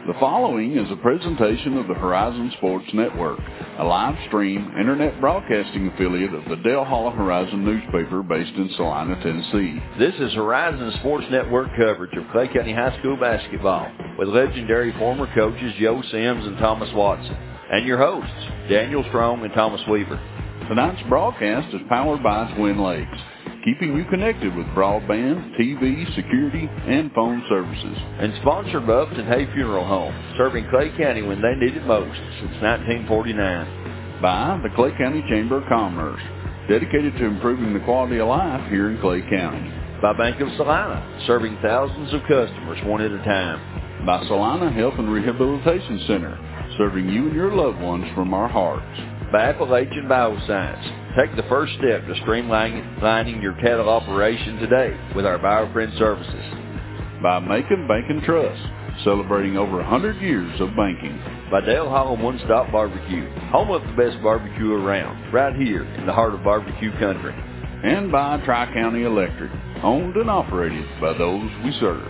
The following is a presentation of the Horizon Sports Network, a live stream internet broadcasting affiliate of the Dale Hollow Horizon newspaper based in Salina, Tennessee. This is Horizon Sports Network coverage of Clay County High School basketball with legendary former coaches Joe Sims and Thomas Watson, and your hosts, Daniel Strong and Thomas Weaver. Tonight's broadcast is powered by Twin Lakes, keeping you connected with broadband, TV, security, and phone services. And sponsored by Upton Hay Funeral Home, serving Clay County when they need it most since 1949. By the Clay County Chamber of Commerce, dedicated to improving the quality of life here in Clay County. By Bank of Salina, serving thousands of customers one at a time. By Salina Health and Rehabilitation Center, serving you and your loved ones from our hearts. By Appalachian Bioscience, take the first step to streamlining your cattle operation today with our BioFriend services. By Macon Bank and Trust, celebrating over 100 years of banking. By Dale Hollow One Stop Barbecue, home of the best barbecue around, right here in the heart of barbecue country. And by Tri-County Electric, owned and operated by those we serve.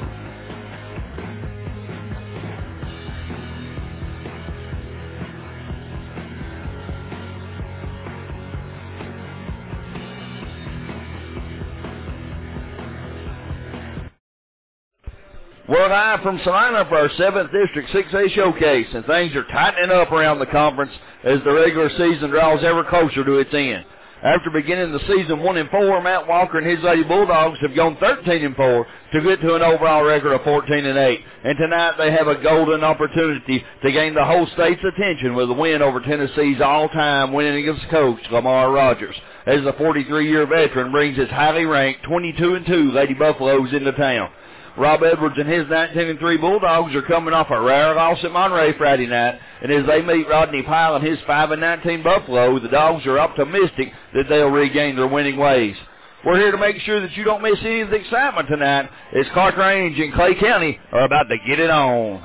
We're live from Salina for our 7th District 6A Showcase, and things are tightening up around the conference as the regular season draws ever closer to its end. After beginning the season 1-4, Matt Walker and his Lady Bulldogs have gone 13-4 to get to an overall record of 14-8. And tonight they have a golden opportunity to gain the whole state's attention with a win over Tennessee's all-time winning coach, Lamar Rogers, as the 43-year veteran brings his highly ranked 22-2 Lady Buffaloes into town. Rob Edwards and his 19-3 Bulldogs are coming off a rare loss at Monterey Friday night, and as they meet Rodney Pyle and his 5-19 Buffalo, the Dogs are optimistic that they'll regain their winning ways. We're here to make sure that you don't miss any of the excitement tonight, as Clark Range and Clay County are about to get it on.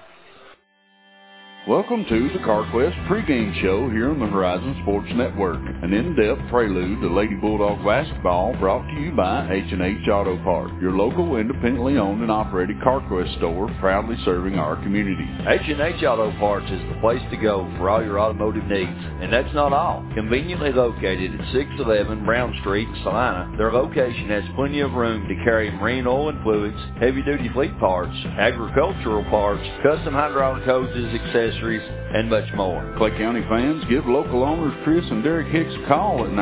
Welcome to the CarQuest pregame show here on the Horizon Sports Network, an in-depth prelude to Lady Bulldog basketball brought to you by H&H Auto Parts, your local independently owned and operated CarQuest store proudly serving our community. H&H Auto Parts is the place to go for all your automotive needs, and that's not all. Conveniently located at 611 Brown Street, Salina, their location has plenty of room to carry marine oil and fluids, heavy-duty fleet parts, agricultural parts, custom hydraulic hoses, accessories, and much more. Clay County fans, give local owners Chris and Derek Hicks a call at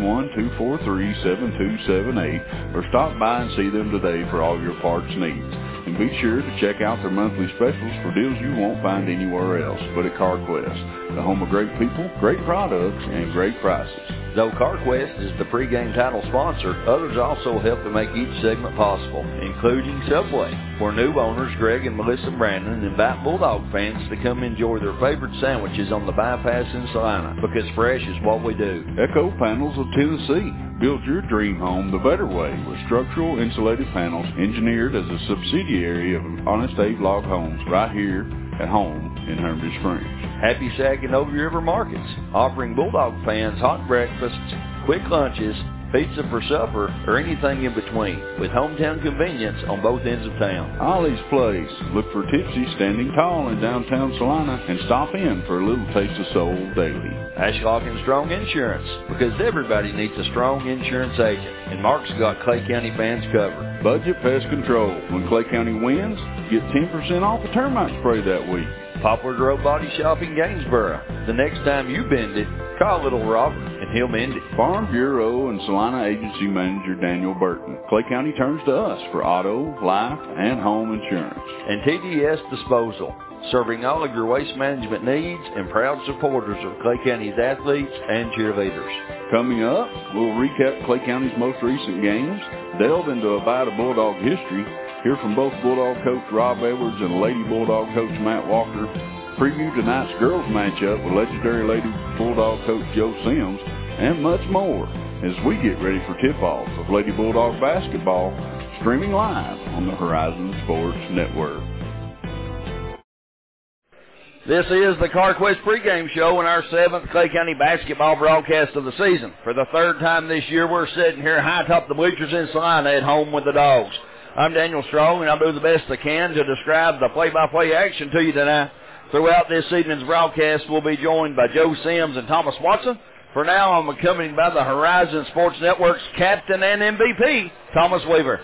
931-243-7278 or stop by and see them today for all your parts needs. And be sure to check out their monthly specials for deals you won't find anywhere else but at CarQuest, the home of great people, great products, and great prices. Though CarQuest is the pregame title sponsor, others also help to make each segment possible, including Subway, where new owners Greg and Melissa Brandon invite Bulldog fans to come enjoy their favorite sandwiches on the bypass in Salina, because fresh is what we do. Echo Panels of Tennessee. Build your dream home the better way with structural insulated panels engineered as a subsidiary of Honest Abe Log Homes right here at home in Hermitage Springs. Happy Sack and Over River Markets, offering Bulldog fans hot breakfasts, quick lunches, pizza for supper, or anything in between, with hometown convenience on both ends of town. Ollie's Place. Look for Tipsy standing tall in downtown Salina and stop in for a little taste of soul daily. Ashlock and Strong Insurance, because everybody needs a strong insurance agent, and Mark's got Clay County fans covered. Budget Pest Control. When Clay County wins, get 10% off the termite spray that week. Poplar Grove Body Shop in Gainsboro. The next time you bend it, call Little Robert and he'll mend it. Farm Bureau and Salina Agency Manager Daniel Burton. Clay County turns to us for auto, life, and home insurance. And TDS Disposal, serving all of your waste management needs and proud supporters of Clay County's athletes and cheerleaders. Coming up, we'll recap Clay County's most recent games, delve into a bite of Bulldog history, hear from both Bulldog coach Rob Edwards and Lady Bulldog coach Matt Walker, preview tonight's girls matchup with legendary Lady Bulldog coach Joe Sims, and much more as we get ready for tip-off of Lady Bulldog basketball, streaming live on the Horizon Sports Network. This is the CarQuest pregame show and our 7th Clay County basketball broadcast of the season. For the third time this year, we're sitting here high atop the bleachers in Salina at home with the Dogs. I'm Daniel Strong, and I'll do the best I can to describe the play-by-play action to you tonight. Throughout this evening's broadcast, we'll be joined by Joe Sims and Thomas Watson. For now, I'm accompanied by the Horizon Sports Network's captain and MVP, Thomas Weaver.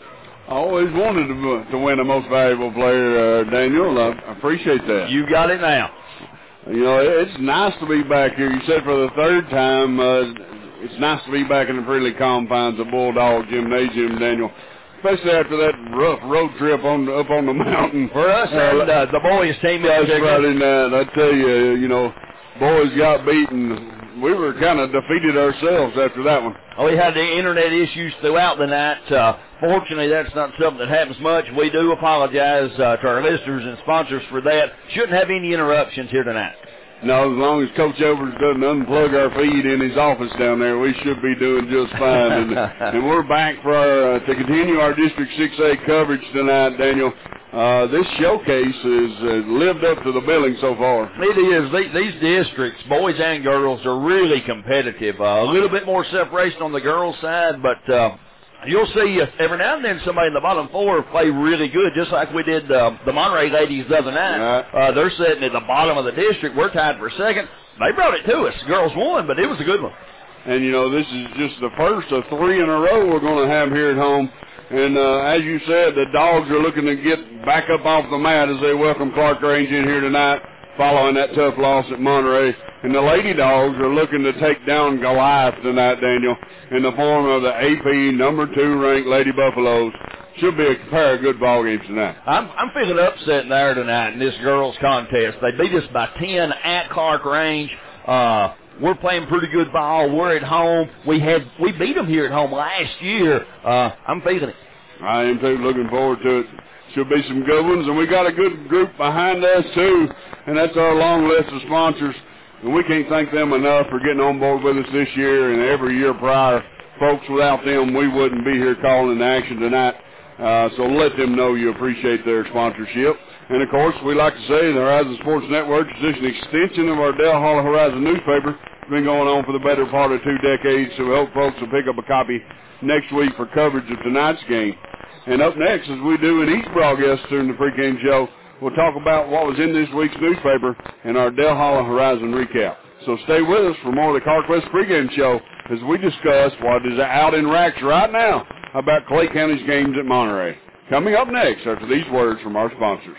I always wanted to win the most valuable player, Daniel. I appreciate that. You got it now. You know, it's nice to be back here. You said for the third time, it's nice to be back in the friendly confines of Bulldog Gymnasium, Daniel. Especially after that rough road trip up on the mountain. For us and the boys team. That's Friday night. I tell you, you know, boys got beaten. We were kind of defeated ourselves after that one. We had the internet issues throughout the night. Fortunately, that's not something that happens much. We do apologize to our listeners and sponsors for that. Shouldn't have any interruptions here tonight. No, as long as Coach Overs doesn't unplug our feed in his office down there, we should be doing just fine. And we're back for our, to continue our District 6A coverage tonight, Daniel. This showcase has lived up to the billing so far. It is. These districts, boys and girls, are really competitive. A little bit more separation on the girls' side, but you'll see every now and then somebody in the bottom four play really good, just like we did the Monterey ladies the other night. Right. They're sitting at the bottom of the district. We're tied for second. They brought it to us. Girls won, but it was a good one. And, you know, this is just the first of 3 in a row we're going to have here at home. And as you said, the Dogs are looking to get back up off the mat as they welcome Clark Range in here tonight following that tough loss at Monterey. And the Lady Dogs are looking to take down Goliath tonight, Daniel, in the form of the AP number 2 ranked Lady Buffaloes. Should be a pair of good ball games tonight. I'm feeling upset there tonight in this girls' contest. They beat us by 10 at Clark Range. We're playing pretty good ball. We're at home. We beat them here at home last year. I'm feeling it. I am too. Looking forward to it. Should be some good ones, and we got a good group behind us too, and that's our long list of sponsors. And we can't thank them enough for getting on board with us this year and every year prior. Folks, without them, we wouldn't be here calling in action tonight. So let them know you appreciate their sponsorship. And, of course, we like to say the Horizon Sports Network is just an extension of our Dale Hollow Horizon newspaper. It's been going on for the better part of 2 decades, so we hope folks will pick up a copy next week for coverage of tonight's game. And up next, as we do in each broadcast during the pregame show, we'll talk about what was in this week's newspaper and our Dale Hollow Horizon recap. So stay with us for more of the CarQuest pregame show as we discuss what is out in racks right now about Clay County's games at Monterey. Coming up next after these words from our sponsors.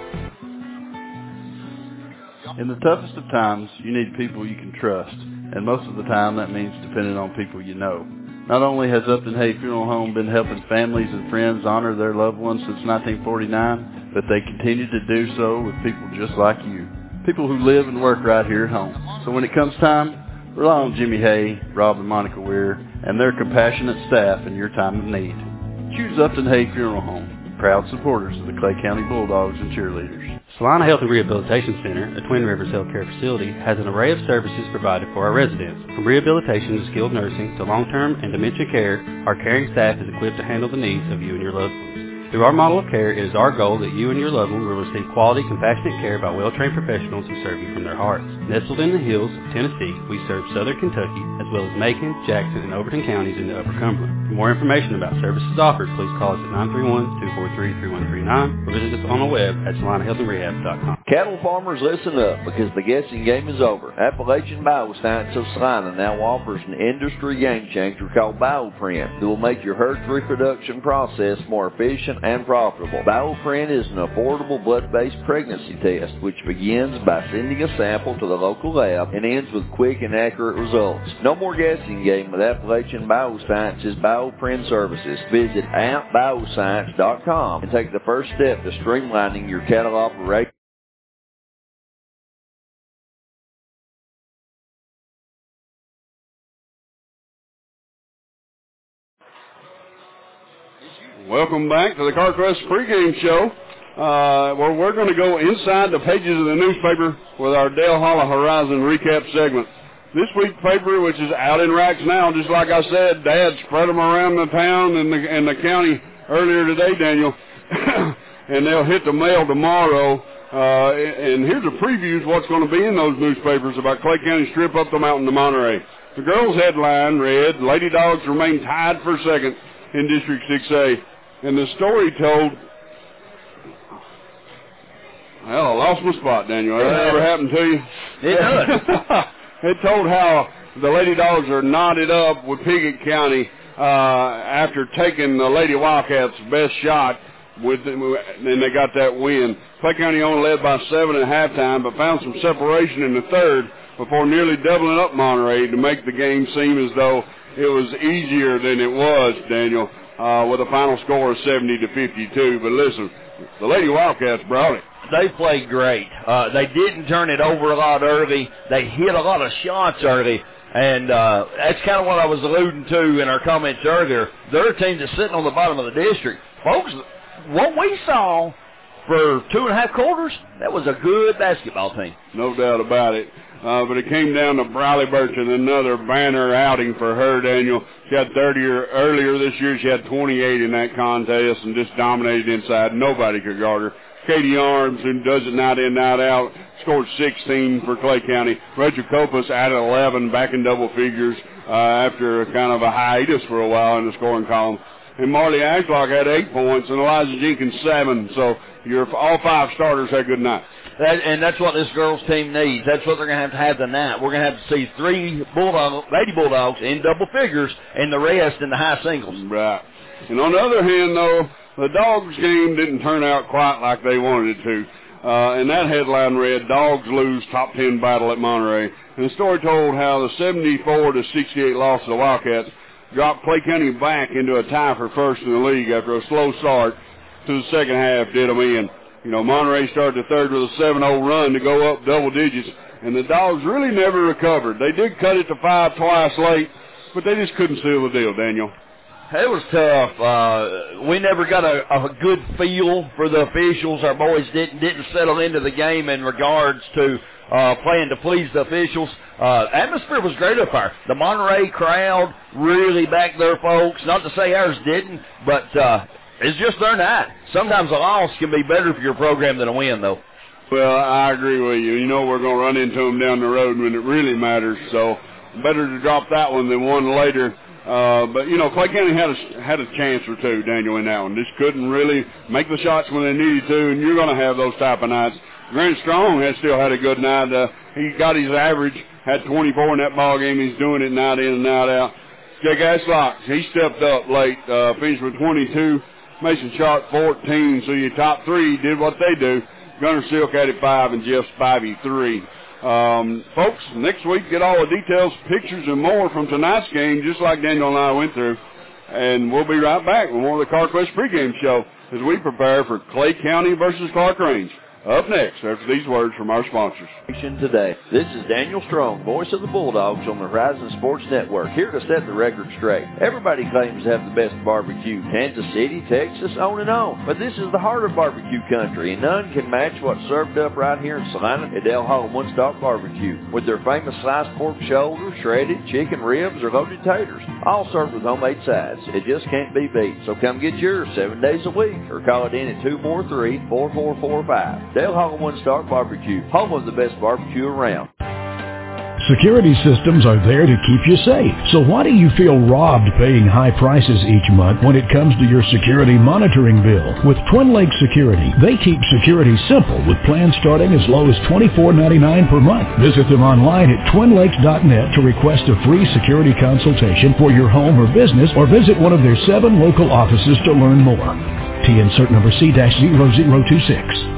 In the toughest of times, you need people you can trust, and most of the time that means depending on people you know. Not only has Upton Hay Funeral Home been helping families and friends honor their loved ones since 1949, but they continue to do so with people just like you. People who live and work right here at home. So when it comes time, rely on Jimmy Hay, Rob and Monica Weir, and their compassionate staff in your time of need. Choose Upton Hay Funeral Home, proud supporters of the Clay County Bulldogs and cheerleaders. Salina Health and Rehabilitation Center, a Twin Rivers healthcare facility, has an array of services provided for our residents. From rehabilitation to skilled nursing to long-term and dementia care, our caring staff is equipped to handle the needs of you and your loved ones. Through our model of care, it is our goal that you and your loved one will receive quality, compassionate care by well-trained professionals who serve you from their hearts. Nestled in the hills of Tennessee, we serve southern Kentucky, as well as Macon, Jackson, and Overton counties in the Upper Cumberland. For more information about services offered, please call us at 931-243-3139 or visit us on the web at SalinaHealthAndRehab.com. Cattle farmers, listen up, because the guessing game is over. Appalachian Bioscience of Salina now offers an industry game changer called BioPrint that will make your herd's reproduction process more efficient and profitable. BioPrint is an affordable blood-based pregnancy test which begins by sending a sample to the local lab and ends with quick and accurate results. No more guessing game with Appalachian Bioscience's BioPrint services. Visit appbioscience.com and take the first step to streamlining your cattle operation. Welcome back to the CarQuest pregame show, where we're going to go inside the pages of the newspaper with our Dale Hollow Horizon recap segment. This week's paper, which is out in racks now, just like I said, Dad spread them around the town and the county earlier today, Daniel, and they'll hit the mail tomorrow. And here's a preview of what's going to be in those newspapers about Clay County's trip up the mountain to Monterey. The girls' headline read, Lady Dogs remain tied for second in District 6A. And the story told, well, I lost my spot, Daniel. That ever happened to you? It does. It told how the Lady Dogs are knotted up with Piggott County after taking the Lady Wildcats' best shot, and they got that win. Clay County only led by 7 at halftime, but found some separation in the third before nearly doubling up Monterey to make the game seem as though it was easier than it was, Daniel, with a final score of 70-52. But listen, the Lady Wildcats brought it. They played great. They didn't turn it over a lot early. They hit a lot of shots early. And that's kind of what I was alluding to in our comments earlier. Their team that's sitting on the bottom of the district. Folks, what we saw for 2.5 quarters, that was a good basketball team. No doubt about it. But it came down to Briley Burton, another banner outing for her, Daniel. She had 30 earlier this year. She had 28 in that contest and just dominated inside. Nobody could guard her. Katie Arms, who does it night in, night out, scored 16 for Clay County. Rachel Copas added 11, back in double figures after kind of a hiatus for a while in the scoring column. And Marley Ashlock had 8 points and Eliza Jenkins 7. So all 5 starters had good nights. And that's what this girls' team needs. That's what they're going to have tonight. We're going to have to see 3 Lady Bulldogs in double figures and the rest in the high singles. Right. And on the other hand, though, the Dogs game didn't turn out quite like they wanted it to. And that headline read, Dogs lose top 10 battle at Monterey. And the story told how the 74-68 loss of the Wildcats dropped Clay County back into a tie for first in the league after a slow start to the second half did them in. You know, Monterey started the third with a 7-0 run to go up double digits, and the Dogs really never recovered. They did cut it to 5 twice late, but they just couldn't seal the deal, Daniel. It was tough. We never got a good feel for the officials. Our boys didn't settle into the game in regards to playing to please the officials. Atmosphere was great up there. The Monterey crowd really backed their folks. Not to say ours didn't, but it's just their night. Sometimes a loss can be better for your program than a win, though. Well, I agree with you. You know we're going to run into them down the road when it really matters, so better to drop that one than one later. But, you know, Clay County had a chance or two, Daniel, in that one. Just couldn't really make the shots when they needed to, and you're going to have those type of nights. Grant Strong still had a good night. He got his average, had 24 in that ball game. He's doing it night in and night out. Jake Ashlock, he stepped up late, finished with 22. Mason shot 14, so your top 3 did what they do. Gunner Silk added 5 and Jeff Spivey 3. Folks, next week, get all the details, pictures, and more from tonight's game, just like Daniel and I went through. And we'll be right back with more of the CarQuest pregame show as we prepare for Clay County versus Clark Range. Up next, after these words from our sponsors. Today, this is Daniel Strong, voice of the Bulldogs on the Horizon Sports Network, here to set the record straight. Everybody claims to have the best barbecue, Kansas City, Texas, on and on. But this is the heart of barbecue country, and none can match what's served up right here in Salina at Del Hall One Stop Barbecue, with their famous sliced pork shoulder, shredded chicken ribs, or loaded taters, all served with homemade sides. It just can't be beat. So come get yours 7 days a week, or call it in at 243-4445. Del Hall One Stop Barbecue, home of the best barbecue around. Security systems are there to keep you safe. So why do you feel robbed paying high prices each month when it comes to your security monitoring bill? With Twin Lakes Security, they keep security simple with plans starting as low as $24.99 per month. Visit them online at twinlakes.net to request a free security consultation for your home or business, or visit one of their 7 local offices to learn more. TN cert number C-0026.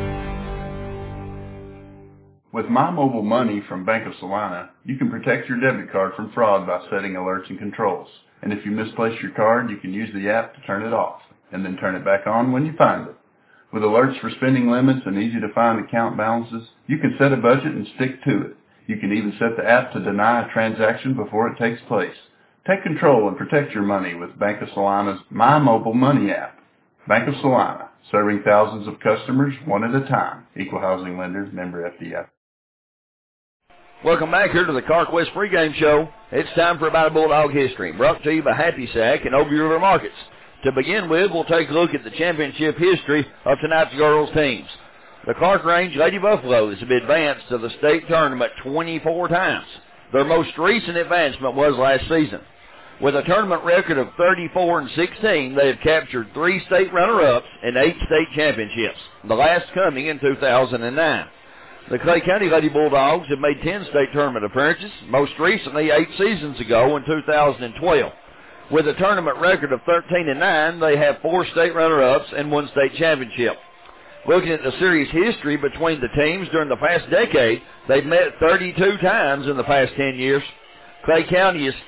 With My Mobile Money from Bank of Salina, you can protect your debit card from fraud by setting alerts and controls. And if you misplace your card, you can use the app to turn it off, and then turn it back on when you find it. With alerts for spending limits and easy-to-find account balances, you can set a budget and stick to it. You can even set the app to deny a transaction before it takes place. Take control and protect your money with Bank of Salina's My Mobile Money app. Bank of Salina, serving thousands of customers one at a time. Equal housing lender, member FDIC. Welcome back here to the CarQuest pregame show. It's time for About a Bulldog History, brought to you by Happy Sack and Obi River Markets. To begin with, we'll take a look at the championship history of tonight's girls' teams. The Clark Range Lady Buffaloes have advanced to the state tournament 24 times. Their most recent advancement was last season. With a tournament record of 34-16, they have captured 3 state runner-ups and 8 state championships, the last coming in 2009. The Clay County Lady Bulldogs have made 10 state tournament appearances, most recently 8 seasons ago in 2012. With a tournament record of 13-9, they have 4 state runner-ups and 1 state championship. Looking at the series history between the teams during the past decade, they've met 32 times in the past 10 years. Clay County is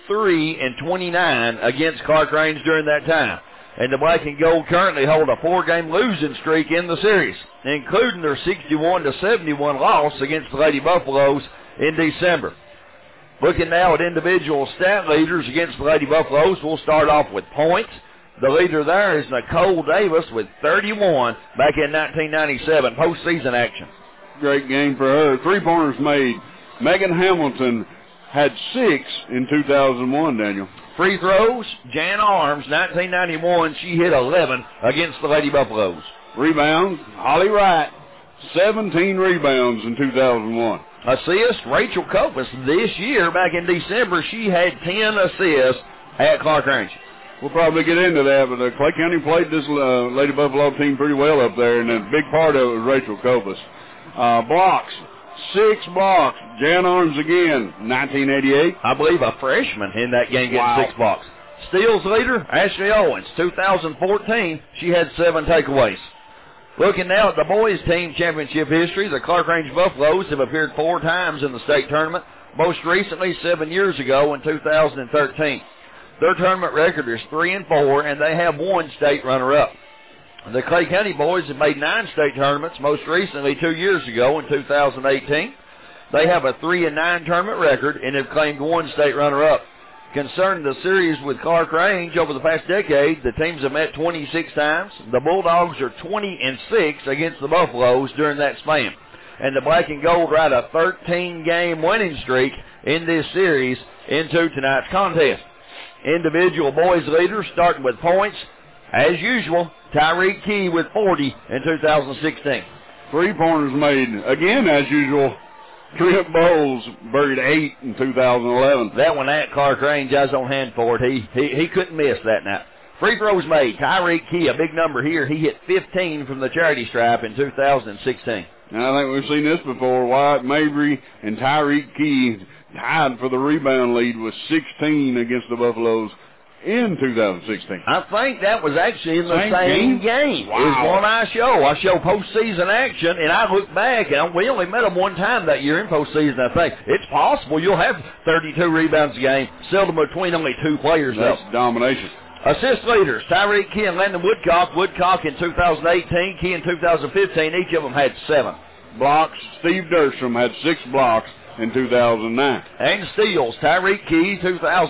3-29 against Clark-Range during that time. And the Black and Gold currently hold a 4-game losing streak in the series, including their 61-71 loss against the Lady Buffaloes in December. Looking now at individual stat leaders against the Lady Buffaloes, we'll start off with points. The leader there is Nicole Davis with 31 back in 1997, postseason action. Great game for her. 3-pointers made. Megan Hamilton had 6 in 2001, Daniel. Free throws, Jan Arms, 1991, she hit 11 against the Lady Buffaloes. Rebounds, Holly Wright, 17 rebounds in 2001. Assist, Rachel Copas this year, back in December, she had 10 assists at Clark-Range. We'll probably get into that, but Clay County played this Lady Buffalo team pretty well up there, and a big part of it was Rachel Copas. Blocks, 6 blocks. Jan Arms again, 1988. I believe a freshman in that game getting 6 blocks. Steals leader, Ashley Owens, 2014, she had 7 takeaways. Looking now at the boys' team championship history, the Clark-Range Buffaloes have appeared 4 times in the state tournament, most recently 7 years ago in 2013. Their tournament record is 3-4, and they have 1 state runner-up. The Clay County boys have made 9 state tournaments, most recently 2 years ago in 2018. They have a 3-9 tournament record and have claimed 1 state runner-up. Concerning the series with Clark-Range over the past decade, the teams have met 26 times. The Bulldogs are 20-6 against the Buffaloes during that span. And the Black and Gold ride a 13-game winning streak in this series into tonight's contest. Individual boys leaders starting with points. As usual, Tyreek Key with 40 in 2016. 3-pointers made, again as usual. Trent Bowles buried 8 in 2011. That one at Clark-Range, I was on hand for it. He couldn't miss that night. Free throws made. Tyreek Key, a big number here. He hit 15 from the charity stripe in 2016. Now, I think we've seen this before. Wyatt Mabry and Tyreek Key tied for the rebound lead with 16 against the Buffaloes in 2016. I think that was actually in the same game. Wow. Is what I show. I show postseason action, and I look back, and we only met them 1 time that year in postseason, I think. It's possible you'll have 32 rebounds a game, seldom between only 2 players. That's domination. Assist leaders, Tyreek Key and Landon Woodcock. Woodcock in 2018, Key in 2015. Each of them had 7. Blocks, Steve Derstrom had 6 blocks in 2009. And steals, Tyreek Key,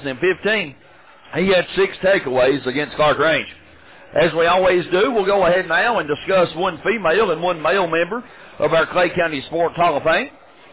2015. He had 6 takeaways against Clark-Range. As we always do, we'll go ahead now and discuss 1 female and 1 male member of our Clay County Sports Hall of Fame.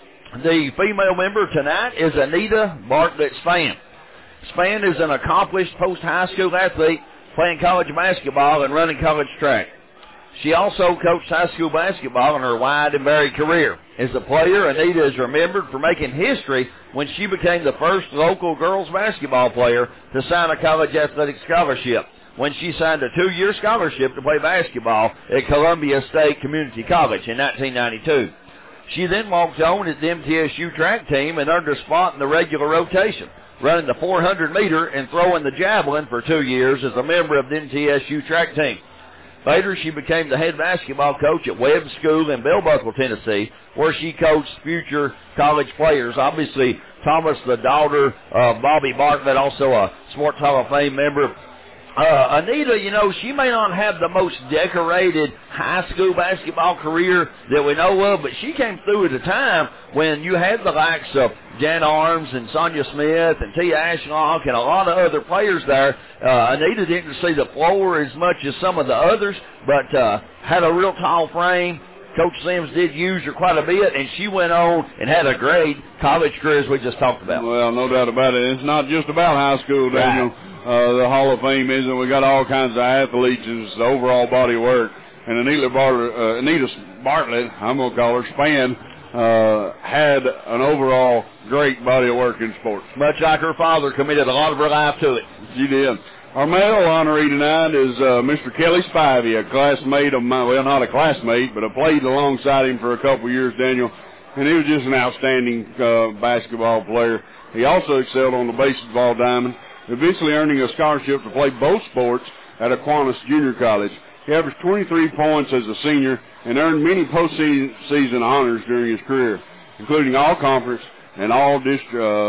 The female member tonight is Anita Bartlett Spann. Spann is an accomplished post-high school athlete playing college basketball and running college track. She also coached high school basketball in her wide and varied career. As a player, Anita is remembered for making history when she became the first local girls basketball player to sign a college athletic scholarship, when she signed a 2-year scholarship to play basketball at Columbia State Community College in 1992. She then walked on at the MTSU track team and earned a spot in the regular rotation, running the 400-meter and throwing the javelin for 2 years as a member of the MTSU track team. Later, she became the head basketball coach at Webb School in Bell Buckle, Tennessee, where she coached future college players. Obviously, Thomas, the daughter of Bobby Bartlett, also a Sports Hall of Fame member. Anita, you know, she may not have the most decorated high school basketball career that we know of, but she came through at a time when you had the likes of Jan Arms and Sonia Smith and Tia Ashlock and a lot of other players there. Anita didn't see the floor as much as some of the others, but had a real tall frame. Coach Sims did use her quite a bit, and she went on and had a great college career, as we just talked about. Well, no doubt about it. It's not just about high school, Daniel. Right. The Hall of Fame is, and we got all kinds of athletes. It's the overall body of work. And Anita Bartlett, I'm going to call her Spann, had an overall great body of work in sports. Much like her father, committed a lot of her life to it. She did. Our male honoree tonight is Mr. Kelly Spivey, a classmate of mine. Well, not a classmate, but I played alongside him for a couple of years, Daniel, and he was just an outstanding basketball player. He also excelled on the baseball diamond, eventually earning a scholarship to play both sports at Aquinas Junior College. He averaged 23 points as a senior and earned many postseason honors during his career, including all-conference and all District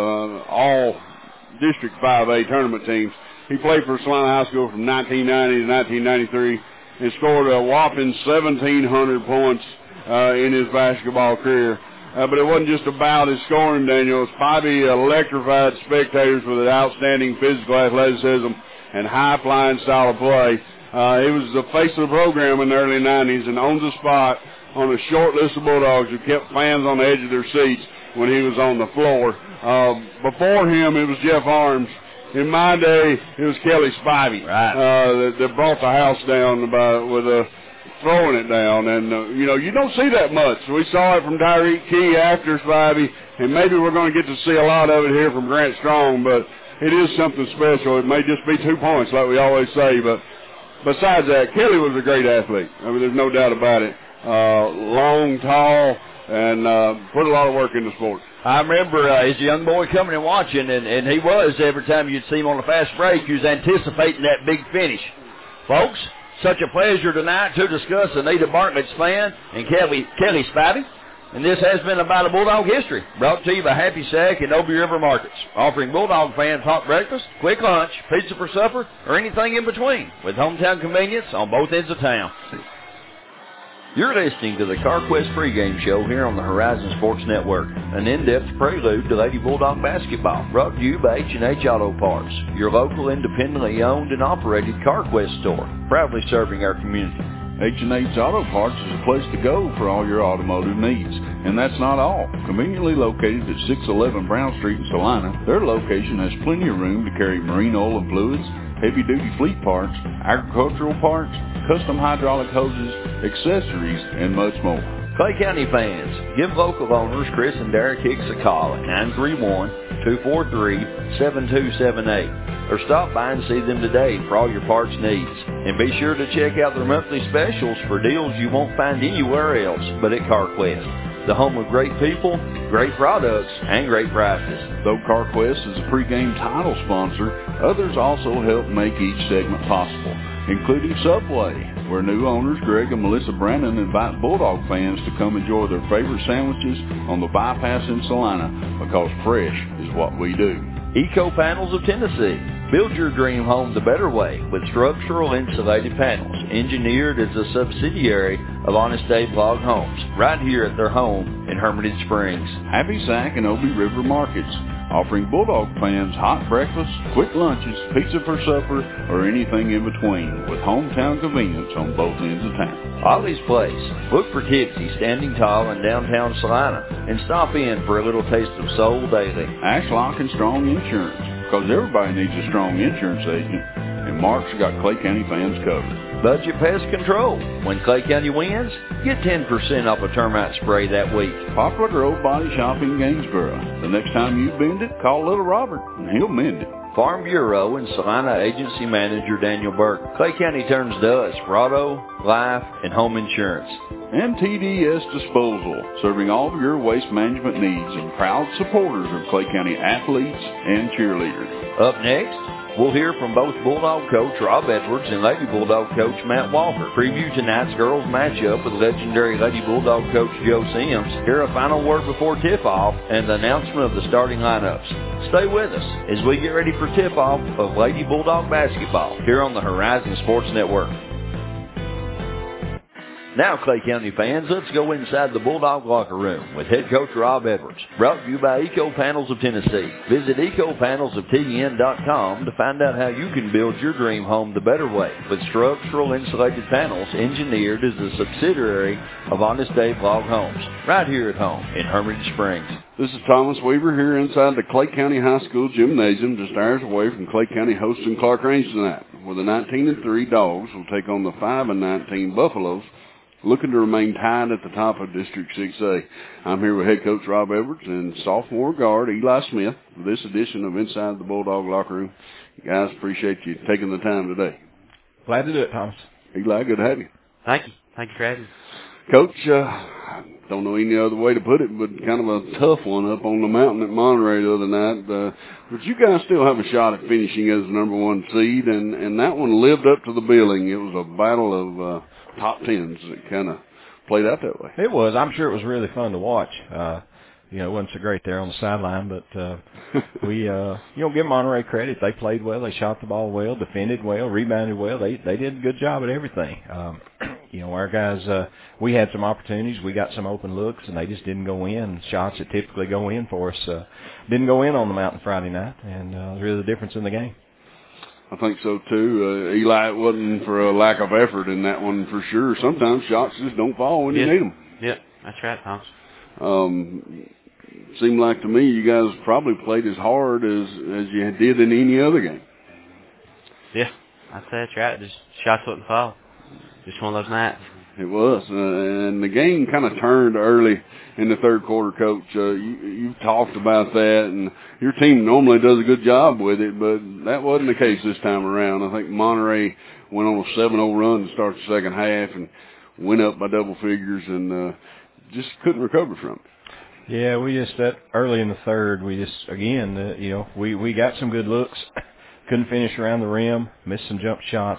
5A tournament teams. He played for Salina High School from 1990 to 1993 and scored a whopping 1,700 points in his basketball career. But it wasn't just about his scoring, Daniel. Spivey electrified spectators with an outstanding physical athleticism and high-flying style of play. He was the face of the program in the early 90s and owns a spot on a short list of Bulldogs who kept fans on the edge of their seats when he was on the floor. Before him, it was Jeff Arms. In my day, it was Kelly Spivey that brought the house down with throwing it down. And, you don't see that much. We saw it from Tyreek Key after Spivey, and maybe we're going to get to see a lot of it here from Grant Strong, but it is something special. It may just be 2 points like we always say, but besides that, Kelly was a great athlete. I mean, there's no doubt about it. Long, tall, and put a lot of work into sport. I remember as a young boy coming and watching, and he was, every time you'd see him on a fast break, you was anticipating that big finish. Folks, such a pleasure tonight to discuss Anita Bartlett's fan and Kelly Spivey. And this has been About a Bulldog History, brought to you by Happy Sack and Obie River Markets, offering Bulldog fans hot breakfast, quick lunch, pizza for supper, or anything in between, with hometown convenience on both ends of town. You're listening to the CarQuest pregame show here on the Horizon Sports Network, an in-depth prelude to Lady Bulldog basketball, brought to you by H&H Auto Parts, your local independently owned and operated CarQuest store, proudly serving our community. H&H Auto Parts is a place to go for all your automotive needs. And that's not all. Conveniently located at 611 Brown Street in Salina, their location has plenty of room to carry marine oil and fluids, heavy-duty fleet parts, agricultural parts, custom hydraulic hoses, accessories, and much more. Clay County fans, give local owners Chris and Derek Hicks a call at 931-243-7278 or stop by and see them today for all your parts needs. And be sure to check out their monthly specials for deals you won't find anywhere else but at CarQuest, the home of great people, great products, and great prices. Though CarQuest is a pregame title sponsor, others also help make each segment possible, including Subway, where new owners Greg and Melissa Brandon invite Bulldog fans to come enjoy their favorite sandwiches on the bypass in Salina, because fresh is what we do. Eco Panels of Tennessee. Build your dream home the better way with structural insulated panels, engineered as a subsidiary of Honest Dave Log Homes, right here at their home in Hermitage Springs. Happy Sack and Obie River Markets, offering Bulldog fans hot breakfasts, quick lunches, pizza for supper, or anything in between, with hometown convenience on both ends of town. Ollie's Place. Look for Tipsy standing tall in downtown Salina and stop in for a little taste of soul daily. Ashlock and Strong Insurance, because everybody needs a strong insurance agent, and Mark's got Clay County fans covered. Budget Pest Control. When Clay County wins, get 10% off a termite spray that week. Popular Grove Body Shop in Gainesboro. The next time you bend it, call Little Robert, and he'll mend it. Farm Bureau and Salina Agency Manager Daniel Burke. Clay County turns to us for auto, life, and home insurance. And TDS Disposal, serving all of your waste management needs and proud supporters of Clay County athletes and cheerleaders. Up next, we'll hear from both Bulldog coach Rob Edwards and Lady Bulldog coach Matt Walker. Preview tonight's girls matchup with legendary Lady Bulldog coach Joe Sims. Hear a final word before tip-off and the announcement of the starting lineups. Stay with us as we get ready for tip-off of Lady Bulldog basketball here on the Horizon Sports Network. Now, Clay County fans, let's go inside the Bulldog locker room with head coach Rob Edwards. Brought to you by Eco Panels of Tennessee. Visit EcoPanelsOfTN.com to find out how you can build your dream home the better way with structural insulated panels engineered as a subsidiary of Honest Dave Log Homes, right here at home in Hermitage Springs. This is Thomas Weaver here inside the Clay County High School Gymnasium, just hours away from Clay County hosting Clark Range tonight, where the 19-3 Dogs will take on the 5-19 Buffaloes, looking to remain tied at the top of District 6A. I'm here with head coach Rob Edwards and sophomore guard Eli Smith for this edition of Inside the Bulldog Locker Room. Guys, appreciate you taking the time today. Glad to do it, Thomas. Eli, good to have you. Thank you. Thank you for having me. Coach, don't know any other way to put it, but kind of a tough one up on the mountain at Monterey the other night. But you guys still have a shot at finishing as the number 1 seed, and that one lived up to the billing. It was a battle of top tens that kind of played out that way. It was. I'm sure it was really fun to watch. It wasn't so great there on the sideline, but we, give Monterey credit. They played well. They shot the ball well, defended well, rebounded well. They did a good job at everything. Our guys, we had some opportunities. We got some open looks, and they just didn't go in. Shots that typically go in for us didn't go in on the mountain Friday night, and really the difference in the game. I think so, too. Eli, it wasn't for a lack of effort in that one for sure. Sometimes shots just don't fall when you need them. Yeah, that's right, Thomas. Seemed like to me you guys probably played as hard as you did in any other game. Yeah, I'd say that's right. Just shots wouldn't fall. Just one of those nights. It was, and the game kind of turned early in the third quarter, Coach. You've talked about that, and your team normally does a good job with it, but that wasn't the case this time around. I think Monterey went on a 7-0 run to start the second half and went up by double figures and just couldn't recover from it. Yeah, we just, that early in the third, we just, again, we got some good looks, couldn't finish around the rim, missed some jump shots.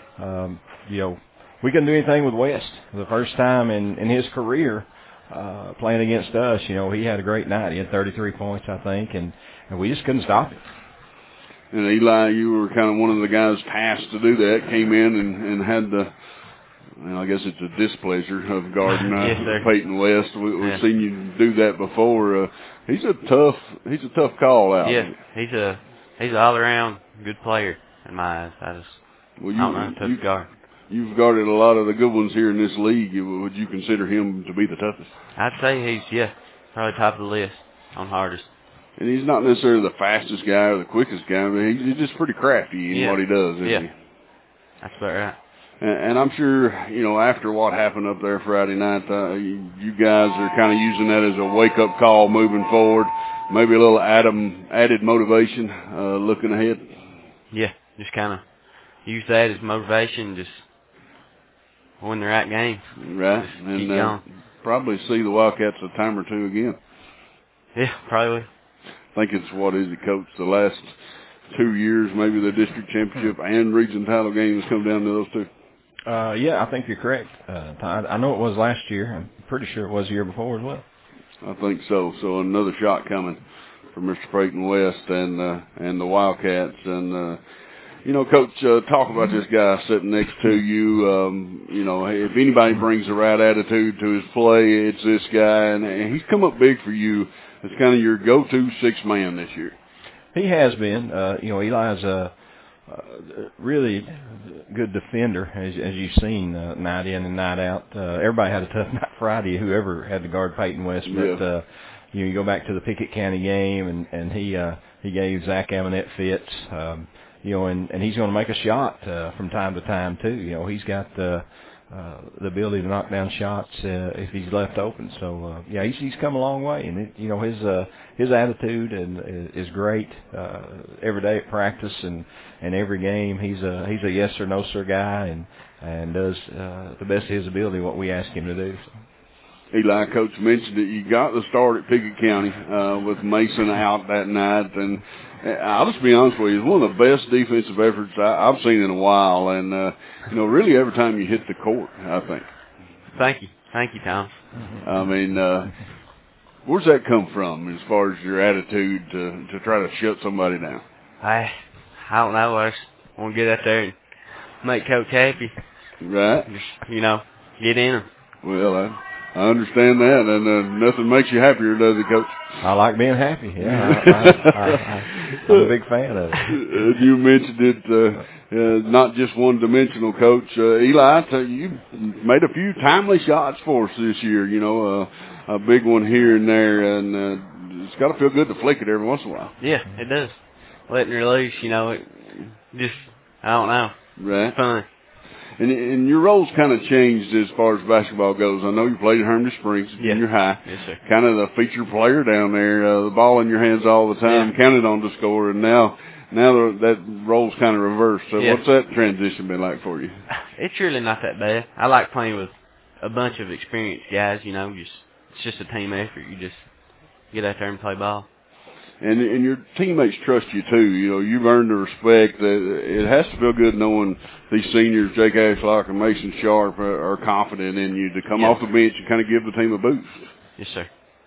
We couldn't do anything with West. The first time in his career playing against us, he had a great night. He had 33 points, I think, and we just couldn't stop him. And Eli, you were kind of one of the guys tasked to do that, came in and had the, I guess it's a displeasure of guarding Peyton West. We've seen you do that before. He's a tough call out. Yeah, he's an all-around good player in my eyes. I don't know, tough guard. You've guarded a lot of the good ones here in this league. Would you consider him to be the toughest? I'd say he's, probably top of the list on hardest. And he's not necessarily the fastest guy or the quickest guy, but he's just pretty crafty in what he does, isn't he? That's about right. And I'm sure, after what happened up there Friday night, you guys are kind of using that as a wake-up call moving forward, maybe a little added motivation looking ahead. Yeah, just kind of use that as motivation, just win the right game. Right, just and keep going. Probably see the Wildcats a time or two again. Yeah, probably. I think it's, Coach, the last 2 years, maybe the district championship and region title games come down to those two. I think you're correct. I know it was last year. I'm pretty sure it was the year before as well. I think so. So another shot coming for Mr. Peyton West and the Wildcats. And, Coach, talk about this guy sitting next to you. If anybody brings the right attitude to his play, it's this guy. And he's come up big for you as kind of your go-to sixth man this year. He has been. Eli's a really good defender, as you've seen night in and night out. Everybody had a tough night Friday, whoever had to guard Peyton West. But you go back to the Pickett County game, and he gave Zach Amonette fits. And he's going to make a shot from time to time too. He's got the ability to knock down shots if he's left open. So he's come a long way, and his attitude is great every day at practice and every game. He's a yes or no sir guy, and does the best of his ability what we ask him to do. So. Eli, Coach mentioned that you got the start at Pickett County with Mason out that night, and I'll just be honest with you, it's one of the best defensive efforts I've seen in a while, and really every time you hit the court, I think. Thank you, Tom. I mean, where's that come from as far as your attitude to try to shut somebody down? I don't know. I just want to get out there and make Coach happy. Right. Just, get in him. Well, I understand that, and nothing makes you happier, does it, Coach? I like being happy. Yeah, I'm a big fan of it. You mentioned it, not just one-dimensional, Coach. Eli, you made a few timely shots for us this year. A big one here and there, and it's got to feel good to flick it every once in a while. Yeah, it does. Letting her loose, it just, I don't know. Right. It's fun. And your roles kind of changed as far as basketball goes. I know you played at Hermitage Springs, junior high. Yes, sir. Kind of the feature player down there, the ball in your hands all the time, counted on to score, and now that role's kind of reversed. So what's that transition been like for you? It's really not that bad. I like playing with a bunch of experienced guys, it's just a team effort. You just get out there and play ball. And your teammates trust you too. You've earned the respect. It has to feel good knowing these seniors, Jake Ashlock and Mason Sharp, are confident in you to come off the bench and kind of give the team a boost. Yes, sir.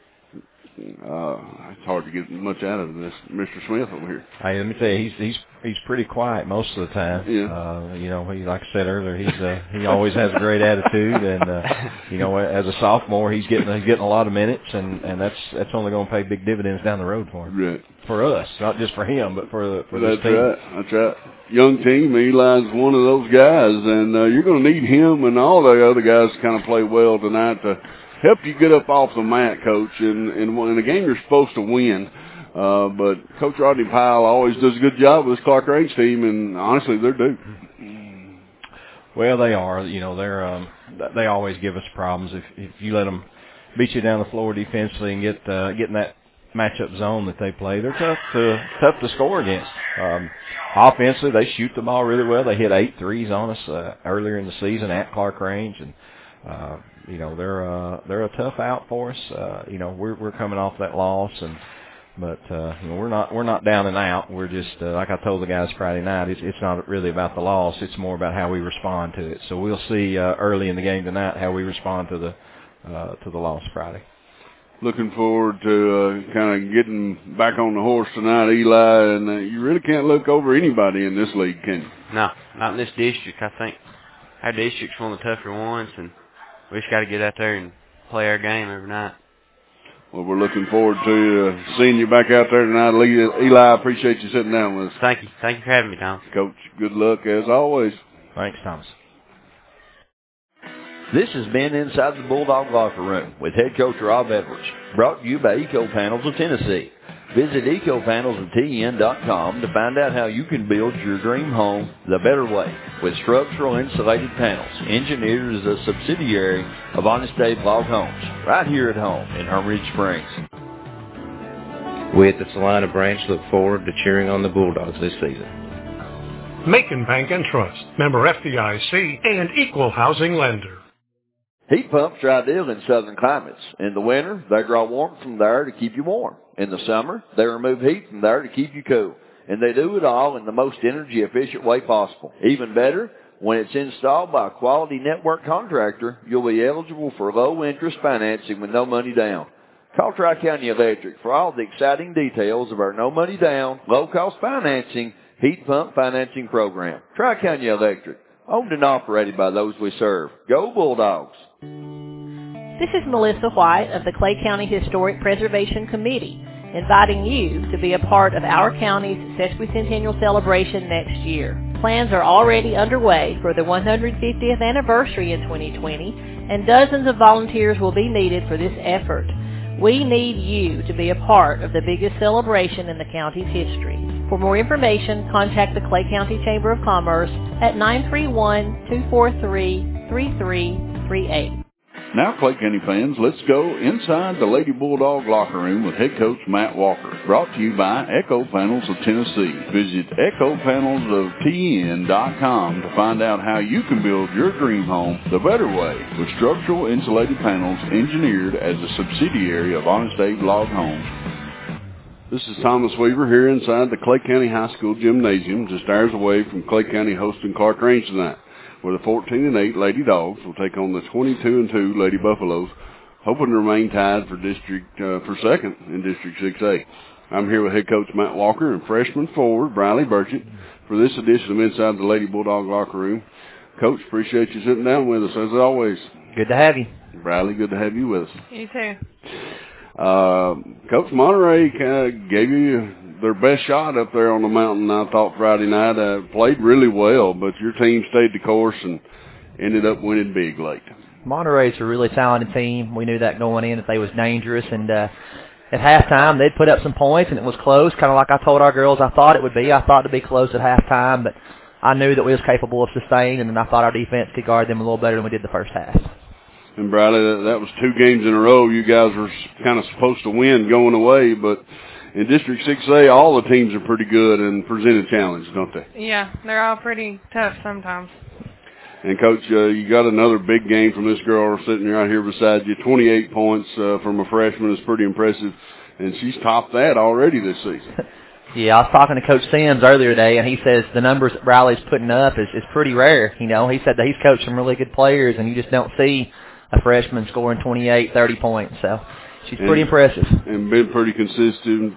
It's hard to get much out of this, Mr. Smith over here. Hey, let me tell you, he's pretty quiet most of the time. Yeah. He, like I said earlier, he always has a great attitude, and as a sophomore, he's getting a lot of minutes, and that's only going to pay big dividends down the road for him. Right. For us, not just for him, but for this team. That's right. Young team, Eli's one of those guys, and you're going to need him and all the other guys to kind of play well tonight to help you get up off the mat, Coach. And in a game you're supposed to win, but Coach Rodney Powell always does a good job with his Clark Range team, and honestly, they're due. Well, they are. They always give us problems if you let them beat you down the floor defensively and get in that matchup zone that they play. They're tough to score against. Offensively, they shoot the ball really well. They hit 8 threes on us earlier in the season at Clark Range, and they're a tough out for us. We're coming off that loss, but we're not down and out. We're just like I told the guys Friday night. It's not really about the loss. It's more about how we respond to it. So we'll see early in the game tonight how we respond to the loss Friday. Looking forward to kind of getting back on the horse tonight, Eli. And you really can't look over anybody in this league, can you? No, not in this district. I think our district's one of the tougher ones, and we just got to get out there and play our game every night. Well, we're looking forward to seeing you back out there tonight. Eli, I appreciate you sitting down with us. Thank you. Thank you for having me, Tom. Coach, good luck as always. Thanks, Thomas. This has been Inside the Bulldog Locker Room with head coach Rob Edwards, brought to you by Eco Panels of Tennessee. Visit ecopanelsoften.com to find out how you can build your dream home the better way with structural insulated panels, engineered as a subsidiary of Honest Dave Log Homes, right here at home in Hermitage Springs. We at the Salina branch look forward to cheering on the Bulldogs this season. Macon Bank and Trust, member FDIC, and equal housing lender. Heat pumps are ideal in southern climates. In the winter, they draw warmth from the air to keep you warm. In the summer, they remove heat from the air to keep you cool. And they do it all in the most energy-efficient way possible. Even better, when it's installed by a quality network contractor, you'll be eligible for low-interest financing with no money down. Call Tri-County Electric for all the exciting details of our no-money-down, low-cost financing heat pump financing program. Tri-County Electric, owned and operated by those we serve. Go Bulldogs! This is Melissa White of the Clay County Historic Preservation Committee, inviting you to be a part of our county's sesquicentennial celebration next year. Plans are already underway for the 150th anniversary in 2020, and dozens of volunteers will be needed for this effort. We need you to be a part of the biggest celebration in the county's history. For more information, contact the Clay County Chamber of Commerce at 931-243-3338. Now, Clay County fans, let's go inside the Lady Bulldog locker room with head coach Matt Walker. Brought to you by Eco Panels of Tennessee. Visit ecopanelsoftn.com to find out how you can build your dream home the better way with structural insulated panels engineered as a subsidiary of Honest Dave Log Homes. This is Thomas Weaver here inside the Clay County High School Gymnasium, just hours away from Clay County hosting Clark Range tonight, where the 14-8 Lady Dogs will take on the 22-2 Lady Buffaloes, hoping to remain tied for second in District 6A. I'm here with head coach Matt Walker and freshman forward Briley Burchett for this edition of Inside the Lady Bulldog Locker Room. Coach, appreciate you sitting down with us as always. Good to have you. Briley, good to have you with us. You too. Coach, Monterey kind of gave you their best shot up there on the mountain, I thought, Friday night. Played really well, but your team stayed the course and ended up winning big late. Monterey's a really talented team. We knew that going in, that they was dangerous. And at halftime, they'd put up some points, and it was close, kind of like I told our girls I thought it would be. I thought it would be close at halftime, but I knew that we was capable of sustaining, and I thought our defense could guard them a little better than we did the first half. And Bradley, that was 2 games in a row you guys were kind of supposed to win going away, but in District 6A, all the teams are pretty good and present a challenge, don't they? Yeah, they're all pretty tough sometimes. And, Coach, you got another big game from this girl sitting right here beside you. 28 points from a freshman is pretty impressive, and she's topped that already this season. Yeah, I was talking to Coach Sims earlier today, and he says the numbers that Riley's putting up is pretty rare. You know, he said that he's coached some really good players, and you just don't see a freshman scoring 28, 30 points. So she's pretty impressive. And been pretty consistent,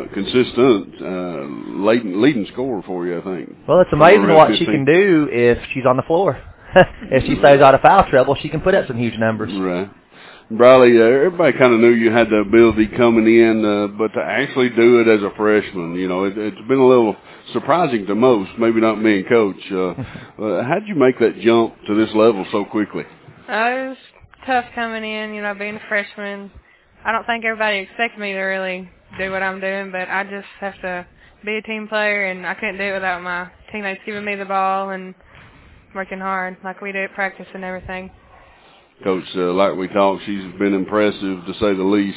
leading scorer for you, I think. Well, it's amazing what she can do if she's on the floor. If she stays out of foul trouble, she can put up some huge numbers. Right. Briley, everybody kind of knew you had the ability coming in, but to actually do it as a freshman, you know, it's been a little surprising to most, maybe not me and Coach. How did you make that jump to this level so quickly? It was tough coming in, you know, being a freshman. I don't think everybody expected me to really do what I'm doing, but I just have to be a team player, and I couldn't do it without my teammates giving me the ball and working hard like we do at practice and everything. Coach, like we talked, she's been impressive to say the least.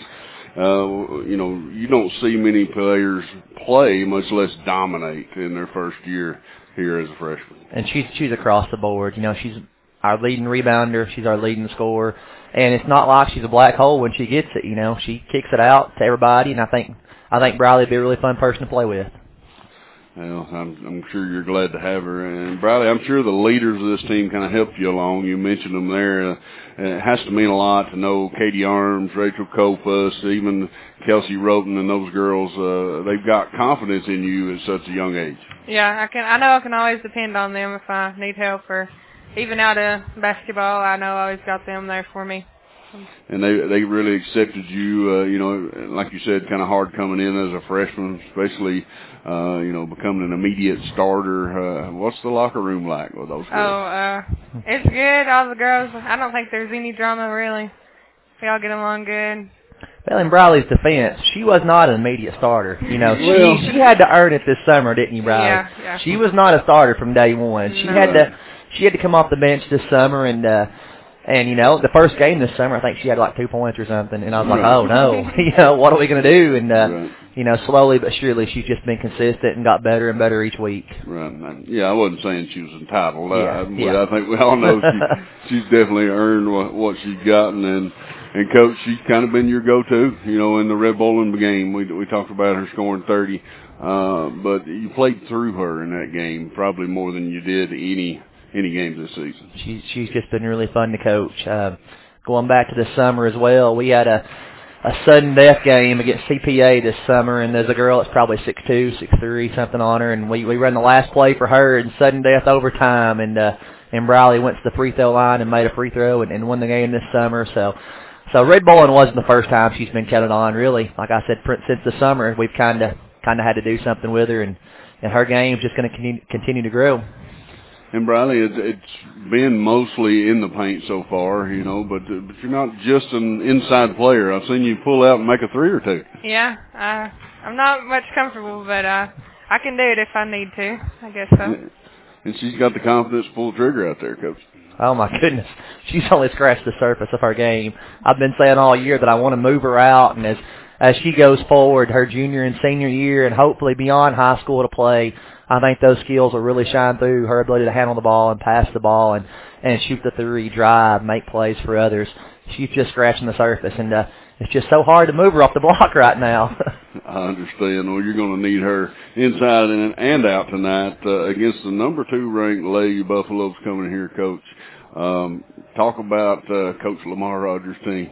You know, you don't see many players play, much less dominate in their first year here as a freshman. And she's across the board. You know, she's our leading rebounder. She's our leading scorer. And it's not like she's a black hole when she gets it. You know, she kicks it out to everybody. And I think Briley would be a really fun person to play with. Well, I'm sure you're glad to have her. And, Briley, I'm sure the leaders of this team kind of helped you along. You mentioned them there. It has to mean a lot to know Katie Arms, Rachel Kopus, even Kelsey Roten and those girls. They've got confidence in you at such a young age. Yeah, I know I can always depend on them if I need help, or even out of basketball, I know I always got them there for me. And they really accepted you, you know, like you said, kind of hard coming in as a freshman, especially, you know, becoming an immediate starter. What's the locker room like with those girls? It's good. All the girls, I don't think there's any drama, really. We all get along good. Well, in Briley's defense, she was not an immediate starter. You know, she had to earn it this summer, didn't you, Briley? Yeah. She was not a starter from day one. She had to come off the bench this summer, and you know, the first game this summer, I think she had like 2 points or something, and I was like, oh no, you know, what are we going to do? And you know, slowly but surely, she's just been consistent and got better and better each week. Right. Yeah, I wasn't saying she was entitled. Yeah. I think we all know she's definitely earned what she's gotten, and Coach, she's kind of been your go-to. You know, in the Red Bowling game, we talked about her scoring 30, but you played through her in that game probably more than you did any games this season. She's just been really fun to coach. Going back to the summer as well, we had a sudden death game against CPA this summer, and there's a girl that's probably 6'2", 6'3", something on her, and we run the last play for her in sudden death overtime, and Briley went to the free throw line and made a free throw and won the game this summer. So Red Bowling wasn't the first time she's been counted on, really. Like I said, since the summer, we've kind of had to do something with her, and her game's just going to continue to grow. And Briley, it's been mostly in the paint so far, you know, but you're not just an inside player. I've seen you pull out and make a three or two. Yeah, I'm not much comfortable, but I can do it if I need to. I guess so. And she's got the confidence to pull the trigger out there, Coach. Oh, my goodness. She's only scratched the surface of her game. I've been saying all year that I want to move her out, and as she goes forward, her junior and senior year, and hopefully beyond high school to play, I think those skills will really shine through. Her ability to handle the ball and pass the ball and shoot the three, drive, make plays for others. She's just scratching the surface, and it's just so hard to move her off the block right now. I understand. Well, you're going to need her inside and out tonight against the number 2 ranked Lady Buffaloes coming here, Coach. Talk about Coach Lamar Rogers' team.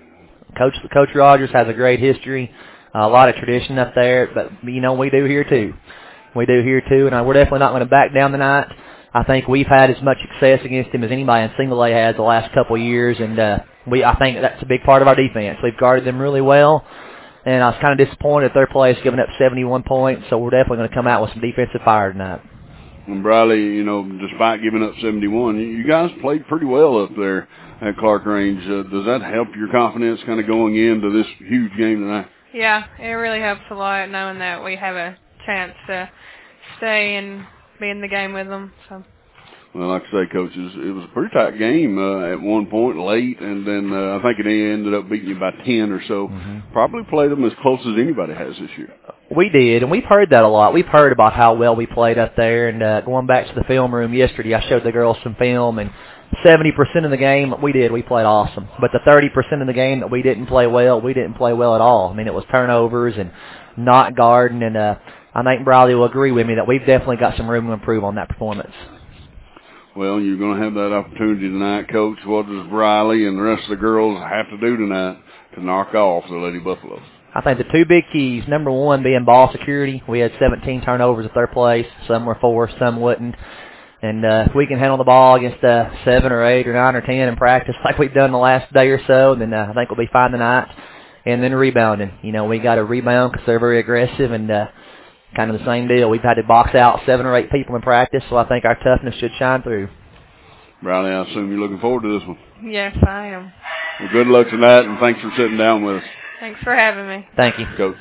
Coach Rogers has a great history, a lot of tradition up there, but, you know, we do here too. We do here too, and we're definitely not going to back down tonight. I think we've had as much success against him as anybody in single A has the last couple of years, and I think that's a big part of our defense. We've guarded them really well, and I was kind of disappointed that their play is giving up 71 points, so we're definitely going to come out with some defensive fire tonight. And Briley, you know, despite giving up 71, you guys played pretty well up there at Clark Range. Does that help your confidence kind of going into this huge game tonight? Yeah, it really helps a lot knowing that we have a chance to stay and be in the game with them. So. Well, like I say, Coach, it was a pretty tight game at one point late, and then I think it ended up beating you by 10 or so. Mm-hmm. Probably played them as close as anybody has this year. We did, and we've heard that a lot. We've heard about how well we played up there, and going back to the film room yesterday, I showed the girls some film, and 70% of the game we played awesome. But the 30% of the game that we didn't play well at all. I mean, it was turnovers and not guarding, and I think Briley will agree with me that we've definitely got some room to improve on that performance. Well, you're going to have that opportunity tonight, Coach. What does Briley and the rest of the girls have to do tonight to knock off the Lady Buffaloes? I think the two big keys, number one being ball security. We had 17 turnovers at their place. Some were forced, some wouldn't. And if we can handle the ball against 7 or 8 or 9 or 10 in practice like we've done the last day or so, then I think we'll be fine tonight. And then rebounding. You know, we got to rebound because they're very aggressive, and kind of the same deal. We've had to box out 7 or 8 people in practice, so I think our toughness should shine through. Briley, I assume you're looking forward to this one. Yes, I am. Well, good luck tonight, and thanks for sitting down with us. Thanks for having me. Thank you, Coach.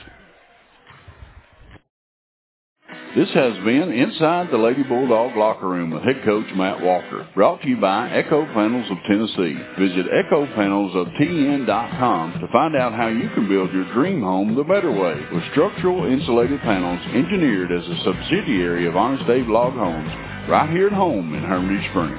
This has been Inside the Lady Bulldog Locker Room with head coach Matt Walker. Brought to you by Echo Panels of Tennessee. Visit EchoPanelsOfTN.com to find out how you can build your dream home the better way with structural insulated panels engineered as a subsidiary of Honest Abe Log Homes right here at home in Hermitage Springs.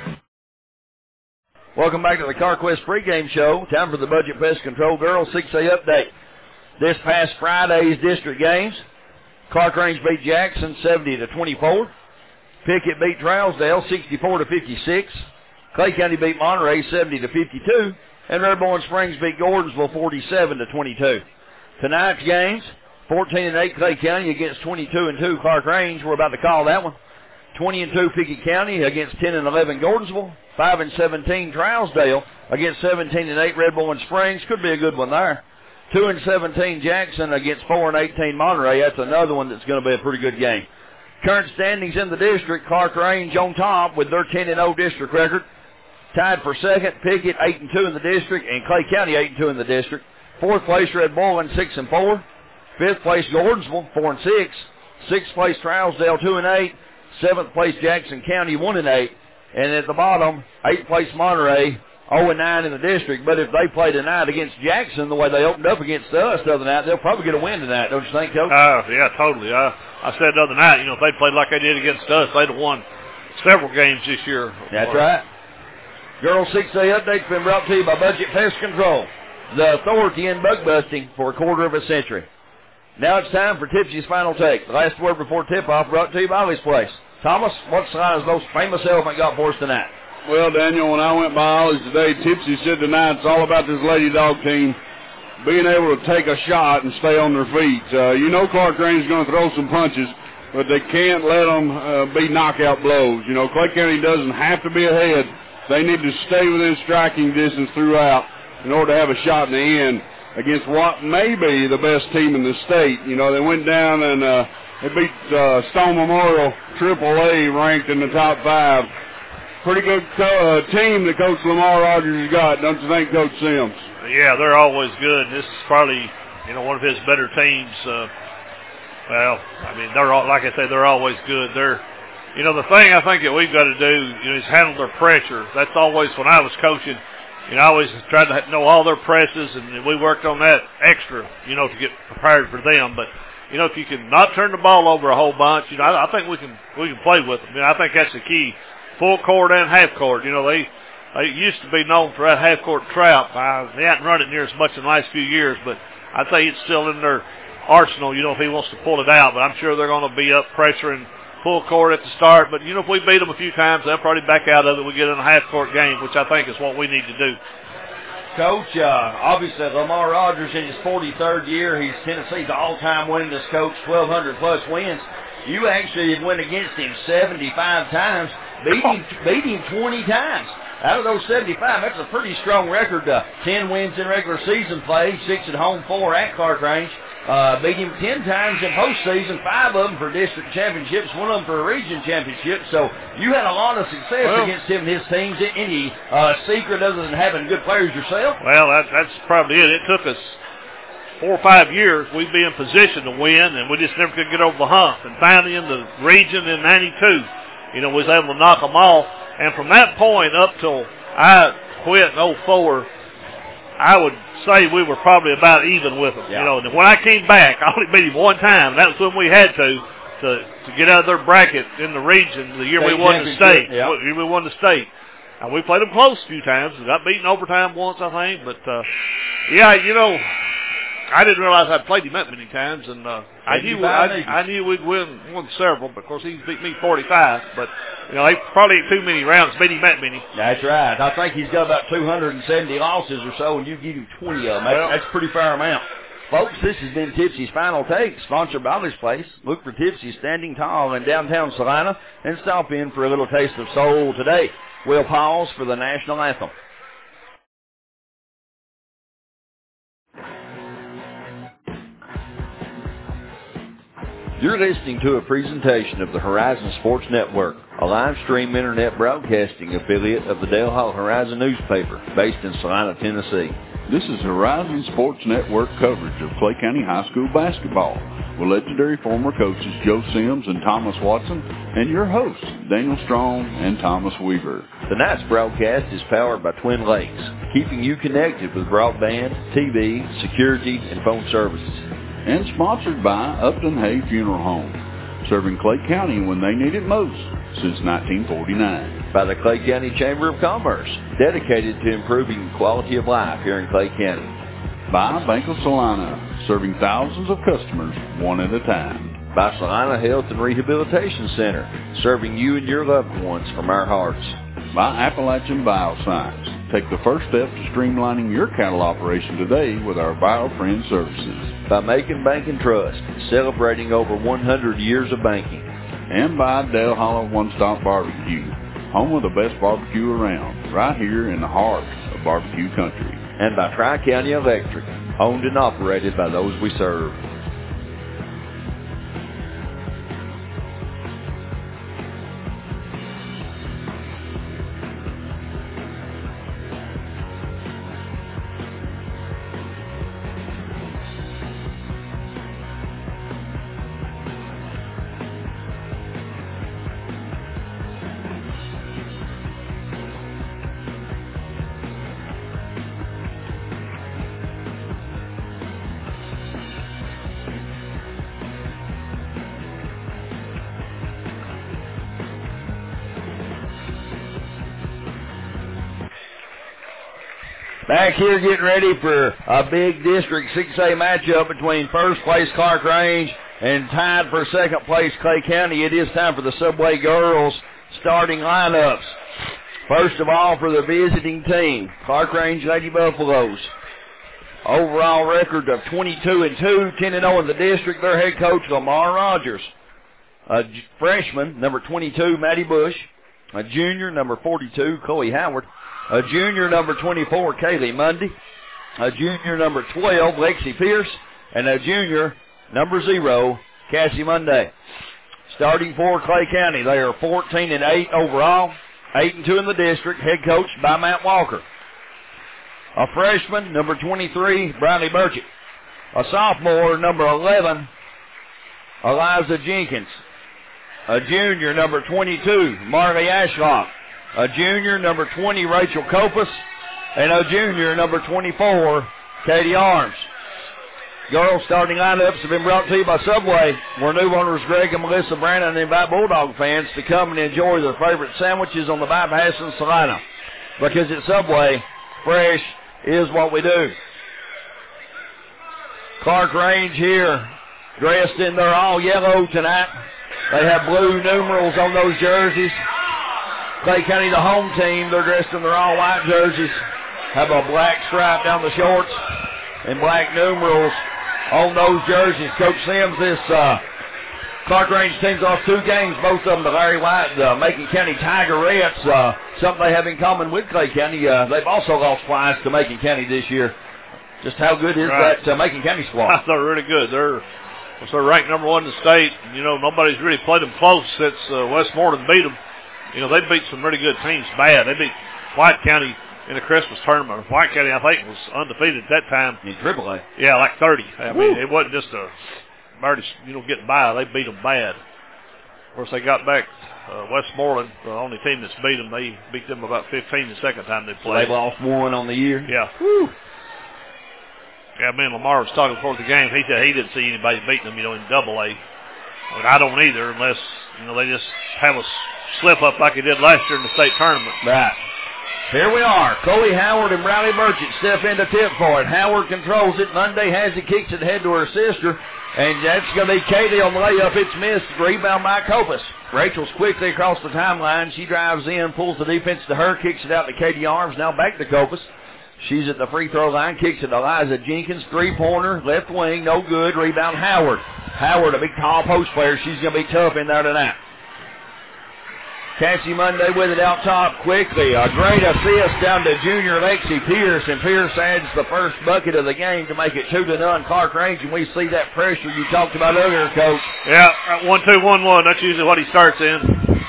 Welcome back to the CarQuest pregame show. Time for the Budget Pest Control Girls 6A update. This past Friday's district games, Clark Range beat Jackson 70-24. Pickett beat Trousdale 64-56. Clay County beat Monterey 70-52. And Redbourne Springs beat Gordonsville 47-22. Tonight's games, 14-8 Clay County against 22-2 Clark Range. We're about to call that one. 20-2 Pickett County against 10-11 Gordonsville. 5-17 Trousdale against 17-8 Redbourne Springs. Could be a good one there. 2-17 Jackson against 4-18 Monterey. That's another one that's going to be a pretty good game. Current standings in the district, Clark Range on top with their 10-0 district record. Tied for second, Pickett 8-2 in the district, and Clay County 8-2 in the district. Fourth place, Redbourne 6-4. Fifth place, Gordonsville 4-6. Sixth place, Trousdale 2-8. Seventh place, Jackson County 1-8. And at the bottom, eighth place, Monterey 0-9 in the district. But if they play tonight against Jackson the way they opened up against us the other night, they'll probably get a win tonight, don't you think, Coach? Yeah, totally. I said the other night, if they played like they did against us, they'd have won several games this year. That's right. Girls 6A update's been brought to you by Budget Pest Control, the authority in bug busting for a quarter of a century. Now it's time for Tipsy's Final Take. The last word before tip-off brought to you by Ollie's Place. Thomas, what Salina's most famous elephant got for us tonight? Well, Daniel, when I went by Ollie's today, Tipsy said tonight it's all about this Lady Dog team being able to take a shot and stay on their feet. Clark Range is going to throw some punches, but they can't let them be knockout blows. Clay County doesn't have to be ahead. They need to stay within striking distance throughout in order to have a shot in the end against what may be the best team in the state. They went down and they beat Stone Memorial AAA ranked in the top 5. Pretty good team that Coach Lamar Rogers has got, don't you think, Coach Sims? Yeah, they're always good. This is probably, one of his better teams. They're like I say, they're always good. They're, the thing I think that we've got to do, is handle their pressure. That's always, when I was coaching, I always tried to know all their presses, and we worked on that extra, to get prepared for them. But, if you can not turn the ball over a whole bunch, I think we can play with them. I think that's the key. Full court and half court. They used to be known for that half court trap. They haven't run it near as much in the last few years, but I think it's still in their arsenal, if he wants to pull it out. But I'm sure they're going to be up pressuring full court at the start. But, if we beat them a few times, they'll probably back out of it. We get in a half court game, which I think is what we need to do. Coach, obviously Lamar Rogers in his 43rd year, he's Tennessee's all-time winningest coach, 1,200-plus wins. You actually have went against him 75 times, beat him 20 times. Out of those 75, that's a pretty strong record. 10 wins in regular season play, 6 at home, 4 at Clark Range. Beat him 10 times in postseason, 5 of them for district championships, 1 of them for a region championship. So you had a lot of success against him and his teams. Any secret other than having good players yourself? Well, that's probably it. It took us 4 or 5 years, we'd be in position to win, and we just never could get over the hump. And finally in the region in 92, we was able to knock them off. And from that point up till I quit in 04, I would say we were probably about even with them. Yeah. And when I came back, I only beat him one time. That was when we had to get out of their bracket in the region the year we won the state. Yeah. The year we won the state. And we played them close a few times. We got beaten overtime once, I think. But, I didn't realize I'd played him that many times. And I knew we'd won several. But, of course, he's beat me 45. But, they probably ain't too many rounds beat him that many. That's right. I think he's got about 270 losses or so, and you give him 20 of them. That's a pretty fair amount. Folks, this has been Tipsy's Final Take, sponsored by this place. Look for Tipsy standing tall in downtown Salina and stop in for a little taste of soul today. We'll pause for the national anthem. You're listening to a presentation of the Horizon Sports Network, a live stream internet broadcasting affiliate of the Dale Hall Horizon newspaper, based in Salina, Tennessee. This is Horizon Sports Network coverage of Clay County High School basketball with legendary former coaches Joe Sims and Thomas Watson and your hosts, Daniel Strong and Thomas Weaver. Tonight's broadcast is powered by Twin Lakes, keeping you connected with broadband, TV, security, and phone services. And sponsored by Upton Hay Funeral Home, serving Clay County when they need it most since 1949. By the Clay County Chamber of Commerce, dedicated to improving the quality of life here in Clay County. By Bank of Salina, serving thousands of customers one at a time. By Salina Health and Rehabilitation Center, serving you and your loved ones from our hearts. By Appalachian Bioscience. Take the first step to streamlining your cattle operation today with our BioFriend services. By Macon Bank and Trust, celebrating over 100 years of banking. And by Dale Hollow One Stop Barbecue, home of the best barbecue around, right here in the heart of barbecue country. And by Tri-County Electric, owned and operated by those we serve. Back here getting ready for a big District 6A matchup between first place Clark Range and tied for second place Clay County. It is time for the Subway girls starting lineups. First of all, for the visiting team, Clark Range Lady Buffaloes. Overall record of 22-2, 10-0 in the district. Their head coach, Lamar Rogers. A freshman, number 22, Maddie Bush. A junior, number 42, Chloe Howard. A junior, number 24, Kaylee Mundy. A junior, number 12, Lexi Pierce. And a junior, number 0, Cassie Monday. Starting for Clay County, they are 14-8 overall, 8-2 in the district, head coached by Matt Walker. A freshman, number 23, Bradley Burchett. A sophomore, number 11, Eliza Jenkins. A junior, number 22, Marley Ashlock. A junior, number 20, Rachel Copas. And a junior, number 24, Katie Arms. Girls starting lineups have been brought to you by Subway, where new owners Greg and Melissa Brandon invite Bulldog fans to come and enjoy their favorite sandwiches on the bypass in Salina. Because at Subway, fresh is what we do. Clark Range here, dressed in their all yellow tonight. They have blue numerals on those jerseys. Clay County, the home team, they're dressed in their all white jerseys. Have a black stripe down the shorts and black numerals on those jerseys. Coach Sims, this Clark Range team's lost 2 games, both of them to Larry White, the Macon County Tigerettes. Something they have in common with Clay County. They've also lost twice to Macon County this year. Just how good is that Macon County squad? They're really good. They're ranked number 1 in the state. You know, nobody's really played them close since Westmoreland beat them. You know, they beat some really good teams bad. They beat White County in the Christmas tournament. White County, I think, was undefeated at that time. In AAA. Yeah, like 30. I mean, it wasn't just a barely, getting by. They beat them bad. Of course, they got back Westmoreland, the only team that's beat them. They beat them about 15 the second time they played. So they lost 1 on the year? Yeah. Woo. Yeah, me and Lamar was talking before the game. He said he didn't see anybody beating them, in AA. But I don't either unless, they just have a slip-up like they did last year in the state tournament. Right. Here we are. Chloe Howard and Riley Burchett step in to tip for it. Howard controls it. Monday has it, kicks it ahead to her sister. And that's going to be Katie on the layup. It's missed. Rebound by Copus. Rachel's quickly across the timeline. She drives in, pulls the defense to her, kicks it out to Katie Arms. Now back to Copus. She's at the free throw line, kicks it to Eliza Jenkins. Three-pointer, left wing, no good. Rebound Howard. Howard, a big tall post player. She's going to be tough in there tonight. Cassie Monday with it out top quickly. A great assist down to junior Lexi Pierce, and Pierce adds the first bucket of the game to make it 2-0 Clark Range, and we see that pressure you talked about earlier, Coach. Yeah, 1-2-1-1. That's usually what he starts in.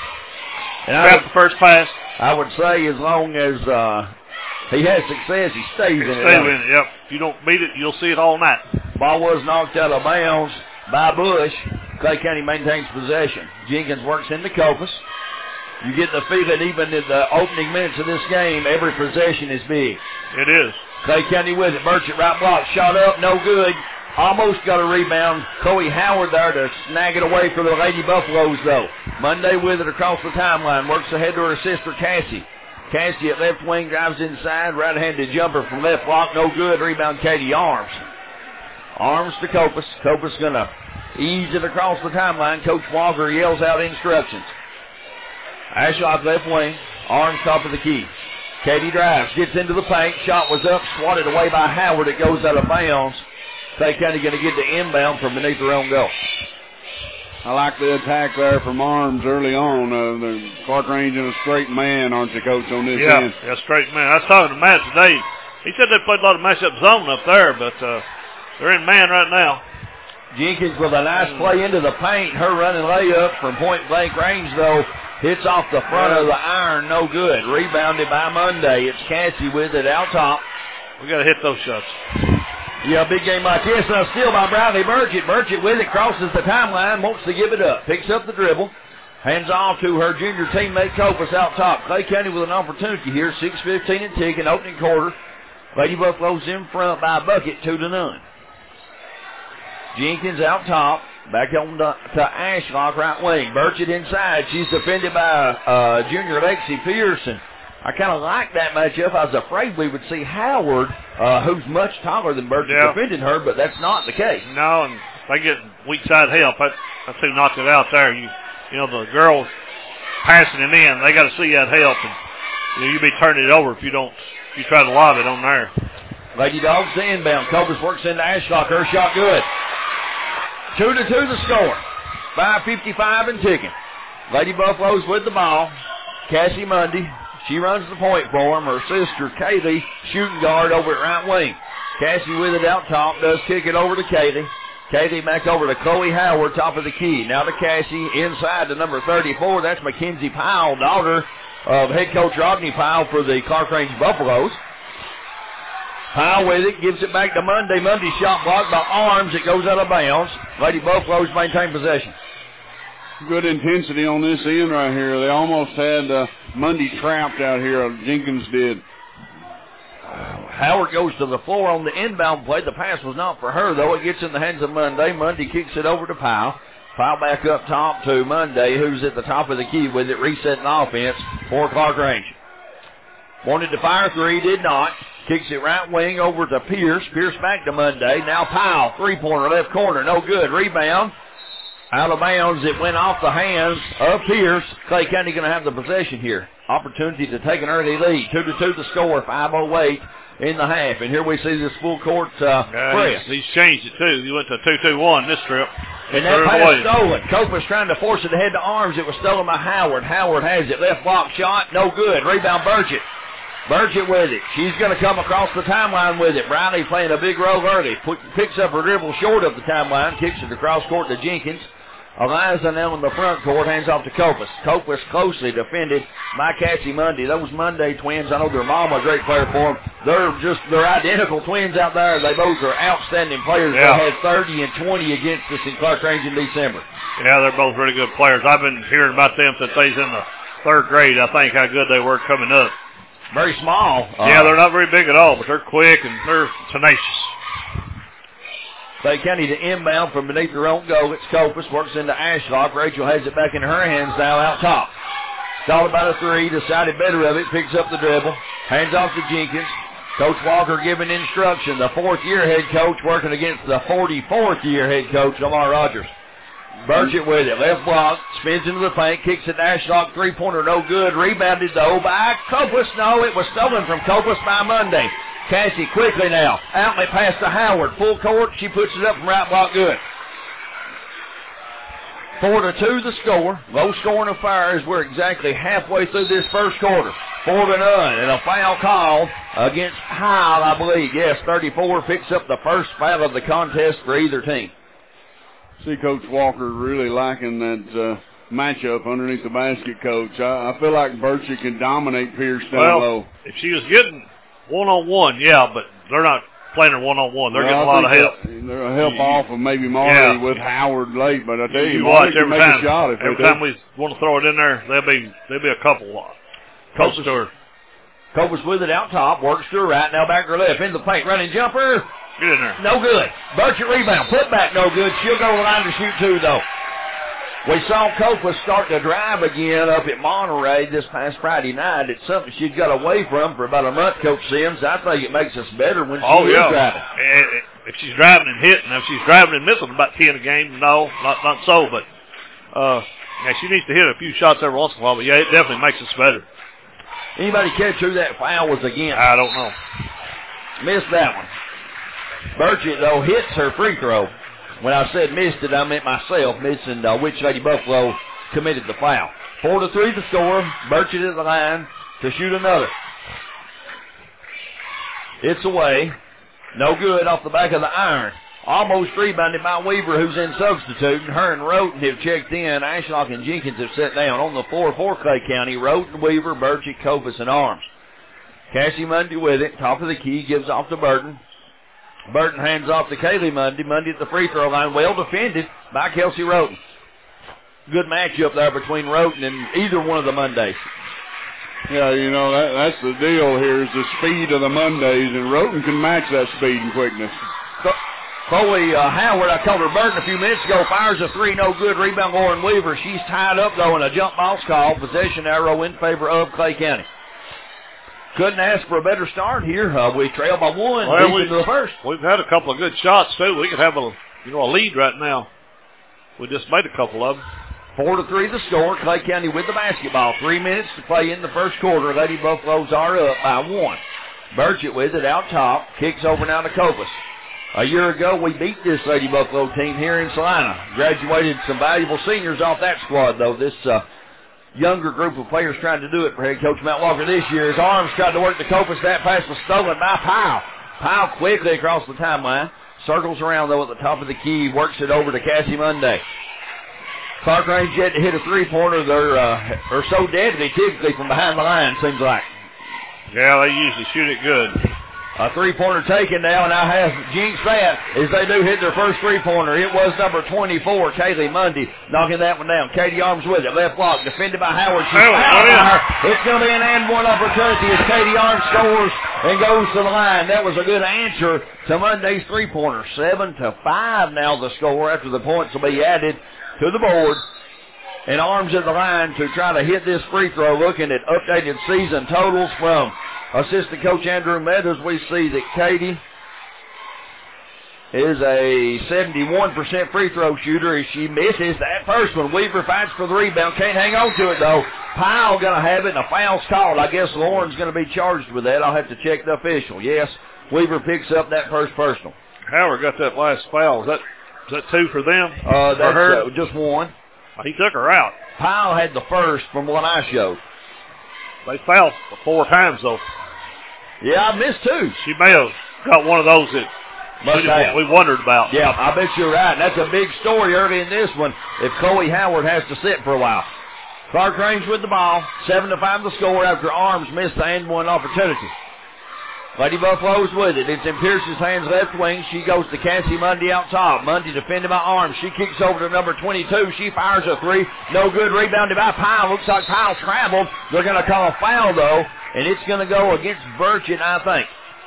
Grab the first pass. I would say as long as he has success, he stays in it. Stay in it, yep. If you don't beat it, you'll see it all night. Ball was knocked out of bounds by Bush. Clay County maintains possession. Jenkins works into Copus. You get the feeling even in the opening minutes of this game, every possession is big. It is. Clay County with it. Burchett right block. Shot up. No good. Almost got a rebound. Chloe Howard there to snag it away for the Lady Buffaloes, though. Monday with it across the timeline. Works ahead to her sister, Cassie. Cassie at left wing drives inside. Right-handed jumper from left block. No good. Rebound Katie Arms. Arms to Copus. Copus going to ease it across the timeline. Coach Walker yells out instructions. Ashlock left wing. Arms top of the key. Katie drives. Gets into the paint. Shot was up. Swatted away by Howard. It goes out of bounds. Clay County going to get the inbound from beneath their own goal. I like the attack there from Arms early on. The Clark Range in a straight man, aren't you, Coach, on this end? Yeah, straight man. I was talking to Matt today. He said they played a lot of matchup zone up there, but they're in man right now. Jenkins with a nice play into the paint. Her running layup from point-blank range, though, hits off the front of the iron. No good. Rebounded by Monday. It's Cassie with it out top. We got to hit those shots. Yeah, a big game like this. Now steal by Bradley Burchett. Burchett with it, crosses the timeline, wants to give it up. Picks up the dribble. Hands off to her junior teammate Copus out top. Clay County with an opportunity here. 6:15 and ticking, opening quarter. Lady Buffaloes in front by a bucket, 2-0. Jenkins out top. Back on to Ashlock, right wing. Burchett inside. She's defended by junior Lexi Pearson. I kind of like that matchup. I was afraid we would see Howard, who's much taller than Burchett, defending her, but that's not the case. No, and if they get weak side help, that's who knocked it out there. You know, the girls passing it in, they got to see that help, and you'll be turning it over if you try to lob it on there. Lady Dogs the inbound. Copus works into Ashlock. Her shot good. 2-2 the score. 5:55 and ticking. Lady Buffaloes with the ball. Cassie Mundy. She runs the point for him. Her sister, Kaylee, shooting guard over at right wing. Cassie with it out top. Does kick it over to Kaylee. Kaylee back over to Chloe Howard, top of the key. Now to Cassie, inside to number 34. That's Mackenzie Powell, daughter of head coach Rodney Powell for the Clark Range Buffaloes. Powell with it, gives it back to Monday. Monday shot blocked by Arms. It goes out of bounds. Lady Buffaloes maintain possession. Good intensity on this end right here. They almost had Monday trapped out here. Jenkins did. Howard goes to the floor on the inbound play. The pass was not for her, though. It gets in the hands of Monday. Monday kicks it over to Powell. Powell back up top to Monday, who's at the top of the key with it, resetting offense for Clark Range. Wanted to fire three, did not. Kicks it right wing over to Pierce. Pierce back to Monday. Now Powell, three-pointer, left corner, no good. Rebound. Out of bounds. It went off the hands of Pierce. Clay County going to have the possession here. Opportunity to take an early lead. 2-2 the score. 5:08 in the half. And here we see this full court press. He's changed it too. He went to 2-2-1 this trip. And that pass stolen. Copus trying to force it ahead to Arms. It was stolen by Howard. Howard has it. Left block shot. No good. Rebound Burchett. Burchett with it. She's going to come across the timeline with it. Briley playing a big role early. Picks up her dribble short of the timeline. Kicks it across court to Jenkins. Eliza now in the front court, hands off to Copus. Copus closely defended by Cassie Mundy. Those Monday twins, I know their mom was a great player for them. They're identical twins out there. They both are outstanding players. Yeah. They had 30 and 20 against us in Clark Range in December. Yeah, they're both really good players. I've been hearing about them since they was in the 3rd grade. I think how good they were coming up. Very small. Yeah, they're not very big at all, but they're quick and they're tenacious. Clay County to inbound from beneath their own goal. It's Copus, works into Ashlock. Rachel has it back in her hands now out top. Called about a 3, decided better of it, picks up the dribble, hands off to Jenkins. Coach Walker giving instruction. The 4th-year head coach working against the 44th-year head coach, Lamar Rogers. Burchett with it, left block, spins into the paint, kicks it to Ashlock, 3-pointer, no good. Rebounded though by Copus. No, it was stolen from Copus by Monday. Cassie quickly now. Outlet pass to Howard. Full court. She puts it up from right block. Good. 4-2 the score. Low scoring affair as we're exactly halfway through this first quarter. 4-0 and a foul called against Howell, I believe. Yes, 34 picks up the first foul of the contest for either team. See Coach Walker really liking that matchup underneath the basket, Coach. I feel like Burchett can dominate Pierce down low. If she was getting one-on-one, yeah, but they're not playing her one-on-one. They're getting a lot of help. They're a help off of maybe Marley with Howard late, but I tell you, watch can make a shot if every time we want to throw it in there, there'll be a couple close to her. Copus with it out top, works to her right, now back to her left, in the paint, running jumper. Get in there. No good. Burchett rebound, put back, no good. She'll go to the line to shoot 2, though. We saw Copus start to drive again up at Monterey this past Friday night. It's something she's got away from for about a month, Coach Sims. I think it makes us better when she is driving. If she's driving and hitting, if she's driving and missing about 10 a game, no, not so. But yeah, she needs to hit a few shots every once in a while. But yeah, it definitely makes us better. Anybody catch who that foul was against? I don't know. Missed that one. Burchett, though, hits her free throw. When I said missed it, I meant myself, missing which Lady Buffalo committed the foul. 4-3 the score. Burchett at the line to shoot another. It's away. No good off the back of the iron. Almost rebounded by Weaver, who's in substitute. Her and Roten have checked in. Ashlock and Jenkins have sat down on the floor for Clay County. Roten, Weaver, Burchett, Copus, and Arms. Cassie Mundy with it. Top of the key, gives off to Burton. Burton hands off to Kaylee Mundy. Mundy at the free throw line. Well defended by Kelsey Roten. Good matchup there between Roten and either one of the Mondays. Yeah, you know, that's the deal here is the speed of the Mondays, and Roten can match that speed and quickness. Chloe Howard, I called her Burton a few minutes ago, fires a 3, no good. Rebound Lauren Weaver. She's tied up, though, in a jump ball's call. Possession arrow in favor of Clay County. Couldn't ask for a better start here. We trail by 1 into the first. We've had a couple of good shots, too. We could have a lead right now. We just made a couple of them. 4-3 the score. Clay County with the basketball. 3 minutes to play in the first quarter. Lady Buffaloes are up by 1. Burchett with it out top. Kicks over now to Copus. A year ago, we beat this Lady Buffalo team here in Salina. Graduated some valuable seniors off that squad, though. This younger group of players trying to do it for head coach Matt Walker this year. His Arms tried to work the Copus. That pass was stolen by Powell. Powell quickly across the timeline. Circles around, though, at the top of the key. Works it over to Cassie Monday. Clark Range yet to hit a three-pointer. They're so deadly typically from behind the line, seems like. Yeah, they usually shoot it good. A three-pointer taken now, and now has jinxed that as they do hit their first three-pointer. It was number 24, Kaylee Mundy, knocking that one down. Katie Arms with it. Left block, defended by Howard. She's it's going to be an and one opportunity as Katie Arms scores and goes to the line. That was a good answer to Monday's three-pointer. 7-5 now the score after the points will be added to the board. And Arms at the line to try to hit this free throw. Looking at updated season totals from assistant coach Andrew Meadows, we see that Katie is a 71% free throw shooter as she misses that first one. Weaver fights for the rebound. Can't hang on to it, though. Powell going to have it, and a foul's called. I guess Lauren's going to be charged with that. I'll have to check the official. Yes, Weaver picks up that first personal. Howard got that last foul. Is that two for them? That's her? Just one. He took her out. Powell had the first from what I showed. They fouled 4 times, though. Yeah, I missed 2. She may have got one of those that we wondered about. Yeah, I bet you're right. And that's a big story early in this one if Chloe Howard has to sit for a while. Clark Range with the ball. 7-5 the score after Arms missed the and one opportunity. Lady Buffalo's with it. It's in Pierce's hands, left wing. She goes to Cassie Mundy out top. Mundy defended by Arms. She kicks over to number 22. She fires a three. No good. Rebounded by Powell. Looks like Powell scrambled. They're going to call a foul, though, and it's going to go against Burchett, I think.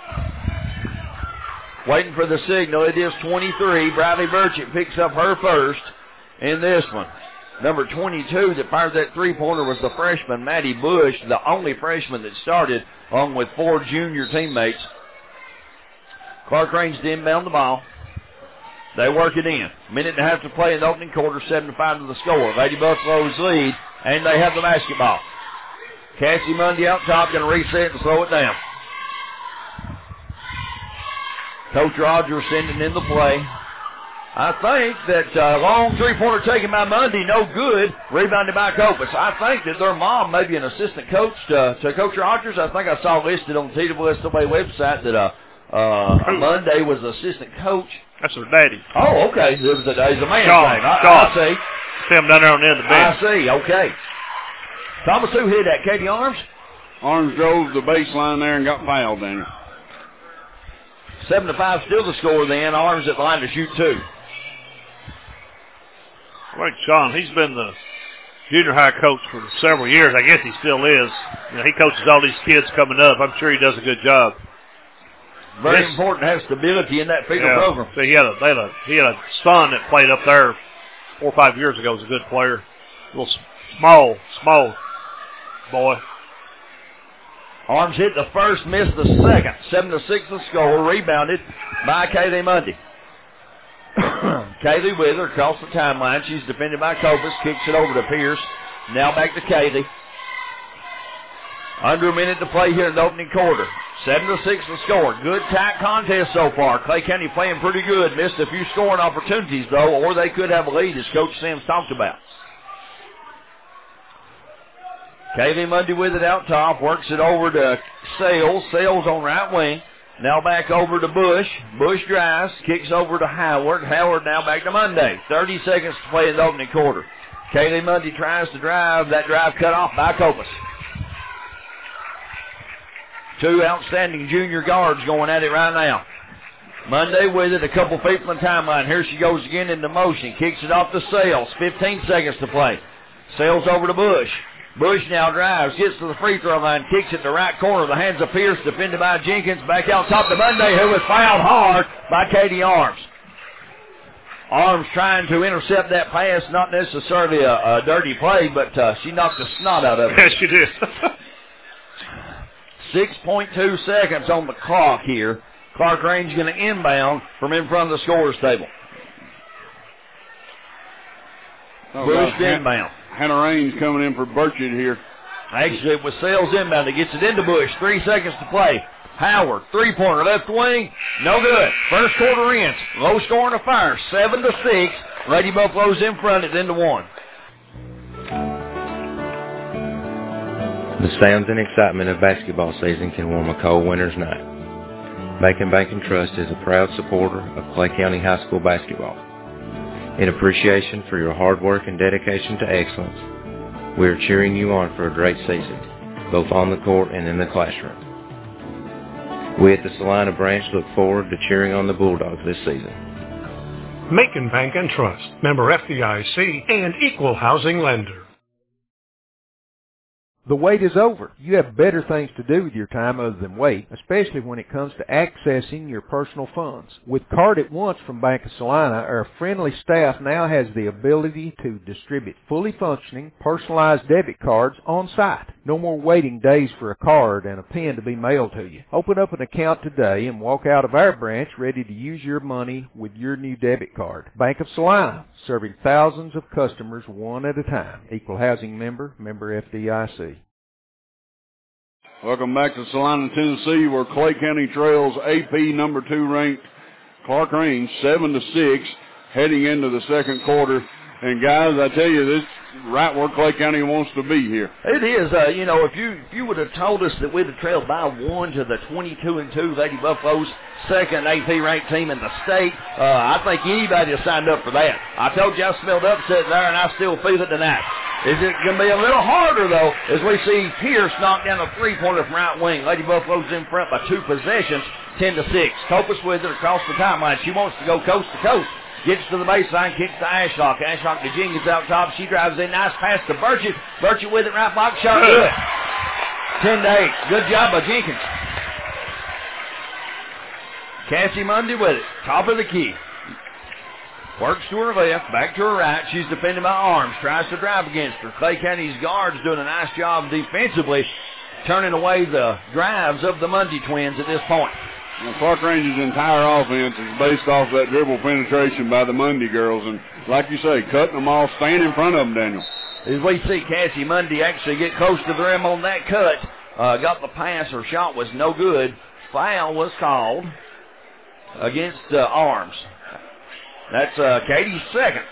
Waiting for the signal. It is 23. Bradley Burchett picks up her first in this one. Number 22 that fired that three-pointer was the freshman, Maddie Bush, the only freshman that started, along with 4 junior teammates. Clark Range to inbound the ball. They work it in. Minute and a half to play in the opening quarter, 7-5 to the score. Lady Buffaloes lead, and they have the basketball. Cassie Mundy out top, going to reset and slow it down. Coach Rogers sending in the play. I think that long three-pointer taken by Mundy, no good. Rebounded by Copus. I think that their mom may be an assistant coach to Coach Rogers. I think I saw listed on the TWSWA website that Monday was assistant coach. That's her daddy. Oh, okay. It was a man's name. I see. See him down there on the end of the bench. I see. Okay. Thomas, who hit that? Katie Arms? Arms drove the baseline there and got fouled, Daniel. 7-5 still the score then. Arms at the line to shoot 2. I think Sean, he's been the junior high coach for several years. I guess he still is. You know, he coaches all these kids coming up. I'm sure he does a good job. Very important to have stability in that feeder program. So he had a son that played up there 4 or 5 years ago. Was a good player. A little small boy. Arms hit the first, missed the second. 7-6 the score. Rebounded by Kaylee Mundy. Kaylee with her across the timeline. She's defended by Copus. Kicks it over to Pierce. Now back to Kaylee. Under a minute to play here in the opening quarter. 7-6 the score. Good tight contest so far. Clay County playing pretty good. Missed a few scoring opportunities, though, or they could have a lead, as Coach Sims talked about. Kaylee Mundy with it out top. Works it over to Sales. Sales on right wing. Now back over to Bush. Bush drives. Kicks over to Howard. Howard now back to Mundy. 30 seconds to play in the opening quarter. Kaylee Mundy tries to drive. That drive cut off by Copus. 2 outstanding junior guards going at it right now. Mundy with it, a couple feet from the timeline. Here she goes again into motion. Kicks it off to Sales. 15 seconds to play. Sales over to Bush. Bush now drives, gets to the free throw line, kicks it to the right corner. The hands of Pierce, defended by Jenkins. Back out top to Mundy, who was fouled hard by Katie Arms. Arms trying to intercept that pass, not necessarily a dirty play, but she knocked the snot out of it. Yes, she did. 6.2 seconds on the clock here. Clark Range going to inbound from in front of the scorer's table. Bush inbound. Hannah Raines coming in for Burchett here. Actually, it was Sales inbound. It gets it into Bush. 3 seconds to play. Howard, three-pointer, left wing. No good. First quarter ends. Low scoring affair. 7-6. Lady Buffaloes in front at 10-1. The sounds and excitement of basketball season can warm a cold winter's night. Macon Bank & Trust is a proud supporter of Clay County High School basketball. In appreciation for your hard work and dedication to excellence, we are cheering you on for a great season, both on the court and in the classroom. We at the Salina branch look forward to cheering on the Bulldogs this season. Macon Bank & Trust, member FDIC, and equal housing lender. The wait is over. You have better things to do with your time other than wait, especially when it comes to accessing your personal funds. With Card at Once from Bank of Salina, our friendly staff now has the ability to distribute fully functioning, personalized debit cards on site. No more waiting days for a card and a pen to be mailed to you. Open up an account today and walk out of our branch ready to use your money with your new debit card. Bank of Salina, serving thousands of customers one at a time. Equal housing member, member FDIC. Welcome back to Salina, Tennessee, where Clay County trails AP number 2 ranked Clark Range 7-6, heading into the second quarter. And guys, I tell you, right where Clay County wants to be here. It is. If you would have told us that we'd have trailed by 1 to the 22-2 Lady Buffaloes, second AP-ranked team in the state, I think anybody has signed up for that. I told you I smelled upset there, and I still feel it tonight. Is it going to be a little harder, though, as we see Pierce knock down a three-pointer from right wing. Lady Buffaloes in front by 2 possessions, 10-6. Kopus with it across the timeline. She wants to go coast to coast. Gets to the baseline, kicks to Ashlock. Ashlock to Jenkins out top. She drives in. Nice pass to Burchett. Burchett with it, right block shot. Good. 10-8. Good job by Jenkins. Cassie Mundy with it. Top of the key. Works to her left, back to her right. She's defended by Arms. Tries to drive against her. Clay County's guards doing a nice job defensively, turning away the drives of the Mundy twins at this point. Now, Clark Range's entire offense is based off that dribble penetration by the Mundy girls. And like you say, cutting them off, staying in front of them, Daniel. As we see Cassie Mundy actually get close to the rim on that cut, got the pass. Her shot was no good. Foul was called against Arms. That's Katie's second.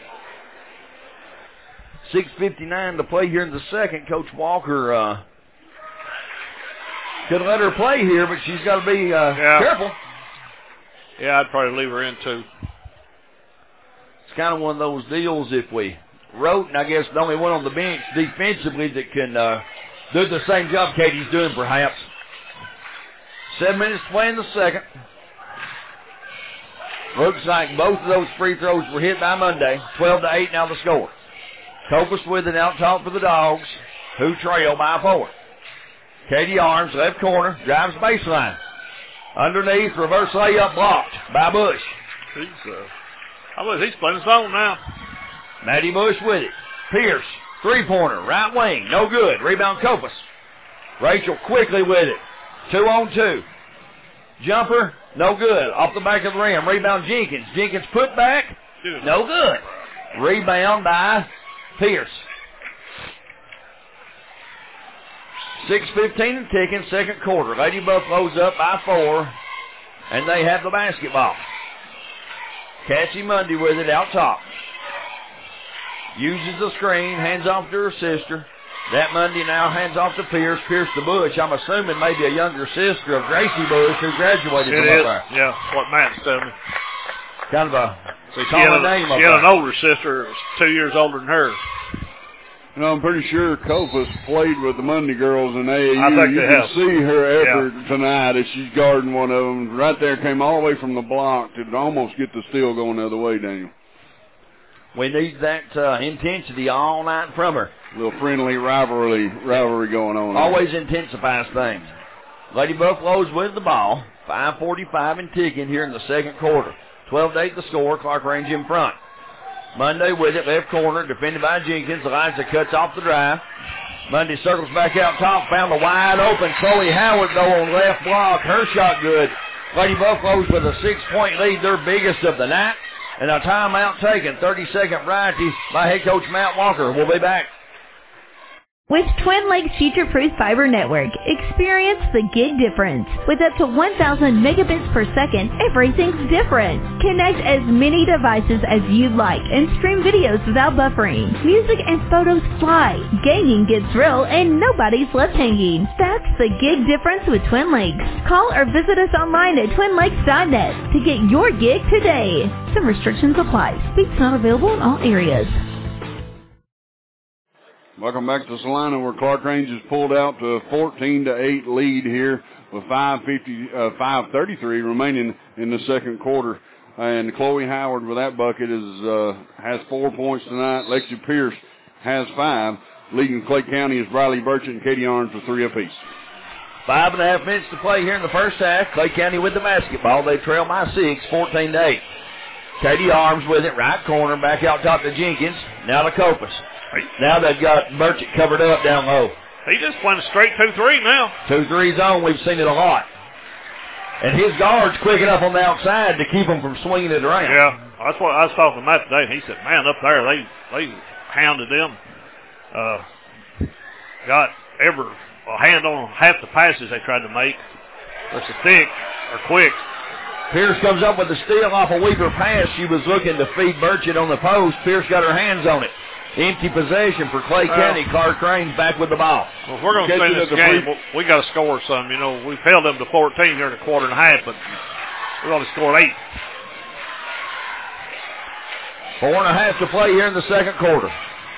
6:59 to play here in the second. Coach Walker could let her play here, but she's got to be careful. Yeah, I'd probably leave her in too. It's kind of one of those deals if we wrote, and I guess the only one on the bench defensively that can do the same job Katie's doing perhaps. 7 minutes to play in the second. Looks like both of those free throws were hit by Monday. 12-8 now the score. Kopus with it out top for the Dogs, who trail by 4. Katie Arms, left corner, drives baseline. Underneath, reverse layup blocked by Bush. I believe he's playing his own now. Maddie Bush with it. Pierce, three-pointer, right wing, no good. Rebound Kopus. Rachel quickly with it. 2-on-2. Jumper, no good. Off the back of the rim. Rebound Jenkins. Jenkins put back, no good. Rebound by Pierce. 6:15 and ticking, second quarter. Lady Buffaloes up by 4, and they have the basketball. Cassie Mundy with it out top. Uses the screen, hands off to her sister. That Mundy now hands off to Pierce. Pierce to Bush. I'm assuming maybe a younger sister of Gracie Bush who graduated from up there. Yeah, that's what Matt's telling me. Kind of a common name. She had an older sister who was 2 years older than her. You know, I'm pretty sure Kopus played with the Mundy girls in AAU. I think you they can have. see her effort tonight as she's guarding one of them. Right there, came all the way from the block to almost get the steal going the other way, Daniel. We need that intensity all night from her. A little friendly rivalry going on. Always intensifies things. Lady Buffaloes with the ball. 5:45 and ticking here in the second quarter. 12-8 the score. Clark Range in front. Mundy with it, left corner, defended by Jenkins. Eliza cuts off the drive. Mundy circles back out top, found the wide open Chloe Howard, though, on left block. Her shot good. Lady Buffaloes with a 6-point lead, their biggest of the night. And a timeout taken, 30-second variety by head coach Matt Walker. We'll be back. With Twin Lakes Future-Proof Fiber Network, experience the gig difference. With up to 1,000 megabits per second, everything's different. Connect as many devices as you'd like and stream videos without buffering. Music and photos fly, gaming gets real, and nobody's left hanging. That's the gig difference with Twin Lakes. Call or visit us online at twinlakes.net to get your gig today. Some restrictions apply. Speeds not available in all areas. Welcome back to Salina, where Clark Range has pulled out to a 14-8 lead here with 5:33 remaining in the second quarter. And Chloe Howard with that bucket has 4 points tonight. Lexi Pierce has 5. Leading Clay County is Briley Burchett and Katie Arms with 3 apiece. 5.5 minutes to play here in the first half. Clay County with the basketball. They trail by 6, 14-8. Katie Arms with it, right corner, back out top to Jenkins. Now to Kopus. Now they've got Burchett covered up down low. He's just playing a straight 2-3 now. 2-3 zone, we've seen it a lot. And his guard's quick enough on the outside to keep him from swinging it around. Yeah, that's what I was talking about today. And he said, man, up there, they hounded them. Got a hand on half the passes they tried to make. It's a thick or quick. Pierce comes up with a steal off a Weaver pass. She was looking to feed Burchett on the post. Pierce got her hands on it. Empty possession for Clay County. Clark Range back with the ball. Well, if we're going to stay in this game, we got to score some. You know, we've held them to 14 here in a quarter and a half, but we've only scored 8. 4.5 to play here in the second quarter.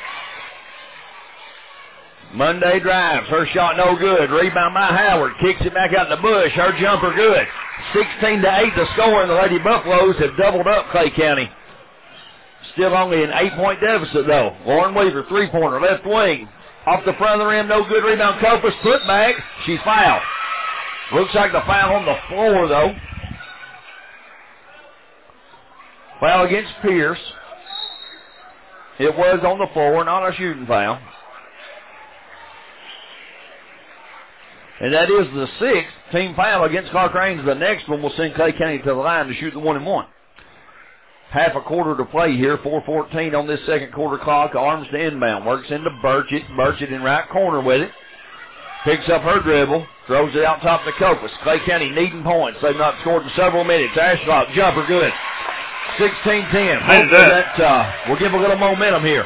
Monday drives. Her shot no good. Rebound by Howard. Kicks it back out in the bush. Her jumper good. 16-8 the score, and the Lady Buffaloes have doubled up Clay County. Still only an 8-point deficit, though. Lauren Weaver, three-pointer, left wing. Off the front of the rim, no good. Rebound, Copas, put back. She's fouled. Looks like the foul on the floor, though. Foul against Pierce. It was on the floor, not a shooting foul. And that is the 6th team foul against Clark Range. The next one will send Clay County to the line to shoot the 1-and-1. Half a quarter to play here. 4:14 on this second quarter clock. Arms to inbound. Works into Burchett. Burchett in right corner with it. Picks up her dribble. Throws it out top to Copas. Clay County needing points. They've not scored in several minutes. Ashlock jumper good. 16-10. Hopefully that will give a little momentum here.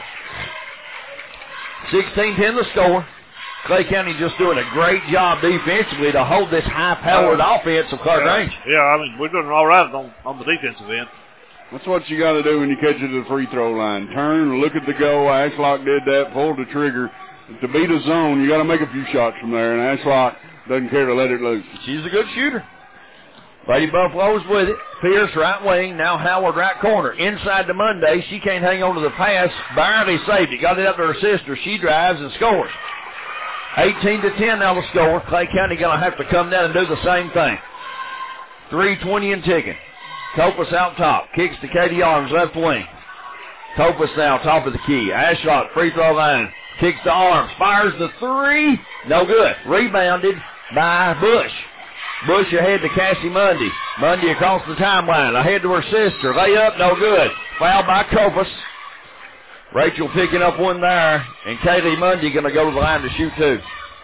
16-10 the score. Clay County just doing a great job defensively to hold this high-powered offense of Clark Range. Yeah, I mean, we're doing all right on the defensive end. That's what you got to do when you catch it to the free throw line. Turn, look at the goal. Ashlock did that, pulled the trigger. To beat a zone, you got to make a few shots from there, and Ashlock doesn't care to let it loose. She's a good shooter. Lady Buffaloes with it. Pierce right wing. Now Howard right corner. Inside to Monday. She can't hang on to the pass. Barely saved it. Got it up to her sister. She drives and scores. 18-10 now the score. Clay County going to have to come down and do the same thing. 3:20 and ticking. Copas out top. Kicks to Katie Arms, left wing. Copas now top of the key. Ashlock, free throw line. Kicks to Arms. Fires the three. No good. Rebounded by Bush. Bush ahead to Cassie Mundy. Mundy across the timeline. Ahead to her sister. Layup, no good. Foul by Copas. Rachel picking up one there. And Kaylee Mundy going to go to the line to shoot two.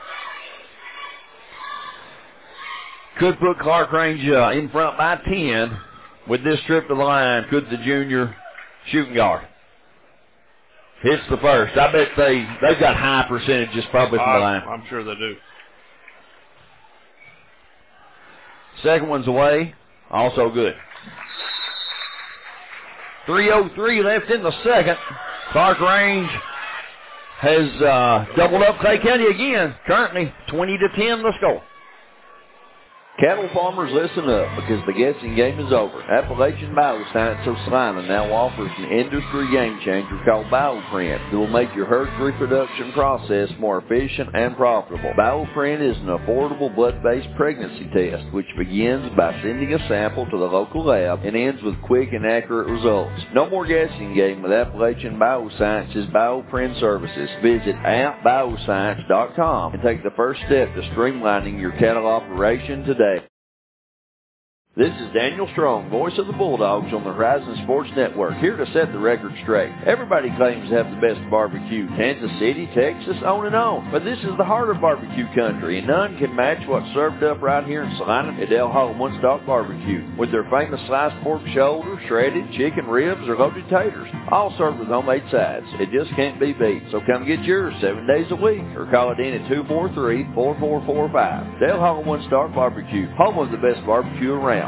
Could put Clark Range in front by 10 with this trip to the line. Could the junior shooting guard. Hits the first. I bet they've got high percentages probably from the line. I'm sure they do. Second one's away. Also good. 3:03 left in the second. Clark Range has doubled up Clay County again. Currently 20-10 the score. Cattle farmers, listen up, because the guessing game is over. Appalachian Bioscience of Salina now offers an industry game changer called BioPrint that will make your herd's reproduction process more efficient and profitable. BioPrint is an affordable blood-based pregnancy test which begins by sending a sample to the local lab and ends with quick and accurate results. No more guessing game with Appalachian Bioscience's BioPrint services. Visit appbioscience.com and take the first step to streamlining your cattle operation today. This is Daniel Strong, voice of the Bulldogs on the Horizon Sports Network, here to set the record straight. Everybody claims to have the best barbecue, Kansas City, Texas, on and on. But this is the heart of barbecue country, and none can match what's served up right here in Salina at El Hall One Stop Barbecue, with their famous sliced pork shoulder, shredded chicken ribs, or loaded taters, all served with homemade sides. It just can't be beat, so come get yours 7 days a week, or call it in at 243-4445. El Hall One Stop Barbecue, home of the best barbecue around.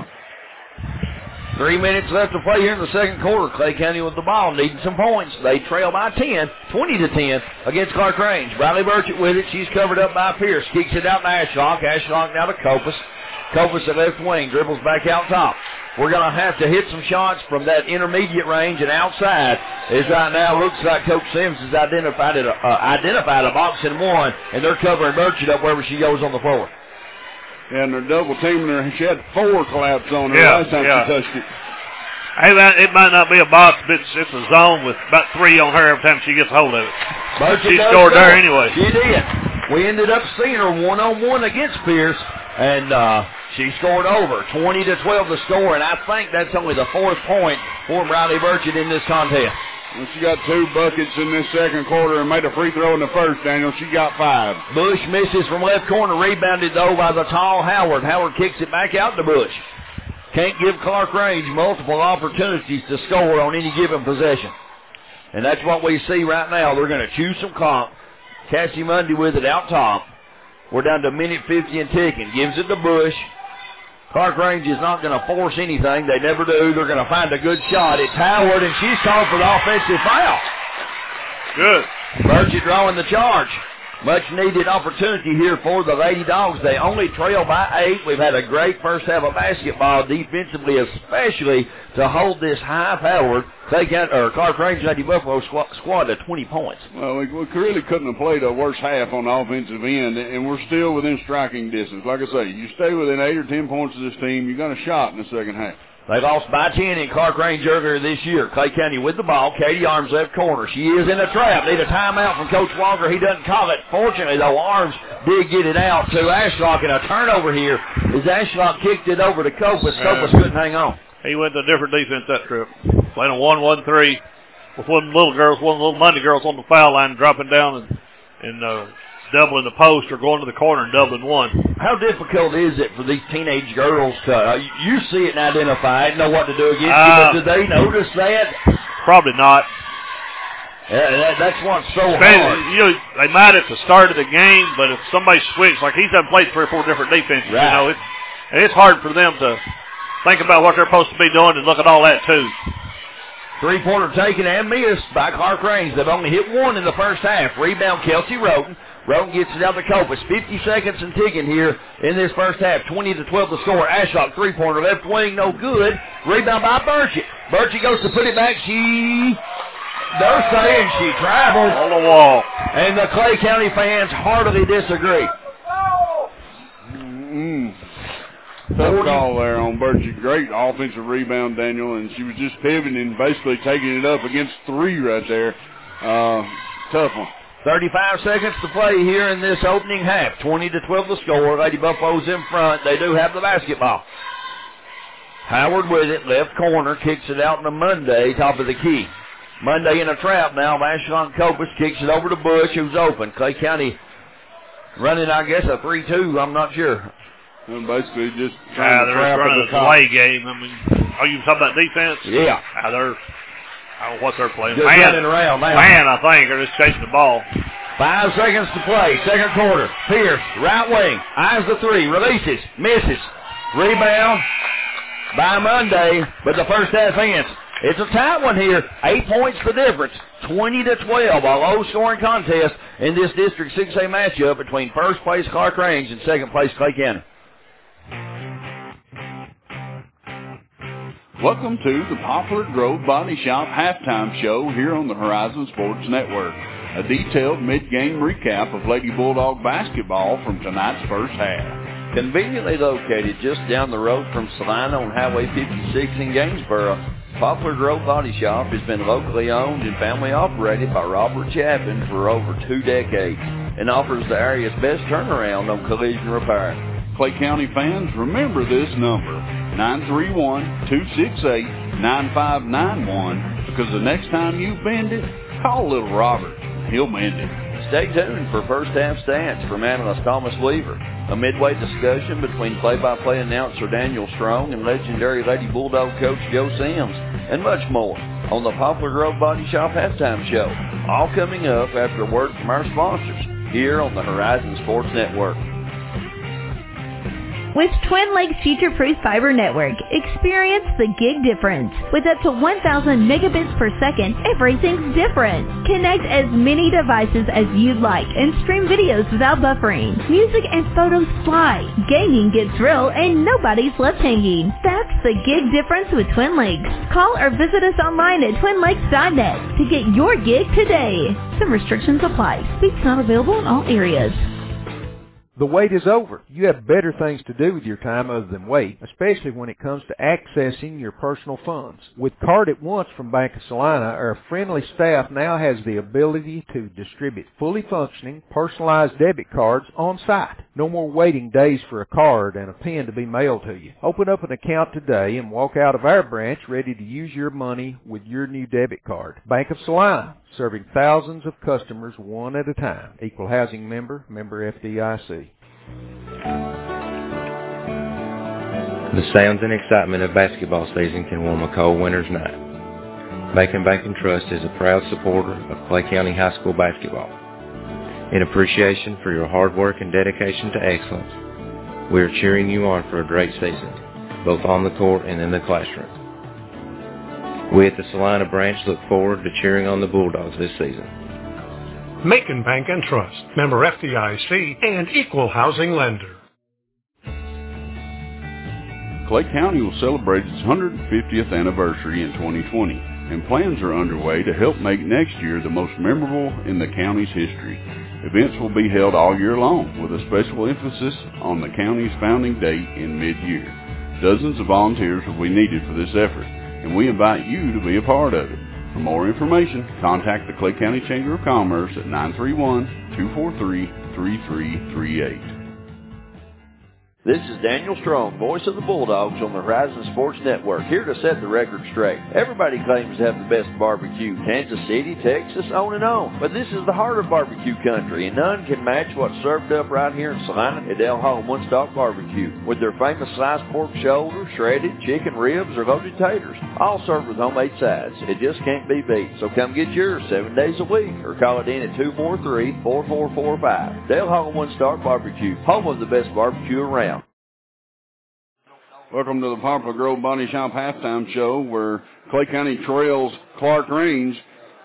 3 minutes left to play here in the second quarter. Clay County with the ball, needing some points. They trail by 10, 20-10 against Clark Range. Riley Burchett with it. She's covered up by Pierce. Kicks it out to Ashlock. Ashlock now to Copas. Copas at left wing. Dribbles back out top. We're going to have to hit some shots from that intermediate range and outside. As right now looks like Coach Sims has identified a box and one, and they're covering Burchett up wherever she goes on the floor. Yeah, and they're double teaming her. She had 4 collapse on her last time she touched it. Hey, it might not be a box, but it's a zone with about 3 on her every time she gets a hold of it. She scored there anyway. She did. We ended up seeing her one-on-one against Pierce, and she scored over. 20-12 the score, and I think that's only the 4th point for Riley Burchett in this contest. Well, she got 2 buckets in this second quarter and made a free throw in the first, Daniel. She got 5. Bush misses from left corner. Rebounded, though, by the tall Howard. Howard kicks it back out to Bush. Can't give Clark Range multiple opportunities to score on any given possession. And that's what we see right now. They're going to choose some clock. Cassie Mundy with it out top. We're down to a minute 50 and ticking. Gives it to Bush. Clark Range is not going to force anything. They never do. They're going to find a good shot. It's Howard, and she's called for the offensive foul. Good. Burgett drawing the charge. Much needed opportunity here for the Lady Dogs. They only trail by 8. We've had a great first half of basketball defensively, especially to hold this high-powered Clark Range Lady Buffalo squad to 20 points. Well, we really couldn't have played a worse half on the offensive end, and we're still within striking distance. Like I say, you stay within 8 or 10 points of this team, you're going to shot in the second half. They lost by 10 in Clark Range earlier this year. Clay County with the ball. Katie Arms left corner. She is in a trap. Need a timeout from Coach Walker. He doesn't call it. Fortunately, though, Arms did get it out to Ashlock, and a turnover here as Ashlock kicked it over to Copus. Copus couldn't hang on. He went to a different defense that trip. Playing a 1-1-3 with one of the little Monday girls on the foul line, dropping down and doubling the post or going to the corner and doubling one. How difficult is it for these teenage girls to, you see it and identify it, know what to do against you, but do they notice that? Probably not. That's what's so hard. You know, they might at the start of the game, but if somebody switches, like he's done played 3 or 4 different defenses, right. You know, it's hard for them to think about what they're supposed to be doing and look at all that too. Three-pointer taken and missed by Clark Range. They've only hit 1 in the first half. Rebound, Kelsey Roden. Roden gets it out to Copus. 50 seconds and ticking here in this first half. 20-12 the score. Ashlock, three-pointer, left wing, no good. Rebound by Burchett. Burchett goes to put it back. They're saying she traveled. On the wall. And the Clay County fans heartily disagree. Tough call there on Burchett. Great offensive rebound, Daniel, and she was just pivoting and basically taking it up against 3 right there. Tough one. 35 seconds to play here in this opening half. 20-12 the score. Lady Buffalo's in front. They do have the basketball. Howard with it, left corner, kicks it out to Monday, top of the key. Monday in a trap now. Ashland Copus kicks it over to Bush, who's open. Clay County running, I guess, a 3-2. I'm not sure. And basically just trying to they're trap running a delay game. I mean, are you talking about defense? Yeah. I don't know what they're playing. Just running around now. Man, I think, are just chasing the ball. 5 seconds to play. Second quarter. Pierce, right wing. Eyes the 3. Releases. Misses. Rebound by Monday, but the first half ends. It's a tight one here. 8 points the difference. 20-12. A low-scoring contest in this District 6A matchup between first place Clark Range and second place Clay County. Welcome to the Poplar Grove Body Shop halftime show here on the Horizon Sports Network. A detailed mid-game recap of Lady Bulldog basketball from tonight's first half. Conveniently located just down the road from Salina on Highway 56 in Gainesboro, Poplar Grove Body Shop has been locally owned and family operated by Robert Chapin for over 2 decades and offers the area's best turnaround on collision repair. Clay County fans, remember this number, 931-268-9591, because the next time you bend it, call little Robert. He'll mend it. Stay tuned for first half stats from analyst Thomas Weaver, a midway discussion between play-by-play announcer Daniel Strong and legendary Lady Bulldog coach Joe Sims, and much more on the Poplar Grove Body Shop halftime show. All coming up after a word from our sponsors here on the Horizon Sports Network. With Twin Lakes Future-Proof Fiber Network, experience the gig difference. With up to 1,000 megabits per second, everything's different. Connect as many devices as you'd like and stream videos without buffering. Music and photos fly. Gaming gets real and nobody's left hanging. That's the gig difference with Twin Lakes. Call or visit us online at twinlakes.net to get your gig today. Some restrictions apply. Speeds not available in all areas. The wait is over. You have better things to do with your time other than wait, especially when it comes to accessing your personal funds. With Card at Once from Bank of Salina, our friendly staff now has the ability to distribute fully functioning, personalized debit cards on site. No more waiting days for a card and a PIN to be mailed to you. Open up an account today and walk out of our branch ready to use your money with your new debit card. Bank of Salina, serving thousands of customers one at a time. Equal housing member, member FDIC. The sounds and excitement of basketball season can warm a cold winter's night. Macon Bank and Trust is a proud supporter of Clay County High School basketball. In appreciation for your hard work and dedication to excellence, we are cheering you on for a great season, both on the court and in the classroom. We at the Salina branch look forward to cheering on the Bulldogs this season. Macon Bank and Trust, member FDIC, and equal housing lender. Clay County will celebrate its 150th anniversary in 2020, and plans are underway to help make next year the most memorable in the county's history. Events will be held all year long, with a special emphasis on the county's founding date in mid-year. Dozens of volunteers will be needed for this effort, and we invite you to be a part of it. For more information, contact the Clay County Chamber of Commerce at 931-243-3338. This is Daniel Strong, voice of the Bulldogs on the Horizon Sports Network, here to set the record straight. Everybody claims to have the best barbecue, Kansas City, Texas, on and on. But this is the heart of barbecue country, and none can match what's served up right here in Salina at El Home One Stop Barbecue, with their famous sliced pork shoulder, shredded chicken ribs, or loaded taters, all served with homemade sides. It just can't be beat. So come get yours 7 days a week, or call it in at 243-4445. El Home One Stop Barbecue, home of the best barbecue around. Welcome to the Poplar Grove Body Shop halftime show, where Clay County trails Clark Range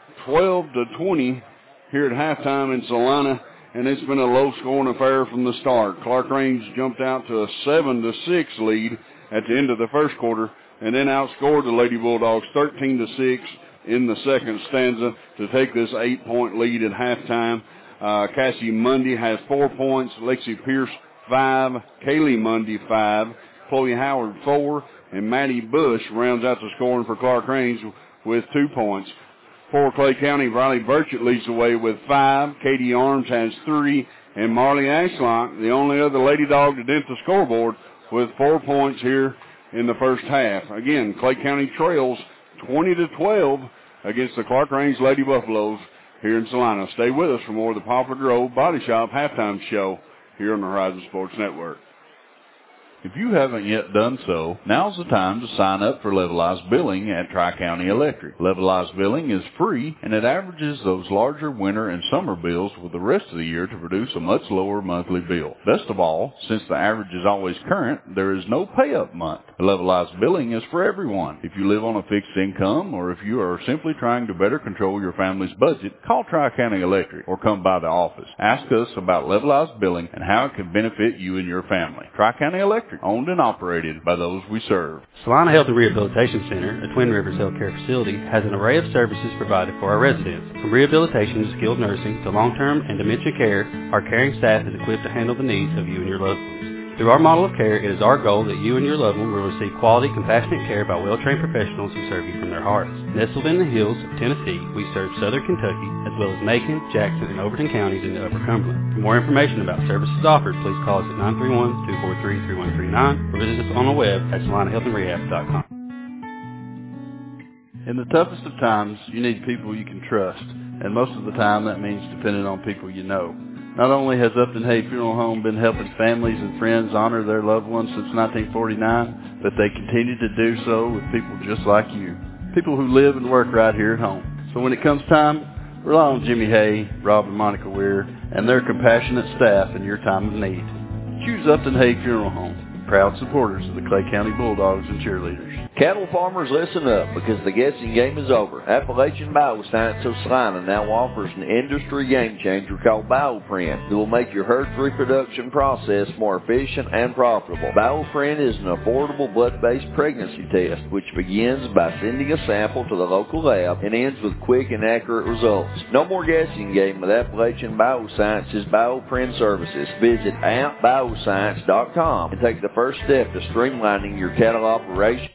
12-20 here at halftime in Salina, and it's been a low-scoring affair from the start. Clark Range jumped out to a 7-6 lead at the end of the first quarter, and then outscored the Lady Bulldogs 13-6 in the second stanza to take this 8-point lead at halftime. Cassie Mundy has 4 points, Lexi Pierce 5, Kaylee Mundy 5, Chloe Howard 4, and Maddie Bush rounds out the scoring for Clark Range with 2 points. For Clay County, Riley Burchett leads the way with 5, Katie Arms has 3, and Marley Ashlock, the only other Lady Dog to dent the scoreboard, with 4 points here in the first half. Again, Clay County trails 20-12 against the Clark Range Lady Buffaloes here in Salina. Stay with us for more of the Poplar Grove Body Shop halftime show here on the Horizon Sports Network. If you haven't yet done so, now's the time to sign up for levelized billing at Tri-County Electric. Levelized billing is free, and it averages those larger winter and summer bills with the rest of the year to produce a much lower monthly bill. Best of all, since the average is always current, there is no pay-up month. Levelized billing is for everyone. If you live on a fixed income, or if you are simply trying to better control your family's budget, call Tri-County Electric or come by the office. Ask us about levelized billing and how it can benefit you and your family. Tri-County Electric, owned and operated by those we serve. Salina Health and Rehabilitation Center, a Twin Rivers Healthcare facility, has an array of services provided for our residents. From rehabilitation to skilled nursing to long-term and dementia care, our caring staff is equipped to handle the needs of you and your loved ones. Through our model of care, it is our goal that you and your loved one will receive quality, compassionate care by well-trained professionals who serve you from their hearts. Nestled in the hills of Tennessee, we serve southern Kentucky, as well as Macon, Jackson, and Overton counties in the Upper Cumberland. For more information about services offered, please call us at 931-243-3139 or visit us on the web at salinahealthandrehab.com. In the toughest of times, you need people you can trust, and most of the time that means depending on people you know. Not only has Upton Hay Funeral Home been helping families and friends honor their loved ones since 1949, but they continue to do so with people just like you, people who live and work right here at home. So when it comes time, rely on Jimmy Hay, Rob and Monica Weir, and their compassionate staff in your time of need. Choose Upton Hay Funeral Home, proud supporters of the Clay County Bulldogs and cheerleaders. Cattle farmers, listen up, because the guessing game is over. Appalachian Bioscience of Salina now offers an industry game changer called BioPrint that will make your herd's reproduction process more efficient and profitable. BioPrint is an affordable blood-based pregnancy test, which begins by sending a sample to the local lab and ends with quick and accurate results. No more guessing game with Appalachian Bioscience's BioPrint services. Visit appbioscience.com and take the first step to streamlining your cattle operation.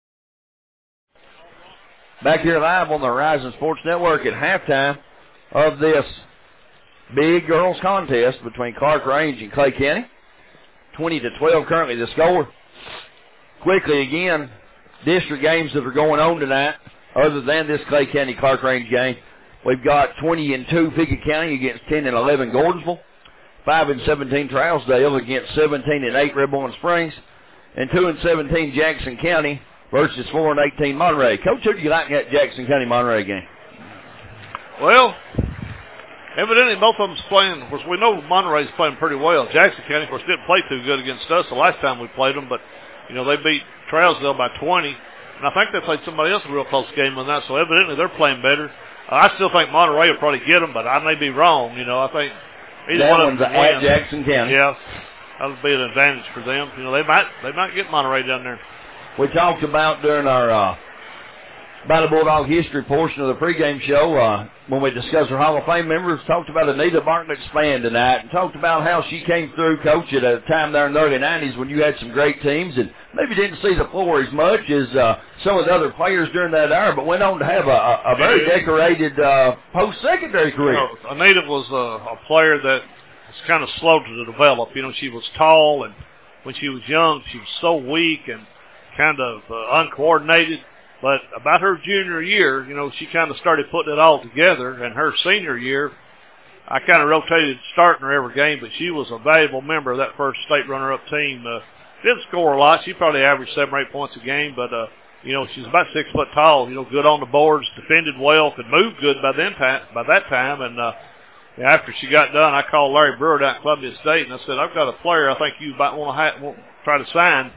Back here live on the Horizon Sports Network at halftime of this big girls contest between Clark Range and Clay County. 20-12 currently the score. Quickly again, district games that are going on tonight, other than this Clay County Clark Range game. We've got 20-2 Pickett County against 10-11 Gordonsville. 5-17 Trousdale against 17-8 Red Bowling Springs. And 2-17 Jackson County versus 4-18 Monterey. Coach, who do you like in that Jackson County Monterey game? Well, evidently both of them's playing. Of course, we know Monterey's playing pretty well. Jackson County, of course, didn't play too good against us the last time we played them, but, you know, they beat Trousdale by 20. And I think they played somebody else a real close game on that, so evidently they're playing better. I still think Monterey will probably get them, but I may be wrong. You know, I think either that one one's of them at Jackson County. Yeah, that'll be an advantage for them. You know, they might get Monterey down there. We talked about during our Battle Bulldog history portion of the pregame show, when we discussed our Hall of Fame members, talked about Anita Bartlett Spann tonight and talked about how she came through, Coach, at a time there in the early 90s when you had some great teams and maybe didn't see the floor as much as some of the other players during that era, but went on to have a very decorated post-secondary career. You know, Anita was a player that was kind of slow to develop. You know, she was tall, and when she was young, she was so weak and kind of uncoordinated. But about her junior year, you know, she kind of started putting it all together. And her senior year, I kind of rotated starting her every game, but she was a valuable member of that first state runner-up team. Didn't score a lot. She probably averaged 7 or 8 points a game, but, you know, she's about 6 foot tall, you know, good on the boards, defended well, could move good by that time. And after she got done, I called Larry Brewer down at Columbia State, and I said, I've got a player I think you might want to try to sign.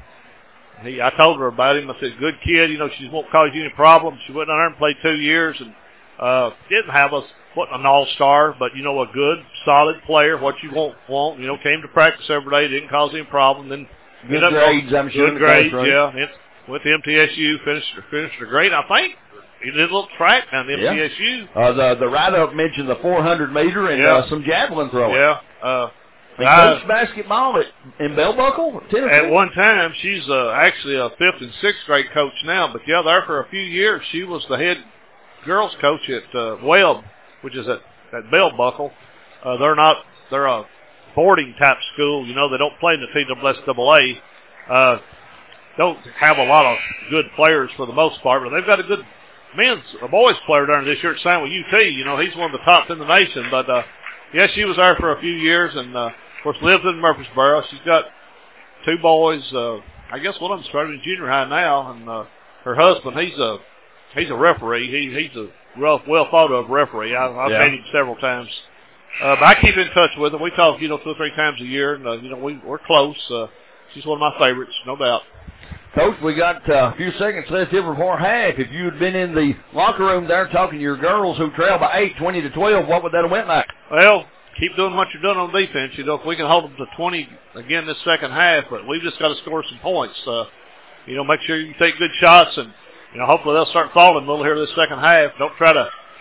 I told her about him. I said, good kid, you know, she won't cause you any problems. She went down there and played 2 years and didn't have us wasn't an all-star, but, you know, a good, solid player, what you want, you know, came to practice every day, didn't cause any problem. Then good grades, I'm sure. Good grades, yeah. With MTSU, finished her grade. I think he did a little track down at MTSU. The write-up mentioned the 400-meter and some javelin throwing. Yeah. And coached basketball in Bell Buckle, Tennessee. At one time, she's actually a 5th and 6th grade coach now, but yeah, there for a few years, she was the head girls coach at Webb, which is at Bell Buckle. They're a boarding type school, you know, they don't play in the TSSAA. Don't have a lot of good players for the most part, but they've got a good boys player down this year at signed with UT. You know, he's one of the tops in the nation, but yeah, she was there for a few years and, of course, lives in Murfreesboro. She's got 2 boys. I guess one of them's starting in junior high now, and her husband, he's a referee. He's a well thought of referee. I've met him several times. But I keep in touch with her. We talk, you know, 2 or 3 times a year, and, you know, we're close. She's one of my favorites, no doubt. Coach, we got a few seconds left here before half. If you had been in the locker room there talking to your girls who trailed by 8, 20-12, what would that have went like? Well, keep doing what you're doing on defense. You know, if we can hold them to 20 again this second half, but we've just got to score some points. You know, make sure you take good shots, and you know, hopefully they'll start falling a little here this second half. Don't try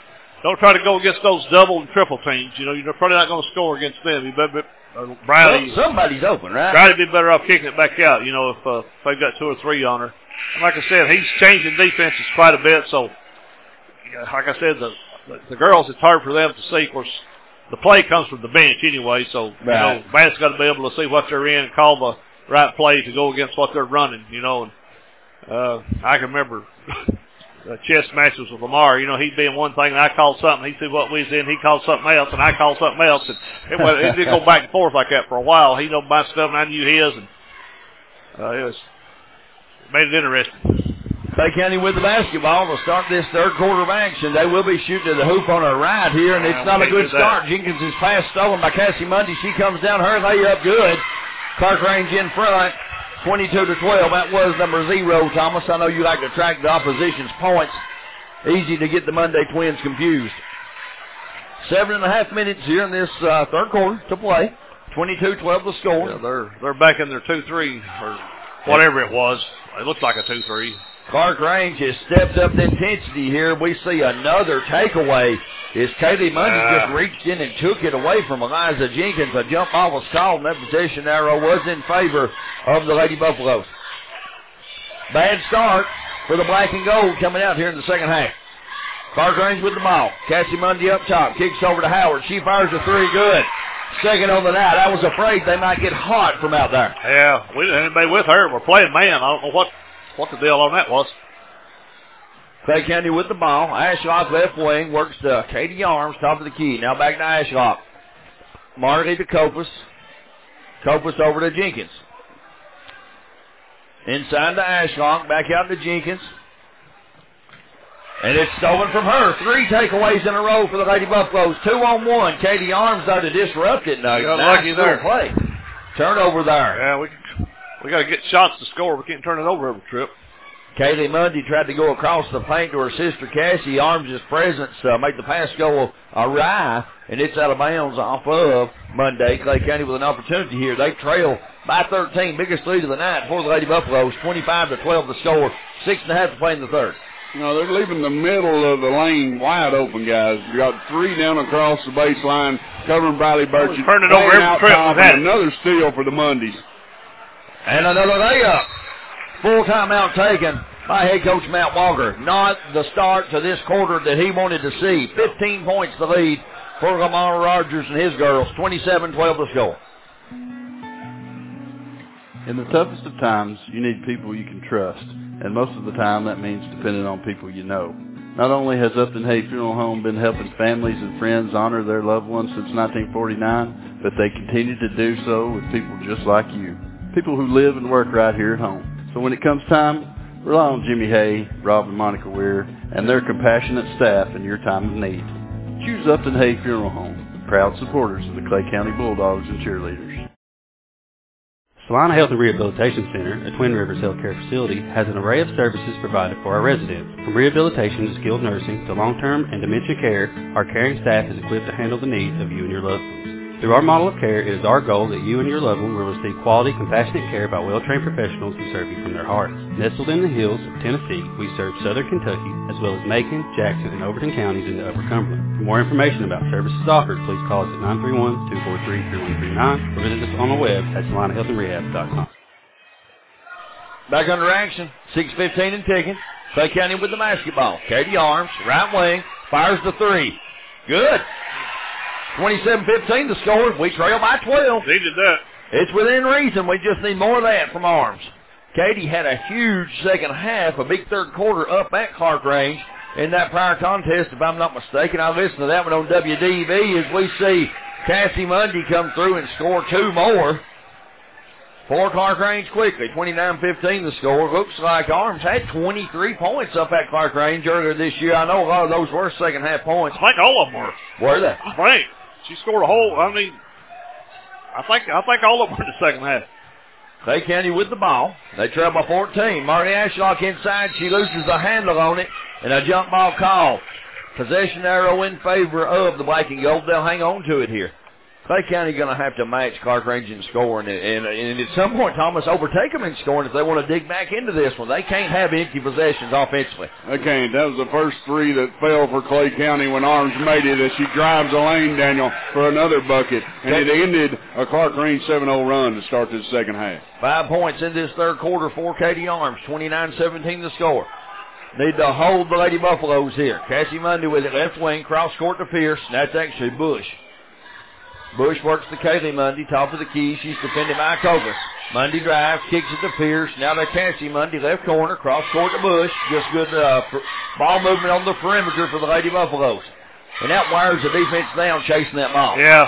to go against those double and triple teams. You know, you're probably not going to score against them. You better. Briley, somebody's open, right? Briley would be better off kicking it back out, you know, if they've got 2 or 3 on her. And like I said, he's changing defenses quite a bit, so like I said, the girls, it's hard for them to see. Of course, the play comes from the bench anyway, so you know, Bass got to be able to see what they're in and call the right play to go against what they're running, you know. And I can remember chess matches with Lamar. You know, he'd be in one thing, and I called something. He'd see what we was in. He called something else, and I called something else. And it did go back and forth like that for a while. He knew my stuff, and I knew his, and it made it interesting. Clay County with the basketball will start this third quarter of action. They will be shooting to the hoop on our right here, and it's not a good start. Jenkins' pass stolen by Cassie Mundy. She comes down her layup good. Clark Range in front. 22-12, that was number 0, Thomas. I know you like to track the opposition's points. Easy to get the Monday Twins confused. 7.5 minutes here in this third quarter to play. 22-12 the score. Yeah, they're back in their 2-3 or whatever it was. It looks like a 2-3. Clark Range has stepped up the intensity here. We see another takeaway as Kaylee Mundy just reached in and took it away from Eliza Jenkins. A jump ball was called, and that possession arrow was in favor of the Lady Buffaloes. Bad start for the black and gold coming out here in the second half. Clark Range with the ball. Cassie Mundy up top. Kicks over to Howard. She fires a 3 good. Second on the night. I was afraid they might get hot from out there. Yeah, we didn't have anybody with her. We're playing man. I don't know what the deal on that was. Clay County with the ball. Ashlock left wing works to Katie Arms, top of the key. Now back to Ashlock. Marty to Kopus. Kopus over to Jenkins. Inside to Ashlock, back out to Jenkins. And it's stolen from her. 3 takeaways in a row for the Lady Buffaloes. 2-on-1. Katie Arms there to disrupt it. Now, got nice lucky there. play. Turnover there. Yeah, we got to get shots to score. We can't turn it over every trip. Kaylee Mundy tried to go across the paint to her sister Cassie. Arms' presence made the pass go awry, and it's out of bounds off of Monday. Clay County with an opportunity here. They trail by 13, biggest lead of the night for the Lady Buffaloes. 25-12 the score. 6.5 to play in the third. No, they're leaving the middle of the lane wide open, guys. You got 3 down across the baseline, covering Briley Burchett. Turn it over every trip. Another steal for the Mondays. And another layup. Full timeout taken by head coach Matt Walker. Not the start to this quarter that he wanted to see. 15 points the lead for Lamar Rogers and his girls. 27-12 the score. In the toughest of times, you need people you can trust. And most of the time, that means depending on people you know. Not only has Upton Hay Funeral Home been helping families and friends honor their loved ones since 1949, but they continue to do so with people just like you. People who live and work right here at home. So when it comes time, rely on Jimmy Hay, Rob and Monica Weir, and their compassionate staff in your time of need. Choose Upton Hay Funeral Home, proud supporters of the Clay County Bulldogs and cheerleaders. Salina Health and Rehabilitation Center, a Twin Rivers healthcare facility, has an array of services provided for our residents. From rehabilitation to skilled nursing to long-term and dementia care, our caring staff is equipped to handle the needs of you and your loved ones. Through our model of care, it is our goal that you and your loved one will receive quality, compassionate care by well-trained professionals who serve you from their hearts. Nestled in the hills of Tennessee, we serve southern Kentucky, as well as Macon, Jackson, and Overton counties into Upper Cumberland. For more information about services offered, please call us at 931-243-3139 or visit us on the web at SalinaHealthAndRehab.com. Back under action. 6:15 and ticking. Clay County with the basketball. Katie Arms, right wing, fires the 3. Good. 27-15 the score. We trail by 12. Needed that. It's within reason. We just need more of that from Arms. Katie had a huge second half, a big third quarter up at Clark Range in that prior contest, if I'm not mistaken. I listened to that one on WDEV as we see Cassie Mundy come through and score 2 more for Clark Range quickly. 29-15 the score. Looks like Arms had 23 points up at Clark Range earlier this year. I know a lot of those were second half points. I think all of them were. Were they? I think. She scored a whole, I think all of them were in the second half. Clay County with the ball. They trail by 14. Marty Ashlock inside. She loses the handle on it, and a jump ball call. Possession arrow in favor of the Black and Gold. They'll hang on to it here. Clay County going to have to match Clark Range in scoring, and at some point, Thomas, overtake them in scoring if they want to dig back into this one. They can't have empty possessions offensively. They can't. That was the first 3 that fell for Clay County when Arms made it as she drives the lane, Daniel, for another bucket. And it ended a Clark Range 7-0 run to start this second half. 5 points in this third quarter for Katie Arms. 29-17 the score. Need to hold the Lady Buffaloes here. Cassie Mundy with it, left wing, cross court to Pierce. That's actually Bush. Bush works to Kaylee Mundy, top of the key. She's defended by Cobus. Mundy drives, kicks it to Pierce. Now to Cassie Mundy, left corner, cross court to Bush. Just good ball movement on the perimeter for the Lady Buffaloes. And that wires the defense down chasing that ball. Yeah.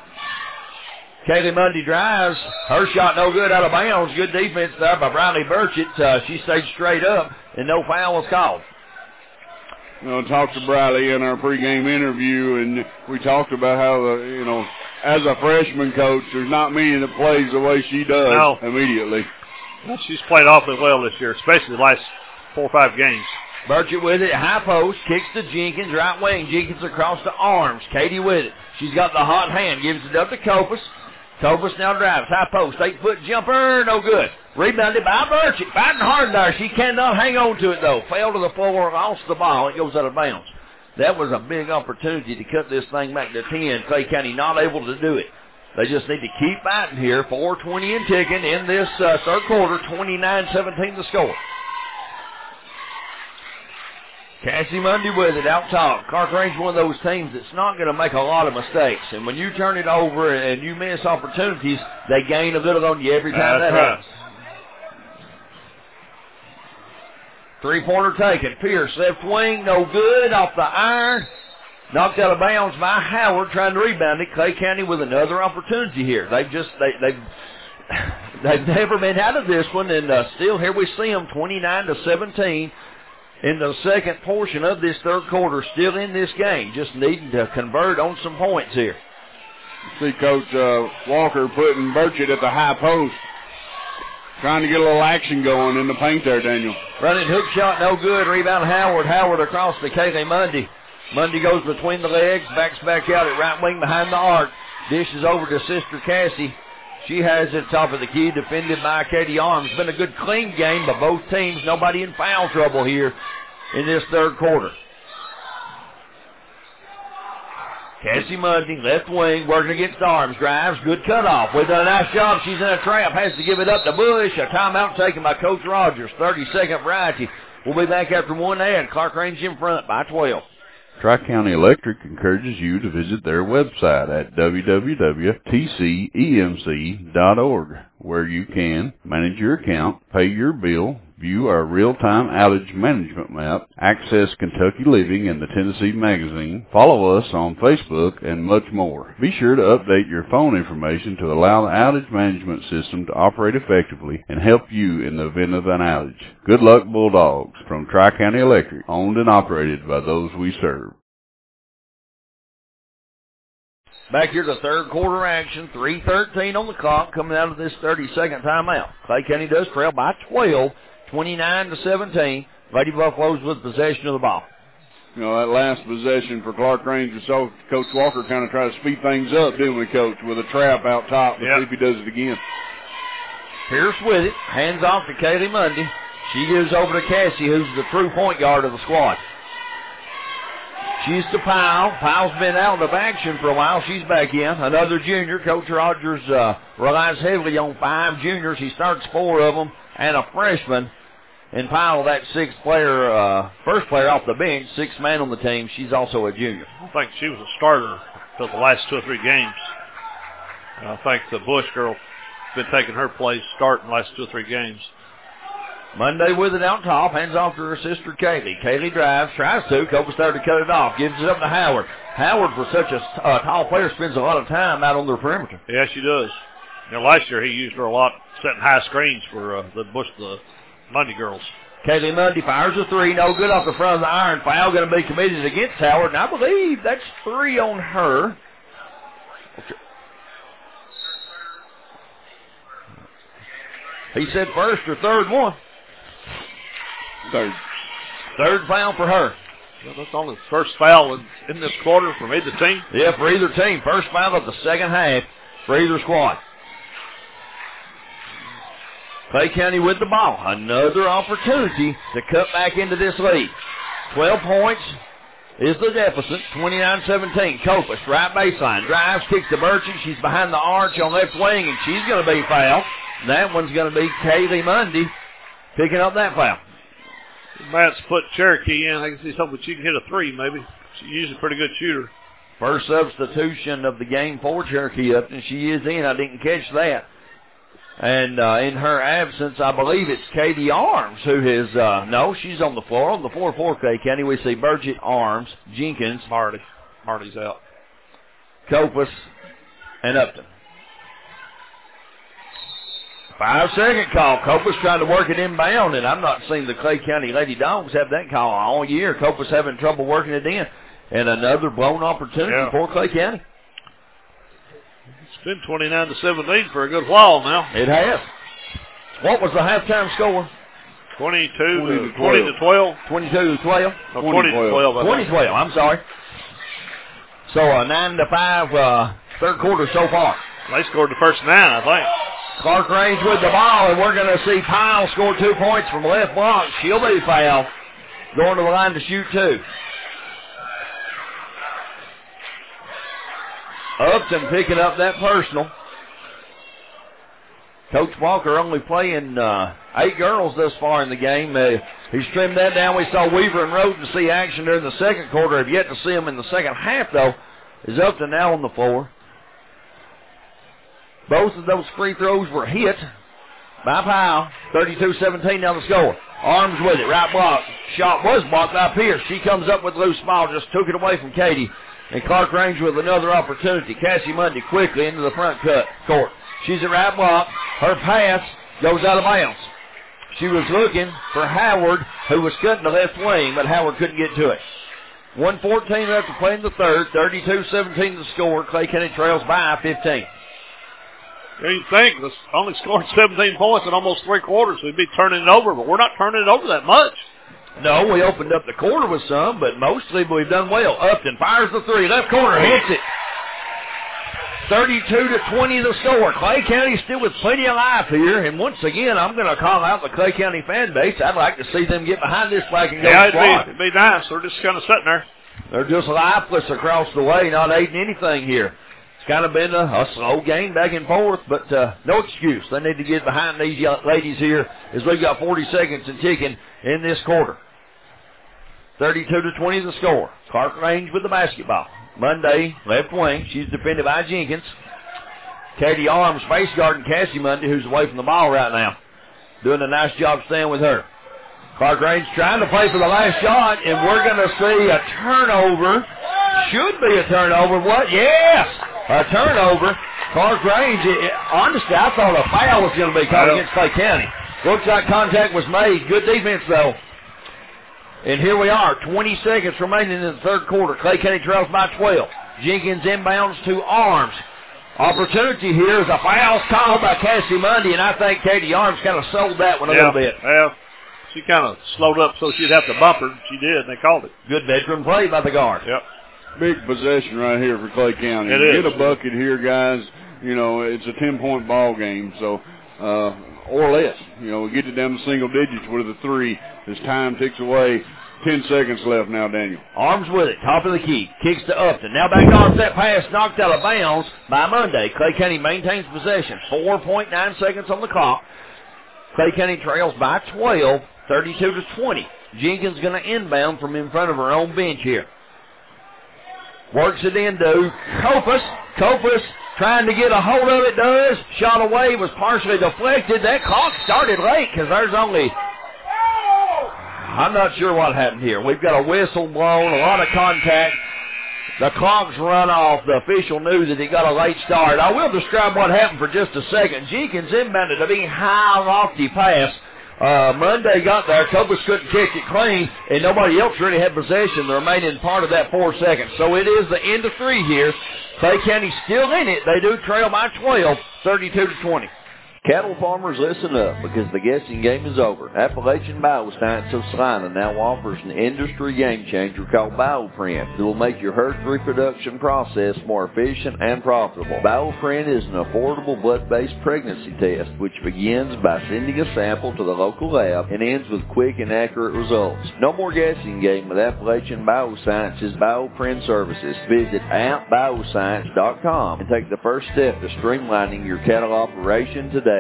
Kaylee Mundy drives. Her shot no good, out of bounds. Good defense there by Briley Burchett. She stayed straight up, and no foul was called. You know, talked to Briley in our pregame interview, and we talked about how, as a freshman coach, there's not many that plays the way she does immediately. She's played awfully well this year, especially the last 4 or 5 games. Burchett with it, high post, kicks to Jenkins, right wing. Jenkins across to Arms. Katie with it. She's got the hot hand, gives it up to Copus. Copus now drives, high post, 8-foot jumper, no good. Rebounded by Burchett, fighting hard there. She cannot hang on to it, though. Fell to the floor, lost the ball. It goes out of bounds. That was a big opportunity to cut this thing back to 10. Clay County not able to do it. They just need to keep fighting here. 4:20 and ticking in this third quarter. 29-17 the score. Cassie Mundy with it out top. Clark Range one of those teams that's not going to make a lot of mistakes. And when you turn it over and you miss opportunities, they gain a little on you every time that happens. 3-pointer taken. Pierce, left wing, no good. Off the iron. Knocked out of bounds by Howard trying to rebound it. Clay County with another opportunity here. They've They've never been out of this one, and still here we see them, 29-17 in the second portion of this third quarter, still in this game, just needing to convert on some points here. See Coach Walker putting Burchett at the high post, trying to get a little action going in the paint there, Daniel. Running hook shot, no good. Rebound Howard. Howard across to Kaylee Mundy. Mundy goes between the legs, backs back out at right wing behind the arc. Dishes over to Sister Cassie. She has it top of the key, defended by Katie Arms. Been a good clean game by both teams. Nobody in foul trouble here in this third quarter. Cassie Mundy, left wing, working against Arms. Drives, good cutoff. We've done a nice job. She's in a trap. Has to give it up to Bush. A timeout taken by Coach Rogers. 30-second variety. We'll be back after one ad. Clark-Range in front by 12. Tri-County Electric encourages you to visit their website at www.tcemc.org, where you can manage your account, pay your bill, view our real-time outage management map, access Kentucky Living and the Tennessee Magazine, follow us on Facebook, and much more. Be sure to update your phone information to allow the outage management system to operate effectively and help you in the event of an outage. Good luck, Bulldogs, from Tri-County Electric, owned and operated by those we serve. Back here to third quarter action, 3:13 on the clock, coming out of this 30-second timeout. Clay County does trail by 12, 29-17. Lady Buffaloes with possession of the ball. You know, that last possession for Clark-Range, we saw Coach Walker kind of try to speed things up, didn't we, Coach, with a trap out top. Let's see if he does it again. Pierce with it, hands off to Kaylee Mundy. She gives over to Cassie, who's the true point guard of the squad. She's to Powell. Powell's been out of action for a while. She's back in. Another junior. Coach Rogers relies heavily on 5 juniors. He starts 4 of them and a freshman. And Powell, that first player off the bench, 6th man on the team. She's also a junior. I don't think she was a starter for the last 2 or 3 games. I think the Bush girl has been taking her place starting the last 2 or 3 games. Monday with it out top, hands off to her sister Kaylee. Kaylee drives, tries to. Copus there to cut it off, gives it up to Howard. Howard, for such a tall player, spends a lot of time out on their perimeter. Yeah, she does. You know, last year he used her a lot, setting high screens for the Mundy girls. Kaylee Mundy fires a 3, no good off the front of the iron. Foul going to be committed against Howard, and I believe that's 3 on her. He said first or third one. Third foul for her. Well, that's only the first foul in this quarter from either team. Yeah, for either team. First foul of the second half for either squad. Clay County with the ball. Another opportunity to cut back into this lead. 12 points is the deficit. 29-17. Copus, right baseline. Drives, kicks to Burchett. She's behind the arch on left wing, and she's going to be fouled. That one's going to be Kaylee Mundy picking up that foul. Matt's put Cherokee in. I can see something, but she can hit a 3 maybe. She's usually a pretty good shooter. First substitution of the game for Cherokee Upton. She is in. I didn't catch that. And in her absence, I believe it's Katie Arms who is, no, she's on the floor. On the floor for Clay County, we see Burgett, Arms, Jenkins. Marty's out. Copus, and Upton. 5-second call. Copus trying to work it inbound, and I'm not seeing the Clay County Lady Dogs have that call all year. Copus having trouble working it in. And another blown opportunity for Clay County. It's been 29-17 for a good while now. It has. What was the halftime score? 20 to 12. 22 to 12? No, 20 to 12. 20-12, I'm sorry. So a 9-5 third quarter so far. They scored the first 9, I think. Clark-Range with the ball, and we're going to see Powell score 2 points from left block. She'll be fouled. Going to the line to shoot 2. Upton picking up that personal. Coach Walker only playing 8 girls thus far in the game. He's trimmed that down. We saw Weaver and Roden see action during the second quarter. Have yet to see them in the second half, though. Is Upton now on the floor. Both of those free throws were hit by Powell. 32-17 now the score. Arms with it, right block. Shot was blocked by Pierce. She comes up with loose ball, just took it away from Katie. And Clark Range with another opportunity. Cassie Mundy quickly into the front court. She's at right block. Her pass goes out of bounds. She was looking for Howard, who was cutting the left wing, but Howard couldn't get to it. 1:14 left to play in the third. 32-17 the score. Clay County trails by 15. You think this only scored 17 points in almost 3 quarters, we'd be turning it over, but we're not turning it over that much. No, we opened up the quarter with some, but mostly we've done well. Upton fires the three. Left corner hits it. 32-20 the score. Clay County still with plenty of life here, and once again, I'm going to call out the Clay County fan base. I'd like to see them get behind this flag and go squad. It'd be nice. They're just kind of sitting there. They're just lifeless across the way, not aiding anything here. It's kind of been a slow game back and forth, but no excuse. They need to get behind these ladies here as we've got 40 seconds and ticking in this quarter. 32-20 the score. Clark Range with the basketball. Monday, left wing. She's defended by Jenkins. Katie Arms face guarding Cassie Monday, who's away from the ball right now. Doing a nice job staying with her. Clark Range trying to play for the last shot, and we're going to see a turnover. Should be a turnover. What? Yes! A turnover. Clark Range, honestly, I thought a foul was going to be called against Clay County. Looks like contact was made. Good defense, though. And here we are, 20 seconds remaining in the third quarter. Clay County trails by 12. Jenkins inbounds to Arms. Opportunity here is a foul called by Cassie Mundy, and I think Katie Arms kind of sold that one a little bit. Yeah, she kind of slowed up so she'd have to bump her. She did, and they called it. Good veteran play by the guard. Yep. Big possession right here for Clay County. It is. Get a bucket here, guys. You know, it's a 10-point ball game, so or less. You know, get it down to single digits with a three as time ticks away. 10 seconds left now, Daniel. Arms with it, top of the key. Kicks to Upton. Now back off that pass, knocked out of bounds by Monday. Clay County maintains possession. 4.9 seconds on the clock. Clay County trails by 12, 32-20. Jenkins going to inbound from in front of her own bench here. Works it into Kopus. Kopus trying to get a hold of it, does. Shot away, was partially deflected. That clock started late because there's only... I'm not sure what happened here. We've got a whistle blown, a lot of contact. The clock's run off. The official knew that he got a late start. I will describe what happened for just a second. Jenkins inbounded a big high lofty pass. Monday got there. Kopus couldn't catch it clean, and nobody else really had possession the remaining part of that 4 seconds. So it is the end of three here. Clay County still in it. They do trail by 12, 32-20. Cattle farmers, listen up, because the guessing game is over. Appalachian Bioscience of Salina now offers an industry game changer called BioPrint that will make your herd's reproduction process more efficient and profitable. BioPrint is an affordable blood-based pregnancy test which begins by sending a sample to the local lab and ends with quick and accurate results. No more guessing game with Appalachian Bioscience's BioPrint services. Visit appbioscience.com and take the first step to streamlining your cattle operation today.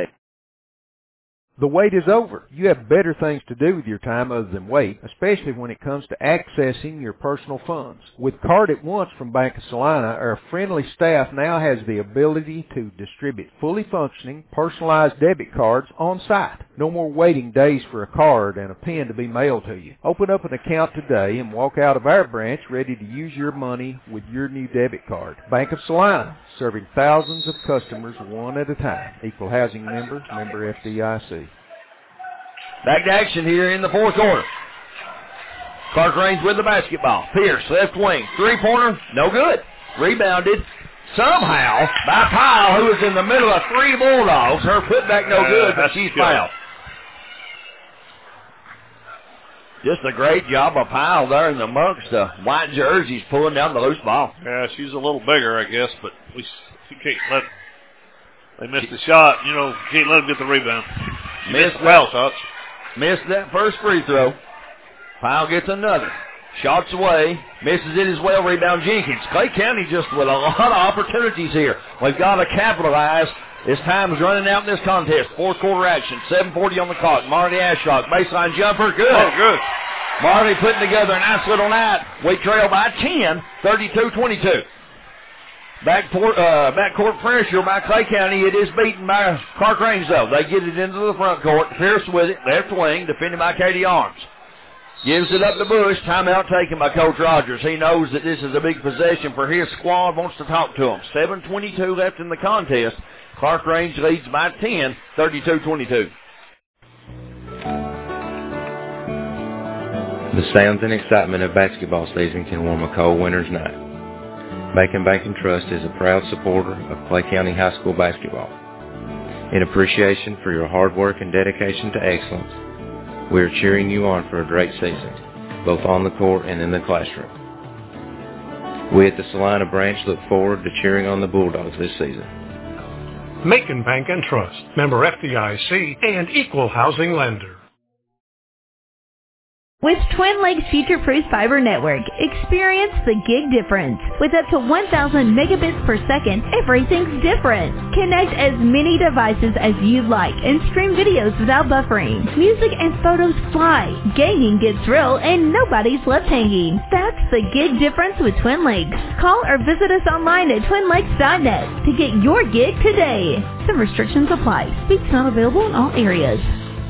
The wait is over. You have better things to do with your time other than wait, especially when it comes to accessing your personal funds. With Card at Once from Bank of Salina, our friendly staff now has the ability to distribute fully functioning, personalized debit cards on site. No more waiting days for a card and a pen to be mailed to you. Open up an account today and walk out of our branch ready to use your money with your new debit card. Bank of Salina, serving thousands of customers one at a time. Equal housing member, member FDIC. Back to action here in the fourth quarter. Clark Range with the basketball. Pierce, left wing. Three-pointer, no good. Rebounded somehow by Pyle, who was in the middle of three Bulldogs. Her putback no good, but she's fouled. Just a great job of Pyle there in the amongst the white jerseys pulling down the loose ball. Yeah, she's a little bigger, I guess, but you can't let... They missed the shot. You know, can't let them get the rebound. Missed that first free throw. Pyle gets another. Shots away. Misses it as well. Rebound Jenkins. Clay County just with a lot of opportunities here. We've got to capitalize. As time is running out in this contest. Fourth quarter action. 7:40 on the clock. Marty Ashrock. Baseline jumper. Good. Oh, good. Marty putting together a nice little night. We trail by 10. 32-22. Backcourt pressure by Clay County. It is beaten by Clark Range, though. They get it into the front court. Pierce with it. Left wing. Defended by Katie Arms. Gives it up to Bush. Timeout taken by Coach Rogers. He knows that this is a big possession for his squad. Wants to talk to him. 7:22 left in the contest. Clark-Range leads by 10, 32-22. The sounds and excitement of basketball season can warm a cold winter's night. Macon Bank & Trust is a proud supporter of Clay County High School basketball. In appreciation for your hard work and dedication to excellence, we are cheering you on for a great season, both on the court and in the classroom. We at the Salina branch look forward to cheering on the Bulldogs this season. Macon Bank & Trust, member FDIC, and equal housing lender. With Twin Lakes Future-Proof Fiber Network, experience the gig difference. With up to 1,000 megabits per second, everything's different. Connect as many devices as you'd like and stream videos without buffering. Music and photos fly, gaming gets real, and nobody's left hanging. That's the gig difference with Twin Lakes. Call or visit us online at twinlakes.net to get your gig today. Some restrictions apply. Speeds not available in all areas.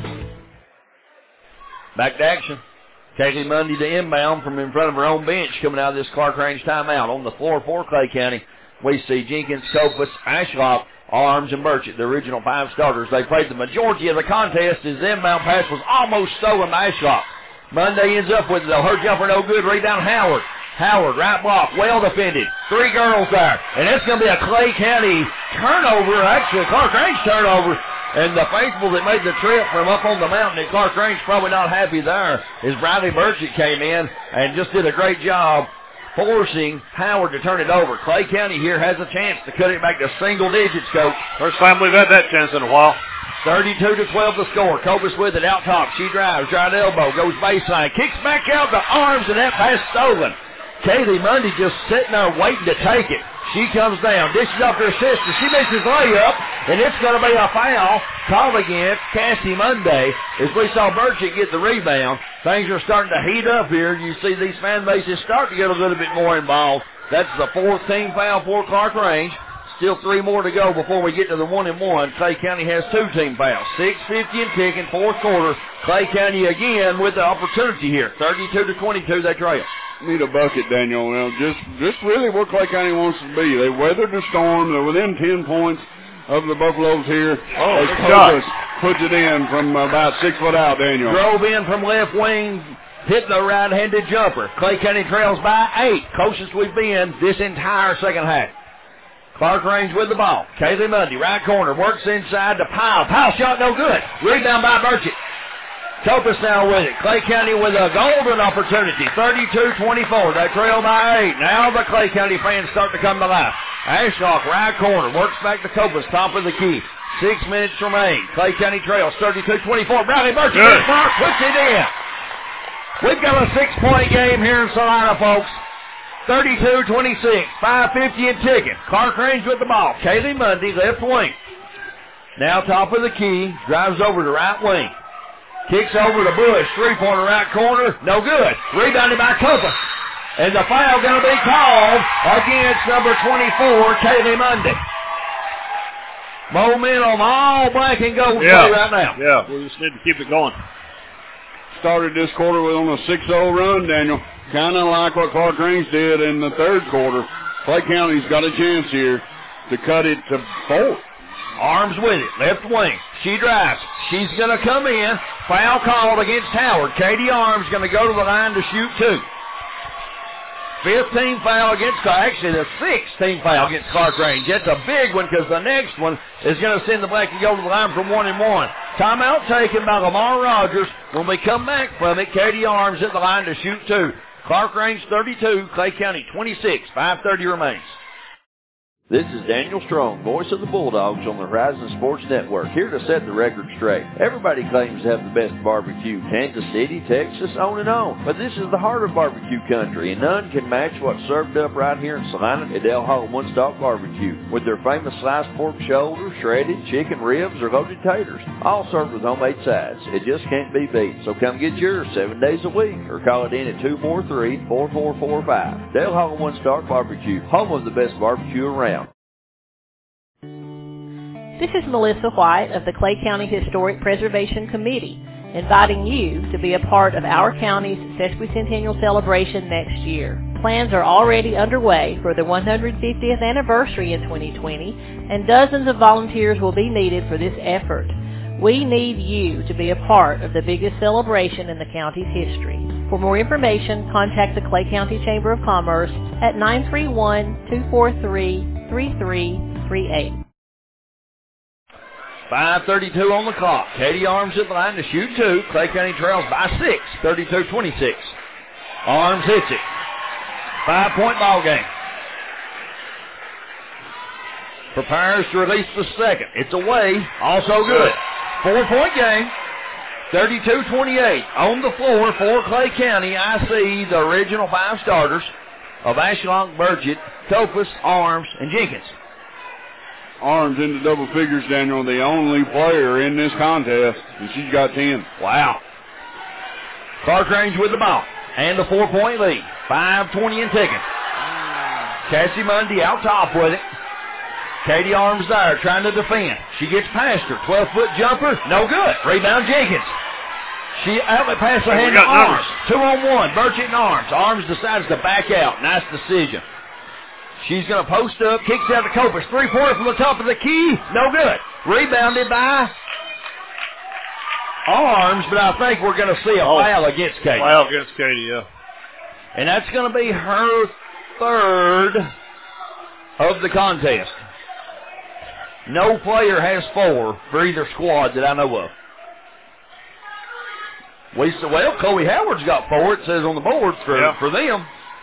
Back to action. Katie Mundy to inbound from in front of her own bench coming out of this Clark-Range timeout. On the floor for Clay County, we see Jenkins, Copas, Ashlock, Arms, and Burchett, the original 5 starters. They played the majority of the contest as the inbound pass was almost stolen by Ashlock. Monday ends up with her jumper no good. Rebound Howard. Howard, right block, well defended. 3 girls there. And it's going to be a Clay County turnover, actually a Clark-Range turnover. And the faithful that made the trip from up on the mountain at Clark-Range probably not happy there as Bradley Burchett came in and just did a great job forcing Howard to turn it over. Clay County here has a chance to cut it back to single digits, Coach. First time we've had that chance in a while. 32-12 the score. Copas with it out top. She drives, right elbow, goes baseline, kicks back out to Arms, and that pass stolen. Katie Mundy just sitting there waiting to take it. She comes down, dishes up her sister. She makes his layup, and it's going to be a foul called against Cassie Monday. As we saw Burchett get the rebound, things are starting to heat up here. You see these fan bases start to get a little bit more involved. That's the 4th team foul for Clark-Range. Still 3 more to go before we get to the 1-and-1. Clay County has 2 team fouls. 6:50 and ticking, 4th quarter. Clay County again with the opportunity here. 32-22, they trail. Need a bucket, Daniel. Now, just really where Clay County wants to be. They weathered the storm. They're within 10 points of the Buffaloes here. Oh, as Copas puts it in from about 6 foot out, Daniel. Drove in from left wing, hit the right-handed jumper. Clay County trails by 8. Closest we've been this entire second half. Clark-Range with the ball. Kaylee Mundy, right corner, works inside to Powell. Powell shot no good. Rebound by Burchett. Copas now with it. Clay County with a golden opportunity. 32-24. They trail by 8. Now the Clay County fans start to come to life. Ashlock, right corner, works back to Copas, top of the key. 6 minutes remain. Clay County trails 32-24. Bradley Burchett puts it in. We've got a 6-point game here in Salina, folks. 32-26. 5:50 and ticking. Clark-Range with the ball. Kaylee Mundy, left wing. Now top of the key. Drives over to right wing. Kicks over to Bush. 3-pointer right corner. No good. Rebounded by Copas. And the foul going to be called against number 24, Kaylee Mundy. Momentum all black and gold right now. Yeah, we just need to keep it going. Started this quarter with on a 6-0 run, Daniel. Kind of like what Clark-Range did in the 3rd quarter. Clay County's got a chance here to cut it to 4. Arms with it, left wing. She drives. She's going to come in. Foul called against Howard. Katie Arms going to go to the line to shoot 2. 5th team foul against, actually the 6th team foul against Clark-Range. That's a big one because the next one is going to send the black and gold to the line from 1-and-1. Timeout taken by Lamar Rogers. When we come back from it, Katie Arms at the line to shoot 2. Clark-Range 32, Clay County 26. 5:30 remains. This is Daniel Strong, voice of the Bulldogs on the Horizon Sports Network, here to set the record straight. Everybody claims to have the best barbecue, Kansas City, Texas, on and on. But this is the heart of barbecue country, and none can match what's served up right here in Salina at El Hall One Stop Barbecue, with their famous sliced pork shoulder, shredded chicken ribs, or loaded taters, all served with homemade sides. It just can't be beat, so come get yours 7 days a week, or call it in at 243-4445. Del Hall One Stop Barbecue, home of the best barbecue around. This is Melissa White of the Clay County Historic Preservation Committee, inviting you to be a part of our county's sesquicentennial celebration next year. Plans are already underway for the 150th anniversary in 2020, and dozens of volunteers will be needed for this effort. We need you to be a part of the biggest celebration in the county's history. For more information, contact the Clay County Chamber of Commerce at 931-243-3338. 5:32 on the clock. Katie Arms at the line to shoot two. Clay County trails by 6, 32-26. Arms hits it. 5-point ball game. Prepares to release the second. It's away. Also good. 4-point game. 32-28. On the floor for Clay County, I see the original 5 starters of Ashlong, Burgett, Topus, Arms, and Jenkins. Arms into double figures, Daniel, the only player in this contest, and she's got 10. Wow. Clark Range with the ball, and the 4-point lead. 5:20 and ticking. Cassie Mundy out top with it. Katie Arms there trying to defend. She gets past her. 12-foot jumper, no good. Rebound Jenkins. She outlet pass ahead to Arms. 2-on-1, Burchett and Arms. Arms decides to back out. Nice decision. She's going to post up, kicks out to Copus. 3-pointer from the top of the key. No good. Rebounded by Arms, but I think we're going to see a foul against Katie. Foul against Katie, yeah. And that's going to be her third of the contest. No player has 4 for either squad that I know of. Well, Chloe Howard's got 4, it says on the board for them.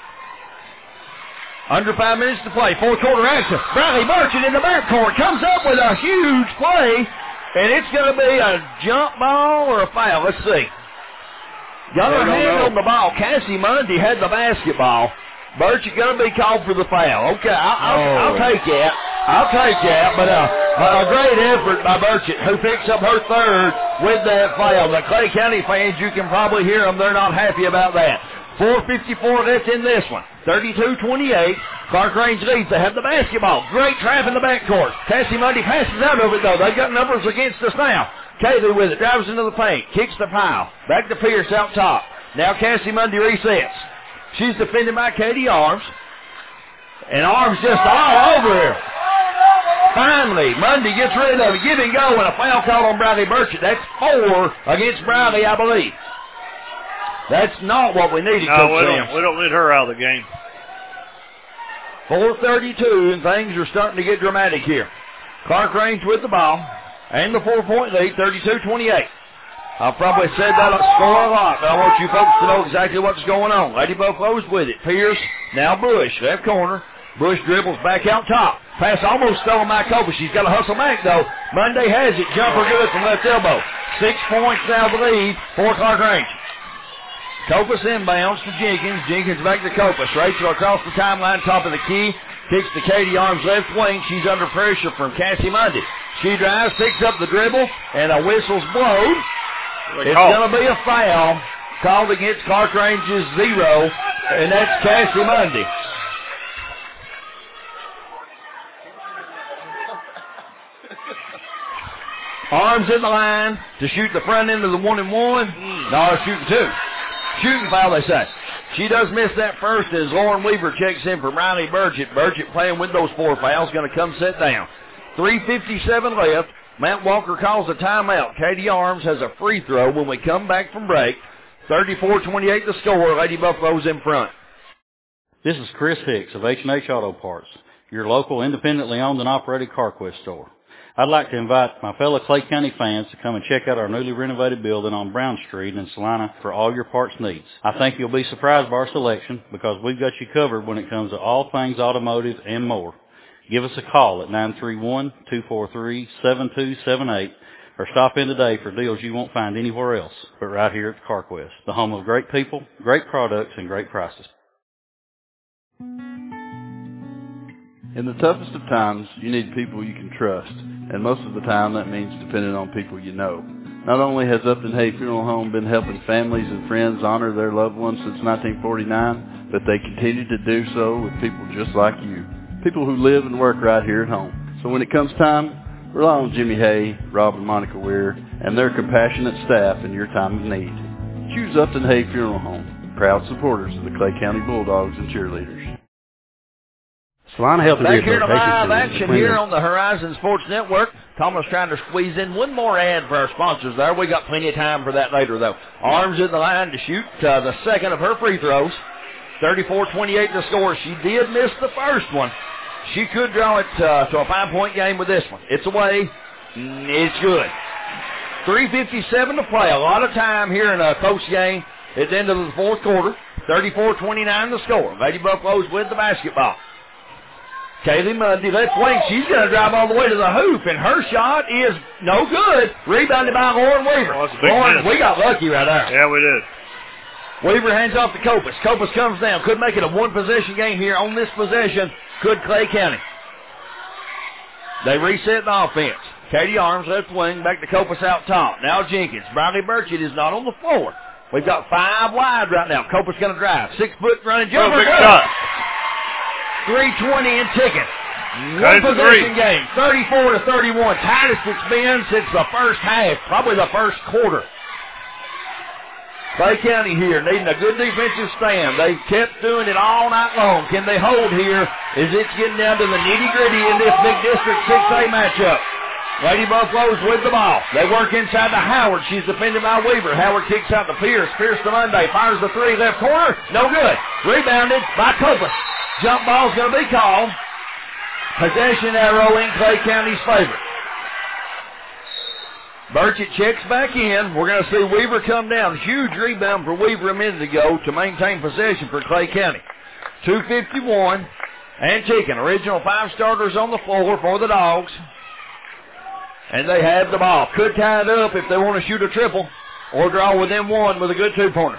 Under 5 minutes to play. Fourth quarter action. Bradley Merchant in the backcourt comes up with a huge play, and it's going to be a jump ball or a foul. Let's see. Got her hand on the ball. Cassie Mundy had the basketball. Burchett going to be called for the foul. Okay, I'll take that. I'll take that, but a great effort by Burchett, who picks up her third with that foul. The Clay County fans, you can probably hear them. They're not happy about that. 4:54 left in this one. 32-28. Clark Range leads. They have the basketball. Great trap in the backcourt. Cassie Mundy passes out of it, though. They've got numbers against us now. Kaylee with it. Drives into the paint. Kicks the pile. Back to Pierce out top. Now Cassie Mundy resets. She's defended by Katie Arms. And Arms just all over her. Finally, Mundy gets rid of it. Give and go, and a foul call on Bradley Burchett. That's 4 against Bradley, I believe. That's not what we needed, No, Coach we don't need her out of the game. 4:32, and things are starting to get dramatic here. Clark Range with the ball, and the 4-point lead, 32-28. I've probably said that'll score a lot, but I want you folks to know exactly what's going on. Lady Buffalo's with it. Pierce, now Bush, left corner. Bush dribbles back out top. Pass almost stolen by Copus. She's got to hustle back, though. Monday has it. Jumper good from left elbow. 6 points now the lead for Clark Range. Copus inbounds to Jenkins. Jenkins back to Copus. Rachel across the timeline, top of the key. Kicks to Katie Arms left wing. She's under pressure from Cassie Mundy. She drives, picks up the dribble, and a whistle's blown. It's going to be a foul called against Clark Range's 0, and that's Cassie Mundy. Arms in the line to shoot the front end of the 1-and-1. No, shooting 2. Shooting foul, they say. She does miss that first as Lauren Weaver checks in for Riley Burchett. Burchett playing with those 4 fouls, going to come sit down. 3:57 left. Matt Walker calls a timeout. Katie Arms has a free throw when we come back from break. 34-28 the score. Lady Buffalo's in front. This is Chris Hicks of H&H Auto Parts, your local independently owned and operated CarQuest store. I'd like to invite my fellow Clay County fans to come and check out our newly renovated building on Brown Street in Salina for all your parts needs. I think you'll be surprised by our selection because we've got you covered when it comes to all things automotive and more. Give us a call at 931-243-7278 or stop in today for deals you won't find anywhere else but right here at CarQuest, the home of great people, great products, and great prices. In the toughest of times, you need people you can trust, and most of the time that means depending on people you know. Not only has Upton Hay Funeral Home been helping families and friends honor their loved ones since 1949, but they continue to do so with people just like you, people who live and work right here at home. So when it comes time, Rely on Jimmy Hay, Rob and Monica Weir, and their compassionate staff in your time of need. Choose Upton Hay Funeral Home, proud supporters of the Clay County Bulldogs and cheerleaders. Salina Health and Back here to Rehabilitation live Center. action here on the Horizon Sports Network. Thomas trying to squeeze in one more ad for our sponsors there. We got plenty of time for that later, though. Arms in the line to shoot the second of her free throws. 34-28 to score. She did miss the first one. She could draw it to a 5-point game with this one. It's away. It's good. 3:57 to play. A lot of time here in a close game at the end of the fourth quarter. 34-29 the score. Lady Buffaloes with the basketball. Kaylee Mundy, left wing. She's going to drive all the way to the hoop, and her shot is no good. Rebounded by Lauren Weaver. Oh, that's a big Lauren, miss. we got lucky right there. Yeah, we did. Weaver hands off to Copus. Copus comes down. Could make it a one-possession game here on this possession. Could Clay County. They reset the offense. Katie Arms, left wing, back to Copus out top. Now Jenkins. Bradley Burchett is not on the floor. We've got 5 wide right now. Copus going to drive. 6-foot running jumper. Big shot. 3:20 and ticking. One One-possession game. 34-31. Tightest it's been since the first half. Probably the first quarter. Clay County here needing a good defensive stand. They've kept doing it all night long. Can they hold here as it's getting down to the nitty-gritty in this big District 6A matchup? Lady Buffaloes with the ball. They work inside to Howard. She's defended by Weaver. Howard kicks out to Pierce. Pierce to Monday. Fires the three. Left corner. No good. Rebounded by Copus. Jump ball's going to be called. Possession arrow in Clay County's favor. Burchett checks back in. We're going to see Weaver come down. Huge rebound for Weaver a minute ago to maintain possession for Clay County. 2:51 and ticking. Original 5 starters on the floor for the Dogs. And they have the ball. Could tie it up if they want to shoot a triple or draw within one with a good 2-pointer.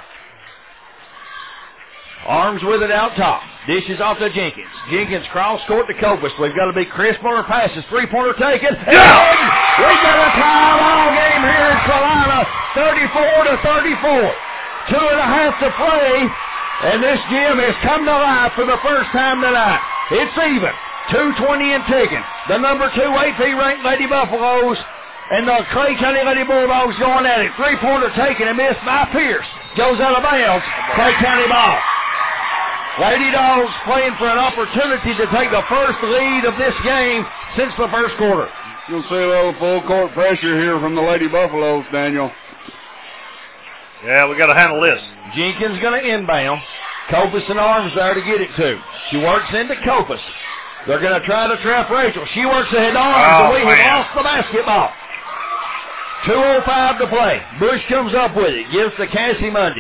Arms with it out top. Dishes off to Jenkins. Jenkins cross court to Copus. We've got to be crisp on her passes. 3-pointer taken. Yeah! We got a tie ball game here in Salina. 34-34. 2.5 to play. And this gym has come to life for the first time tonight. It's even. 2:20 and ticking. The number 2 AP ranked Lady Buffaloes and the Clay County Lady Bulldogs going at it. 3-pointer taken and missed by Pierce. Goes out of bounds. Clay County ball. Lady Dogs playing for an opportunity to take the first lead of this game since the first quarter. You'll see a little full court pressure here from the Lady Buffaloes, Daniel. Yeah, we got to handle this. Jenkins going to inbound. Copus and Arms there to get it to. She works into Copus. They're going to try to trap Rachel. She works ahead to Arms, and we have lost the basketball. 2:05 to play. Bush comes up with it. Gives to Cassie Mundy.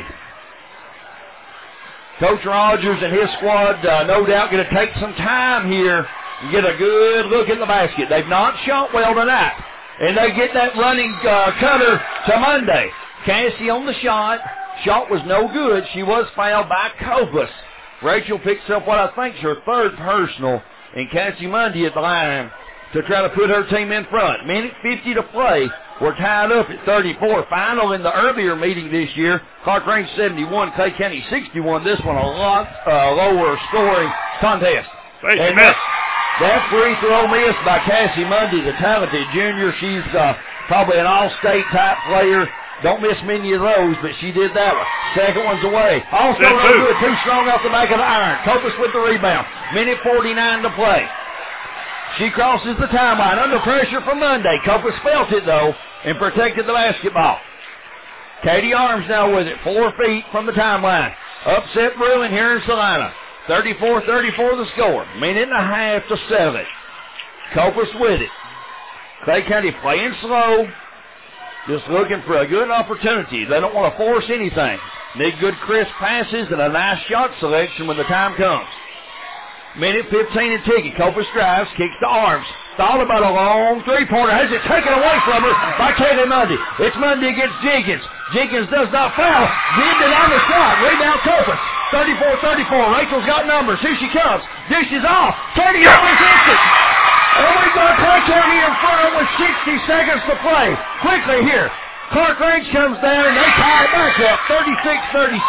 Coach Rogers and his squad no doubt going to take some time here and get a good look at the basket. They've not shot well tonight. And they get that running cutter to Monday. Cassie on the shot. Shot was no good. She was fouled by Copus. Rachel picks up what I think is her 3rd personal. And Cassie Mundy at the line to try to put her team in front. Minute 50 to play. We're tied up at 34. Final in the earlier meeting this year. Clark Range 71, Clay County 61. This one a lot lower scoring contest. And that free throw missed by Cassie Mundy, the talented junior. She's probably an all-state type player. Don't miss many of those, but she did that one. Second one's away. Also no good. Too strong off the back of the iron. Copus with the rebound. Minute 49 to play. She crosses the timeline under pressure from Monday. Copus felt it, though, and protected the basketball. Katie Arms now with it. 4 feet from the timeline. Upset brewing here in Salina. 34-34 the score. Minute and a half to 7. Copus with it. Clay County playing slow. Just looking for a good opportunity. They don't want to force anything. Need good crisp passes and a nice shot selection when the time comes. Minute 15 and ticking. Copus drives, kicks to Arms. Thought about a long 3-pointer. Has it taken away from her by Kaylee Mundy. It's Mundy against Jenkins. Jenkins does not foul. Did on the shot. Rebound Copus. 34-34. Rachel's got numbers. Here she comes. Dishes off. Katie Arms hits it. And we've got Clay County in front with 60 seconds to play. Quickly here. Clark Range comes down and they tie it back up. 36-36.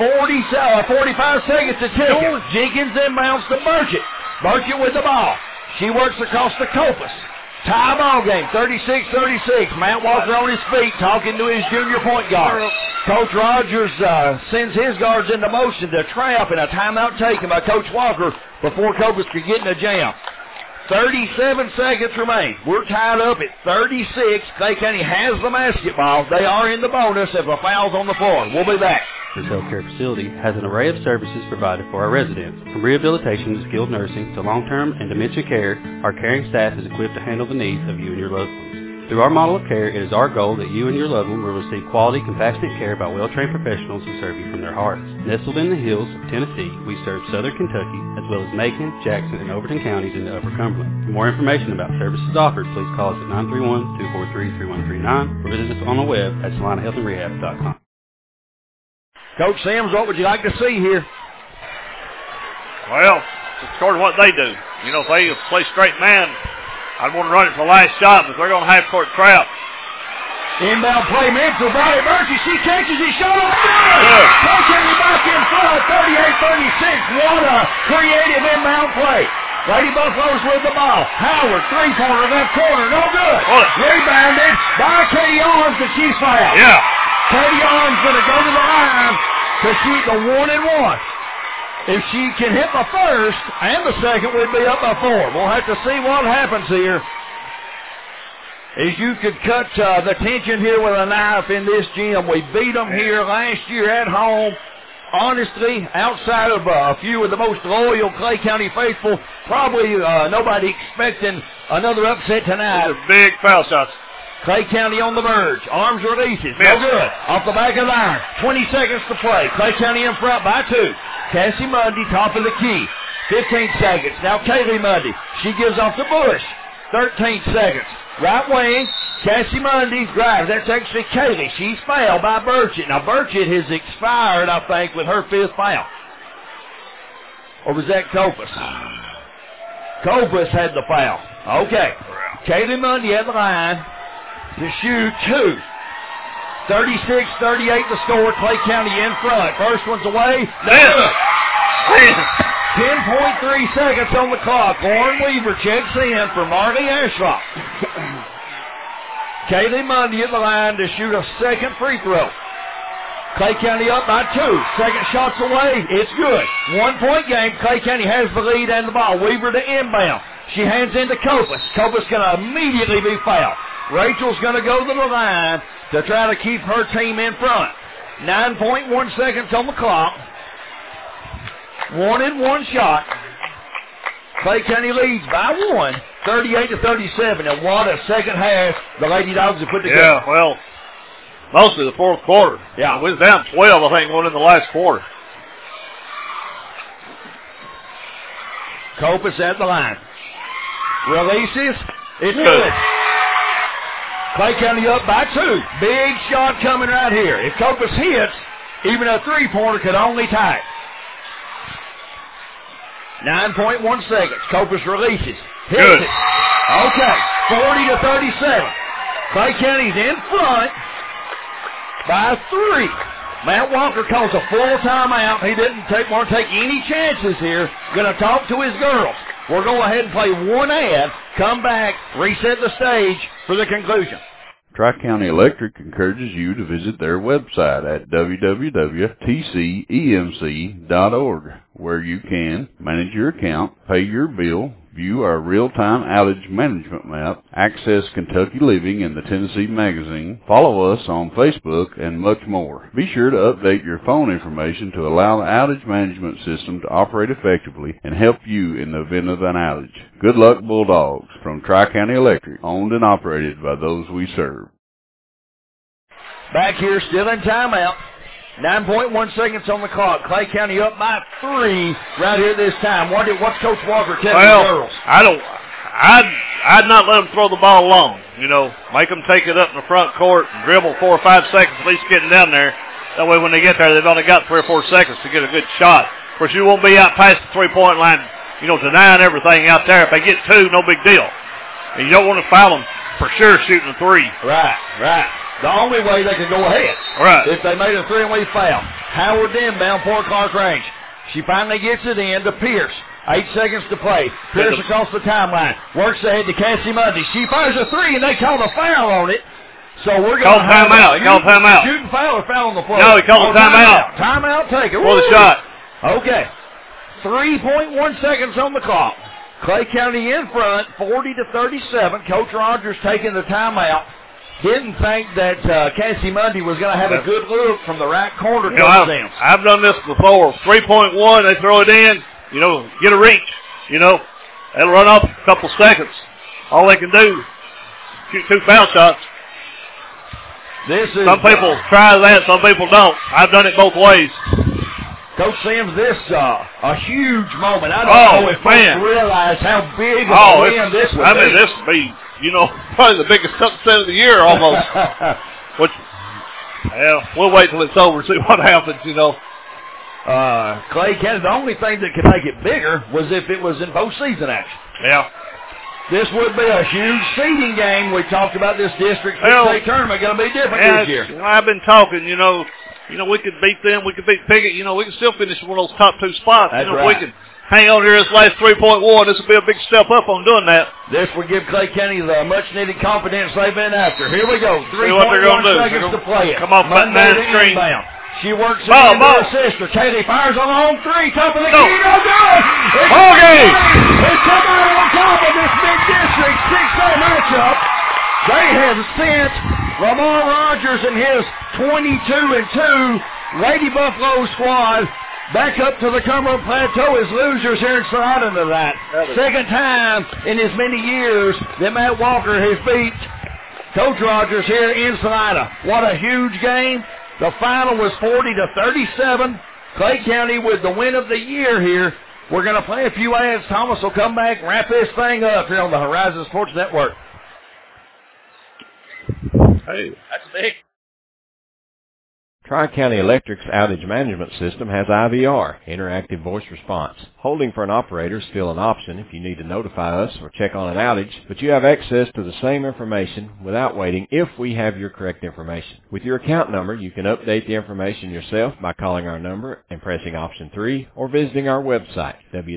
45 seconds to tick. Jenkins inbounds to Burchett. Burchett with the ball. She works across to Copas. Tie ball game, 36-36. Matt Walker on his feet talking to his junior point guard. Coach Rogers sends his guards into motion to trap, and a timeout taken by Coach Walker before Copas could get in a jam. 37 seconds remain. We're tied up at 36. Clay County has the basketball. They are in the bonus if a foul's on the floor. We'll be back. This healthcare facility has an array of services provided for our residents. From rehabilitation to skilled nursing to long-term and dementia care, our caring staff is equipped to handle the needs of you and your loved ones. Through our model of care, it is our goal that you and your loved one will receive quality, compassionate care by well-trained professionals who serve you from their hearts. Nestled in the hills of Tennessee, we serve southern Kentucky, as well as Macon, Jackson, and Overton counties in the Upper Cumberland. For more information about services offered, please call us at 931-243-3139 or visit us on the web at SalinaHealthAndRehab.com. Coach Sims, what would you like to see here? Well, it's sort of what they do. You know, if they play straight man, I'd want to run it for the last shot, but they're going to half-court trap. Inbound play, Mitchell, Bobby Murphy, she catches his shot off good. Coach Henry back in front, 38-36. What a creative inbound play. Lady Buffaloes with the ball. Howard, three-pointer, left corner, no good. Rebounded by Katie Arms, and she's fouled. Yeah. Katie Arms going to go to the line to shoot the 1-and-1. If she can hit the first and the second, we'd be up by 4. We'll have to see what happens here. As you could cut the tension here with a knife in this gym. We beat them here last year at home. Honestly, outside of a few of the most loyal Clay County faithful, probably nobody expecting another upset tonight. Those are big foul shots. Clay County on the verge. Arms releases. No good. Off the back of the iron. 20 seconds to play. Clay County in front by 2. Cassie Mundy, top of the key. 15 seconds. Now Kaylee Mundy. She gives off the Bush. 13 seconds. Right wing. Cassie Mundy drives. That's actually Kaylee. She's fouled by Burchett. Now Burchett has expired, I think, with her 5th foul. Or was that Copas? Copas had the foul. Okay. Kaylee Mundy at the line to shoot 2. 36-38 the score. Clay County in front. First one's away. No. 10.3 seconds on the clock. Lauren Weaver checks in for Marty Ashlock. Kaylee Mundy at the line to shoot a second free throw. Clay County up by 2. Second shot's away. It's good. 1-point game. Clay County has the lead and the ball. Weaver to inbound. She hands into Copas. Copas going to immediately be fouled. Rachel's going to go to the line to try to keep her team in front. 9.1 seconds on the clock. 1-and-1 shot. Clay County leads by 1, 38-37. And what a second half the Lady Dogs have put together. Yeah, well, mostly the fourth quarter. Yeah. We was down 12, I think, going in the last quarter. Copas at the line. Releases. It's good. Clay County up by 2. Big shot coming right here. If Copas hits, even a three-pointer could only tie it. 9.1 seconds. Copas releases. Hits it. Okay. 40-37. Clay County's in front by 3. Matt Walker calls a full timeout. He didn't want to take any chances here. Going to talk to his girls. We'll go ahead and play one ad, come back, reset the stage for the conclusion. Tri-County Electric encourages you to visit their website at www.tcemc.org, where you can manage your account, pay your bill, view our real-time outage management map, access Kentucky Living and the Tennessee Magazine, follow us on Facebook, and much more. Be sure to update your phone information to allow the outage management system to operate effectively and help you in the event of an outage. Good luck, Bulldogs, from Tri-County Electric, owned and operated by those we serve. Back here, still in timeout. 9.1 seconds on the clock. Clay County up by 3 right here this time. What's Coach Walker telling the girls? I'd not let them throw the ball long. You know, make them take it up in the front court and dribble 4 or 5 seconds, at least getting down there. That way when they get there, they've only got 3 or 4 seconds to get a good shot. Of course, you won't be out past the 3-point line, you know, denying everything out there. If they get 2, no big deal. And you don't want to foul them for sure shooting a 3. Right. The only way they can go ahead. Right. If they made a 3-and-we foul. Howard inbound for Clark Range. She finally gets it in to Pierce. 8 seconds to play. Pierce across the timeline. Works ahead to Cassie Mundy. She fires a 3, and they call the foul on it. So we're going to have timeout. He called timeout. Shooting foul or foul on the floor? No, he called a timeout. Timeout taken. For the shot. Okay. 3.1 seconds on the clock. Clay County in front, 40-37. Coach Rogers taking the timeout. Didn't think that Cassie Mundy was going to have a good look from the right corner. I've done this before. 3.1, they throw it in, get a reach. It'll run off a couple seconds. All they can do, shoot 2 foul shots. Some people try that, some people don't. I've done it both ways. Coach Sims, this a huge moment. I don't know if folks realize how big of a win this would be. This would be, probably the biggest upset of the year almost. We'll wait till it's over and see what happens, Clay County, the only thing that could make it bigger was if it was in postseason action. Yeah. This would be a huge seeding game. We talked about this district 6A tournament going to be different this year. I've been talking, we could beat them. We could beat Pickett. We can still finish one of those top 2 spots. That's If right. we can hang on here this last 3.1, this will be a big step up on doing that. This will give Clay County the much-needed confidence they've been after. Here we go. 3.1 seconds to play it. Come on, button down the screen. She works it into her sister. Katie fires a long 3. Top of the key. No good. Ball game. It's come out on top of this big district 6A matchup. They have sent Lamar Rogers and his 22-2 Lady Buffalo squad back up to the Cumberland Plateau as losers here in Salina tonight. Second time in as many years that Matt Walker has beat Coach Rogers here in Salina. What a huge game. The final was 40-37. Clay County with the win of the year here. We're going to play a few ads. Thomas will come back and wrap this thing up here on the Horizon Sports Network. Hey, that's big. Tri-County Electric's outage management system has IVR, interactive voice response. Holding for an operator is still an option if you need to notify us or check on an outage, but you have access to the same information without waiting if we have your correct information. With your account number, you can update the information yourself by calling our number and pressing option 3 or visiting our website,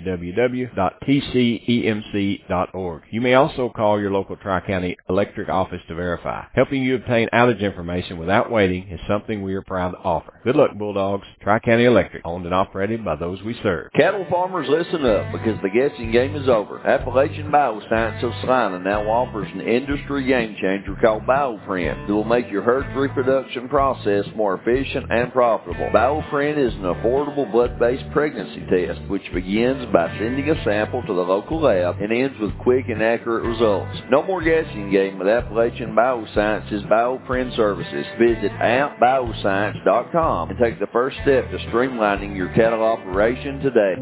www.tcemc.org. You may also call your local Tri-County Electric office to verify. Helping you obtain outage information without waiting is something we are proud to offer. Good luck, Bulldogs. Tri-County Electric, owned and operated by those we serve. Cattle farmers, listen up, because the guessing game is over. Appalachian Bioscience of Salina now offers an industry game changer called BioFriend that will make your herd's reproduction process more efficient and profitable. BioFriend is an affordable blood-based pregnancy test which begins by sending a sample to the local lab and ends with quick and accurate results. No more guessing game with Appalachian Bioscience's BioFriend services. Visit appbioscience.com and take the first step to streamlining your cattle operation today.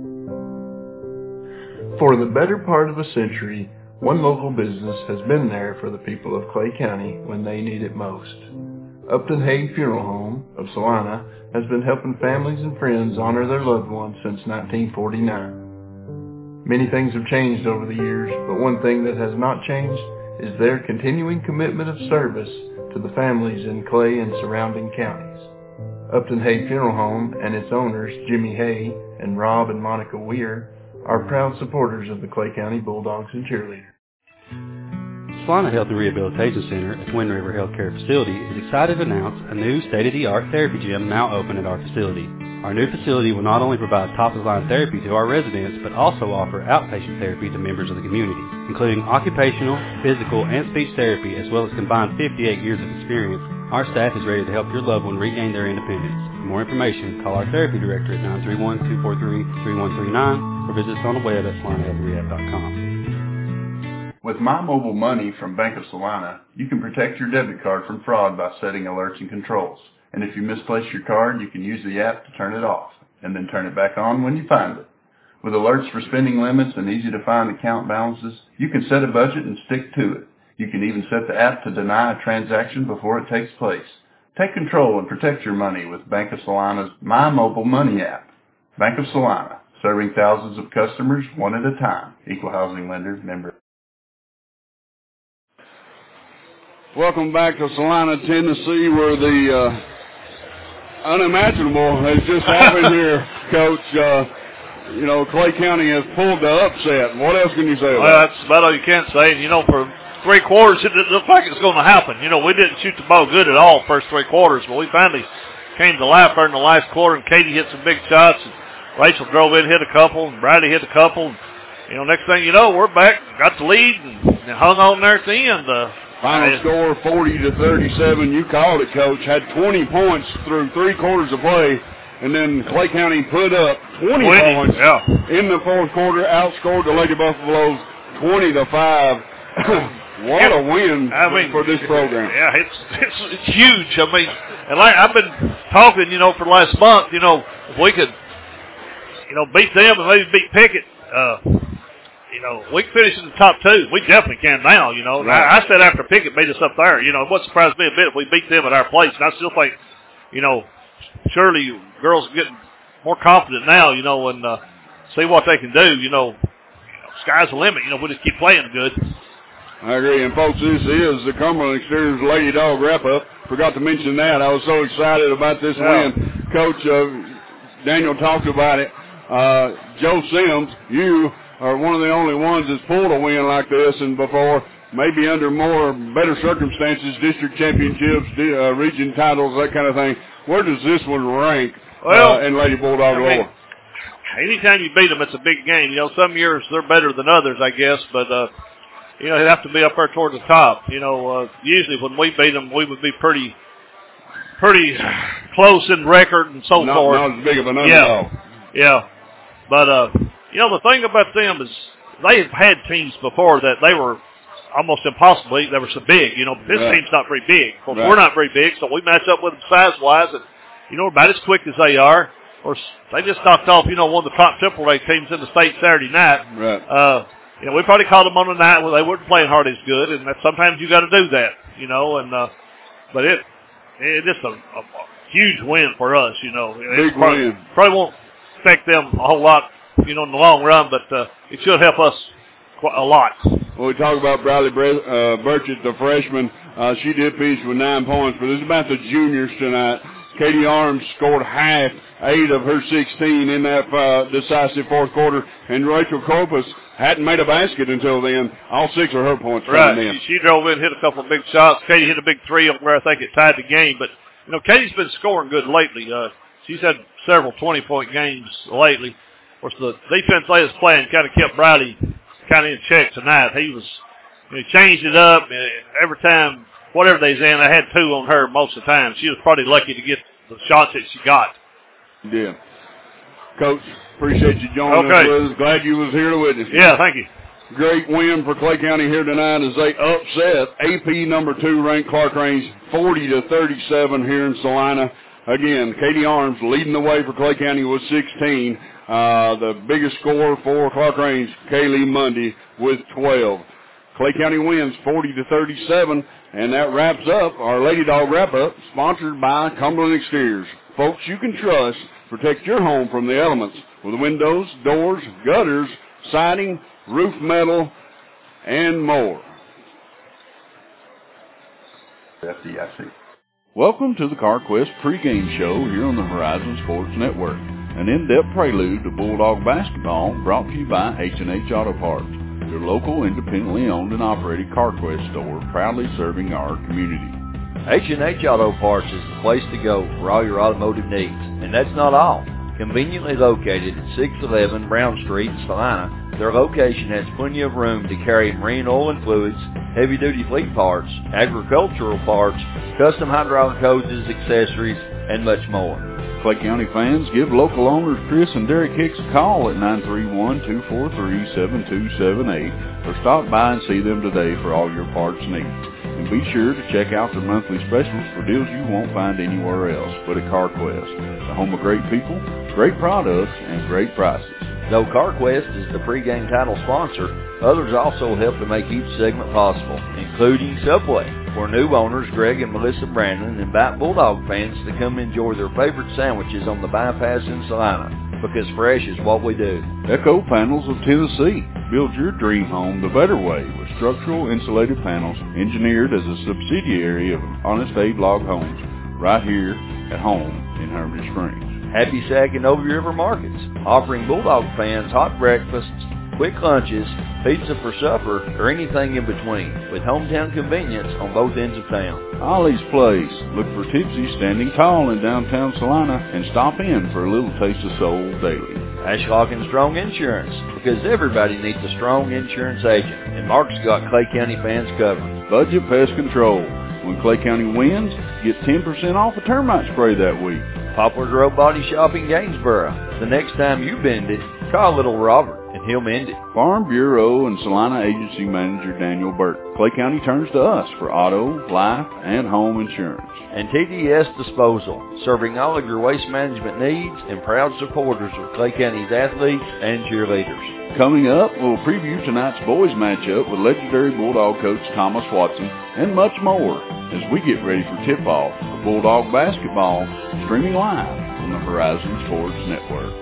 For the better part of a century, one local business has been there for the people of Clay County when they need it most. Upton Hague Funeral Home of Salina has been helping families and friends honor their loved ones since 1949. Many things have changed over the years, but one thing that has not changed is their continuing commitment of service to the families in Clay and surrounding counties. Upton Hague Funeral Home and its owners, Jimmy Hay and Rob and Monica Weir, are proud supporters of the Clay County Bulldogs and Cheerleaders. Salina Health and Rehabilitation Center at Twin River Healthcare Facility is excited to announce a new state-of-the-art therapy gym now open at our facility. Our new facility will not only provide top-of-the-line therapy to our residents, but also offer outpatient therapy to members of the community, including occupational, physical, and speech therapy, as well as combined 58 years of experience. Our staff is ready to help your loved one regain their independence. For more information, call our therapy director at 931-243-3139 or visit us on the web at salinahealthrehab.com. With My Mobile Money from Bank of Salina, you can protect your debit card from fraud by setting alerts and controls. And if you misplace your card, you can use the app to turn it off, and then turn it back on when you find it. With alerts for spending limits and easy-to-find account balances, you can set a budget and stick to it. You can even set the app to deny a transaction before it takes place. Take control and protect your money with Bank of Salina's My Mobile Money app. Bank of Salina, serving thousands of customers one at a time. Equal housing lender, member. Welcome back to Salina, Tennessee, where the unimaginable has just happened here, Coach. you know, Clay County has pulled the upset. What else can you say about Well, that's about all you can say. And, you know, for 3 quarters, it didn't look like it was going to happen. You know, we didn't shoot the ball good at all first 3 quarters, but we finally came to life there in the last quarter, and Katie hit some big shots, and Rachel drove in, hit a couple, and Bradley hit a couple. And, you know, next thing you know, we're back, got the lead, and hung on there at the end. Final score 40-37. You called it, Coach. Had 20 points through 3 quarters of play, and then Clay County put up 20 points in the 4th quarter, outscored the Lady Buffaloes 20-5. What a win for this program. Yeah, it's huge. I mean, and like I've been talking, you know, for the last month, you know, if we could, you know, beat them and maybe beat Pickett, you know, we can finish in the top 2. We definitely can now, you know. Right. I said after Pickett beat us up there, you know, it wouldn't surprise me a bit if we beat them at our place. And I still think, you know, surely girls are getting more confident now, you know, and see what they can do. You know, sky's the limit. You know, we just keep playing good. I agree. And, folks, this is the Cumberland Exteriors Lady Dog wrap-up. Forgot to mention that. I was so excited about this win. Coach, Daniel talked about it. Joe Sims, you are one of the only ones that's pulled a win like this and before, maybe under better circumstances, district championships, region titles, that kind of thing. Where does this one rank in Lady Bulldog lore? Anytime you beat them, it's a big game. You know, some years they're better than others, I guess, but you know, it'd have to be up there toward the top. You know, usually when we beat them, we would be pretty close in record and so forth. Not as big of an underdog. Yeah. But, you know, the thing about them is they've had teams before that they were almost impossible. They were so big. You know, this team's not very big. Of course, we're not very big, so we match up with them size-wise, and, you know, about as quick as they are. Of course, they just knocked off, you know, one of the top AAA teams in the state Saturday night. Right. You know, we probably caught them on a night where they weren't playing hard as good, and sometimes you got to do that, you know. And but it's just a huge win for us, you know. Big win. Probably won't affect them a whole lot, you know, in the long run, but it should help us quite a lot. Well, we talk about Bradley Burchett, the freshman. She did finish with 9 points, but it's about the juniors tonight. Katie Arms scored 8 of her 16 in that decisive 4th quarter, and Rachel Corpus hadn't made a basket until then. All 6 of her points coming in. She drove in, hit a couple of big shots. Katie hit a big 3 over where I think it tied the game. But, you know, Katie's been scoring good lately. She's had several 20-point games lately. Of course, the defense they was playing kind of kept Bradley kind of in check tonight. He changed it up. Every time, whatever they's in, I had 2 on her most of the time. She was probably lucky to get the shots that she got. Yeah. Coach, appreciate you joining us with us. Glad you was here to witness it. Yeah, thank you. Great win for Clay County here tonight as they upset AP number 2 ranked Clark Range 40-37 here in Salina. Again, Katie Arms leading the way for Clay County with 16. The biggest scorer for Clark Range, Kaylee Mundy, with 12. Clay County wins 40-37, and that wraps up our Lady Dog wrap-up, sponsored by Cumberland Exteriors. Folks you can trust. Protect your home from the elements with windows, doors, gutters, siding, roof metal, and more. FDIC. Welcome to the CarQuest pregame show here on the Horizon Sports Network. An in-depth prelude to Bulldog basketball brought to you by H&H Auto Parts, your local independently owned and operated CarQuest store proudly serving our community. H&H Auto Parts is the place to go for all your automotive needs. And that's not all. Conveniently located at 611 Brown Street in Salina, their location has plenty of room to carry marine oil and fluids, heavy-duty fleet parts, agricultural parts, custom hydraulic hoses, accessories, and much more. Clay County fans, give local owners Chris and Derek Hicks a call at 931-243-7278 or stop by and see them today for all your parts needs. And be sure to check out their monthly specials for deals you won't find anywhere else but at CarQuest, the home of great people, great products, and great prices. Though CarQuest is the pregame title sponsor, others also help to make each segment possible, including Subway, where new owners Greg and Melissa Brandon invite Bulldog fans to come enjoy their favorite sandwiches on the bypass in Salina, because fresh is what we do. Echo Panels of Tennessee. Build your dream home the better way with structural insulated panels engineered as a subsidiary of Honest Abe Log Homes right here at home in Hermitage Springs. Happy Sack and Over River Markets, offering Bulldog fans hot breakfasts, quick lunches, pizza for supper, or anything in between, with hometown convenience on both ends of town. Ollie's Place. Look for Tipsy standing tall in downtown Salina and stop in for a little taste of soul daily. Ashlock and Strong Insurance, because everybody needs a strong insurance agent, and Mark's got Clay County fans covered. Budget Pest Control. When Clay County wins, get 10% off a termite spray that week. Poplar Grove Body Shop in Gainesboro. The next time you bend it, call little Robert, and he'll mend it. Farm Bureau and Salina Agency Manager Daniel Burke. Clay County turns to us for auto, life, and home insurance. And TDS Disposal, serving all of your waste management needs and proud supporters of Clay County's athletes and cheerleaders. Coming up, we'll preview tonight's boys matchup with legendary Bulldog coach Thomas Watson and much more as we get ready for tip-off for Bulldog basketball, streaming live on the Horizon Sports Network.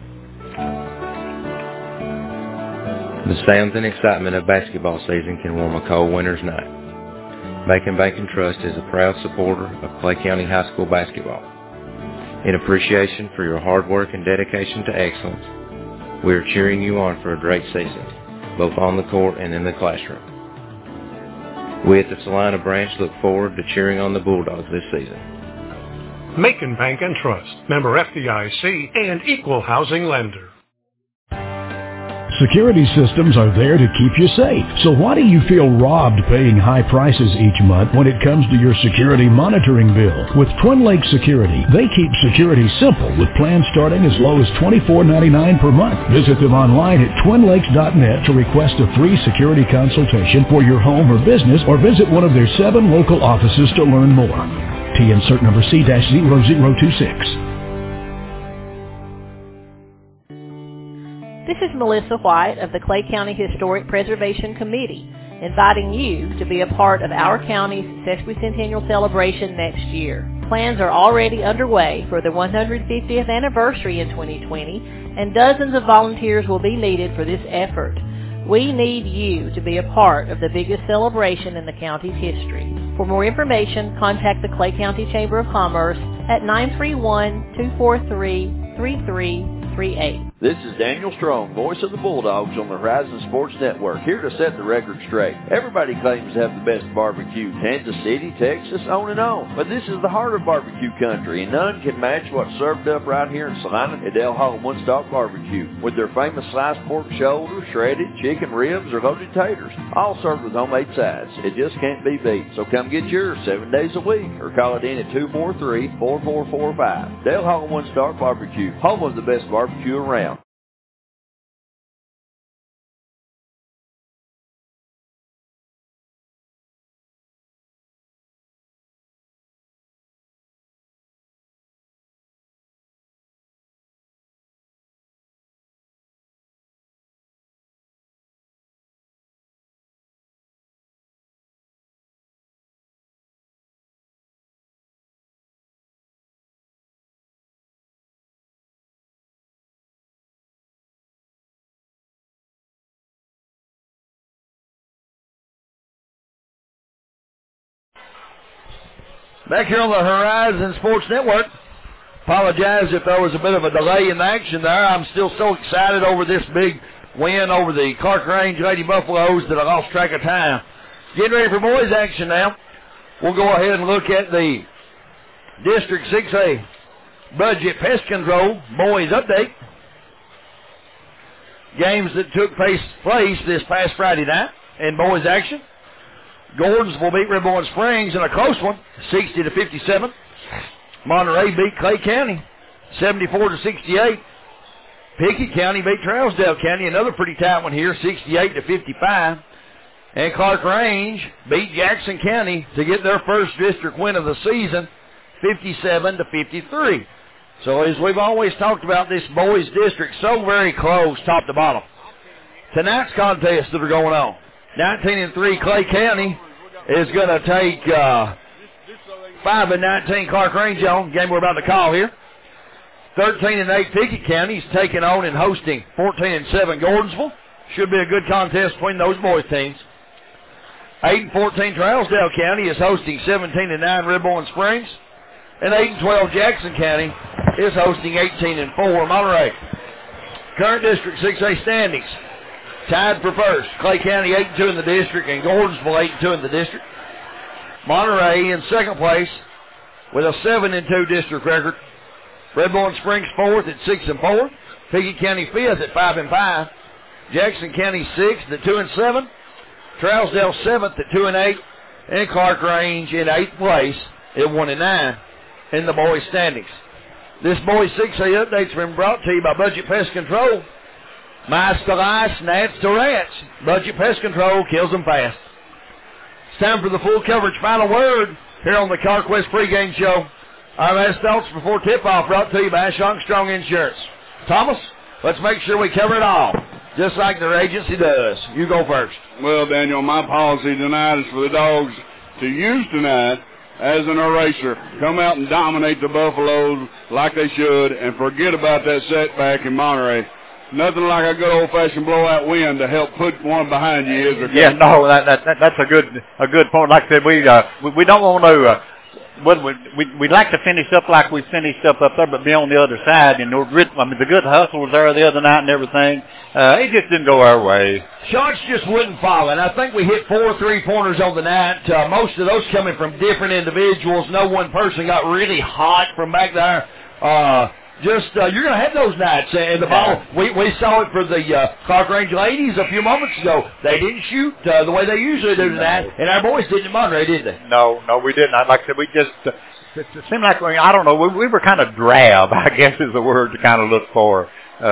The sounds and excitement of basketball season can warm a cold winter's night. Macon Bank & Trust is a proud supporter of Clay County High School basketball. In appreciation for your hard work and dedication to excellence, we are cheering you on for a great season, both on the court and in the classroom. We at the Salina branch look forward to cheering on the Bulldogs this season. Macon Bank & Trust, member FDIC, and equal housing lender. Security systems are there to keep you safe. So why do you feel robbed paying high prices each month when it comes to your security monitoring bill? With Twin Lakes Security, they keep security simple with plans starting as low as $24.99 per month. Visit them online at twinlakes.net to request a free security consultation for your home or business, or visit one of their 7 local offices to learn more. TN cert number C-0026. This is Melissa White of the Clay County Historic Preservation Committee, inviting you to be a part of our county's sesquicentennial celebration next year. Plans are already underway for the 150th anniversary in 2020, and dozens of volunteers will be needed for this effort. We need you to be a part of the biggest celebration in the county's history. For more information, contact the Clay County Chamber of Commerce at 931-243-3338. This is Daniel Strong, voice of the Bulldogs on the Horizon Sports Network, here to set the record straight. Everybody claims to have the best barbecue, Kansas City, Texas, on and on. But this is the heart of barbecue country, and none can match what's served up right here in Salina at Del Hall One Stop Barbecue, with their famous sliced pork shoulder, shredded chicken ribs, or loaded taters, all served with homemade sides. It just can't be beat. So come get yours 7 days a week, or call it in at 243-4445. Del Hall One Stop Barbecue, home of the best barbecue around. Back here on the Horizon Sports Network. Apologize if there was a bit of a delay in the action there. I'm still so excited over this big win over the Clark Range Lady Buffaloes that I lost track of time. Getting ready for boys action now. We'll go ahead and look at the District 6A Budget Pest Control boys update. Games that took place this past Friday night in boys action. Gordons will beat Rehoboam Springs in a close one, 60-57. Monterey beat Clay County, 74-68. Pickett County beat Trousdale County, another pretty tight one here, 68-55. And Clark Range beat Jackson County to get their first district win of the season, 57-53. So as we've always talked about, this boys district so very close, top to bottom. Tonight's contests that are going on. 19-3 Clay County is going to take 5-19 Clark Range on, game we're about to call here. 13-8 Pickett County is taking on and hosting 14-7 Gordonsville. Should be a good contest between those boys teams. 8-14 Trousdale County is hosting 17-9 Rehoboam Springs. And 8-12 Jackson County is hosting 18-4 Monterey. Current District 6A standings. Tied for first. Clay County 8-2 in the district and Gordonsville 8-2 in the district. Monterey in second place with a 7-2 district record. Redbourne Springs fourth at 6-4. Pickett County fifth at 5-5. Jackson County sixth at 2-7. Trousdale seventh at 2-8. And Clark Range in eighth place at 1-9 in the boys standings. This boys 6A update's been brought to you by Budget Pest Control. Mice to lice, gnats to rats. Budget Pest Control kills them fast. It's time for the full coverage final word here on the CarQuest pregame show. Our last thoughts before tip-off brought to you by Armstrong Insurance. Thomas, let's make sure we cover it all, just like their agency does. You go first. Well, Daniel, my policy tonight is for the dogs to use tonight as an eraser. Come out and dominate the Buffaloes like they should and forget about that setback in Monterey. Nothing like a good old-fashioned blowout win to help put one behind you. Is there? Yeah, no, that's a good point. Like I said, we don't want to. We'd like to finish up like we finished up there, but be on the other side. And the good hustle was there the other night and everything. It just didn't go our way. Shots just wouldn't fall, and I think we hit 4 3-pointers on the night. Most of those coming from different individuals. No one person got really hot from back there. You're going to have those nights. And the ball, we saw it for the Clark Range ladies a few moments ago. They didn't shoot the way they usually do tonight, and our boys didn't in Monterey, did they? No, we didn't. Like I said, we just it seemed like, I don't know, we were kind of drab, I guess is the word to kind of look for.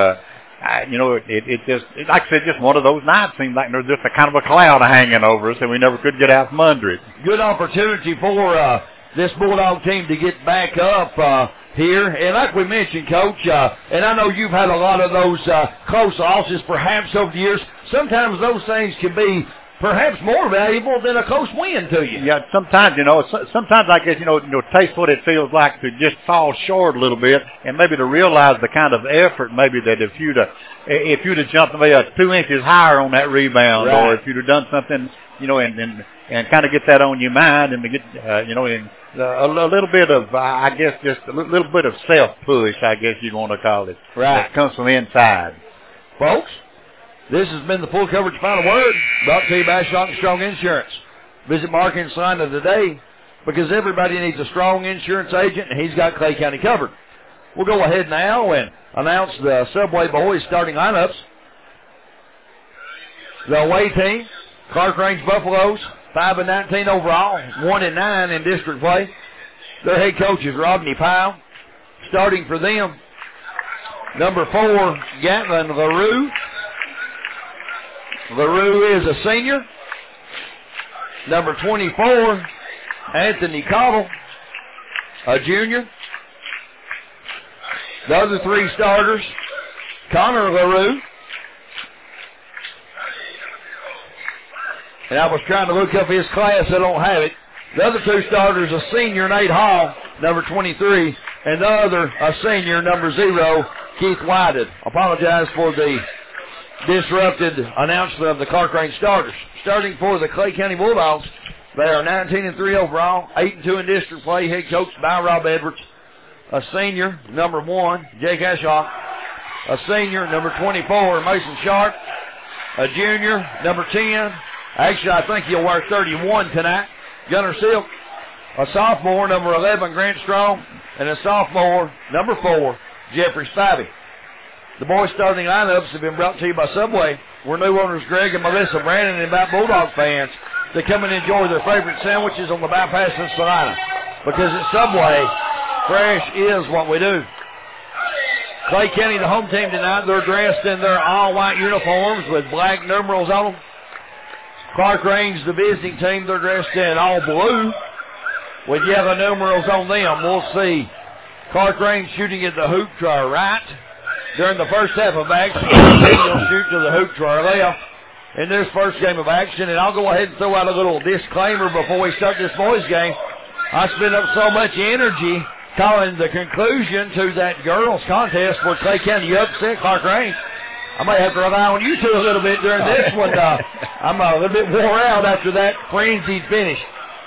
It just, like I said, just one of those nights. Seemed like there was just a kind of a cloud hanging over us, and we never could get out from under it. Good opportunity for this Bulldog team to get back up here. And like we mentioned, Coach, and I know you've had a lot of those close losses perhaps over the years. Sometimes those things can be perhaps more valuable than a close win to you. Yeah, sometimes, sometimes I guess, taste what it feels like to just fall short a little bit and maybe to realize the kind of effort maybe that if you'd have jumped maybe 2 inches higher on that rebound, right, or if you'd have done something, and kind of get that on your mind and to get, a little bit of, I guess, just a little bit of self-push, I guess you'd want to call it. Right. That comes from inside. Folks, this has been the full coverage final word brought to you by Armstrong Insurance. Visit Mark in Salina today because everybody needs a strong insurance agent, and he's got Clay County covered. We'll go ahead now and announce the Subway boys starting lineups. The away team, Clark Range Buffaloes, 5-19 overall, 1-9 in district play. Their head coach is Rodney Powell. Starting for them, number 4, Gatlin LaRue. LaRue is a senior. Number 24, Anthony Cottle, a junior. The other 3 starters, Connor LaRue. And I was trying to look up his class. I don't have it. The other 2 starters, a senior, Nate Hall, number 23, and the other, a senior, number 0, Keith Whited. Apologize for the disrupted announcement of the Clark Range starters. Starting for the Clay County Bulldogs, they are 19-3 overall, 8-2 in district play, head coached by Rob Edwards. A senior, number 1, Jake Ashaw. A senior, number 24, Mason Sharp. A junior, number 10, actually, I think he'll wear 31 tonight, Gunnar Silk. A sophomore, number 11, Grant Strong. And a sophomore, number 4, Jeffrey Spivey. The boys' starting lineups have been brought to you by Subway. We're new owners Greg and Melissa Brandon and invite Bulldog fans to come and enjoy their favorite sandwiches on the bypass in Salina. Because at Subway, fresh is what we do. Clay County, the home team tonight, they're dressed in their all-white uniforms with black numerals on them. Clark Range, the visiting team, they're dressed in all blue with yellow numerals on them. We'll see Clark Range shooting at the hoop to our right during the first half of action. He'll shoot to the hoop to our left in this first game of action. And I'll go ahead and throw out a little disclaimer before we start this boys game. I spent up so much energy calling the conclusion to that girls contest where Clay County upset Clark Range. I might have to rely on you two a little bit during this one. I'm a little bit wore out after that frenzied finish.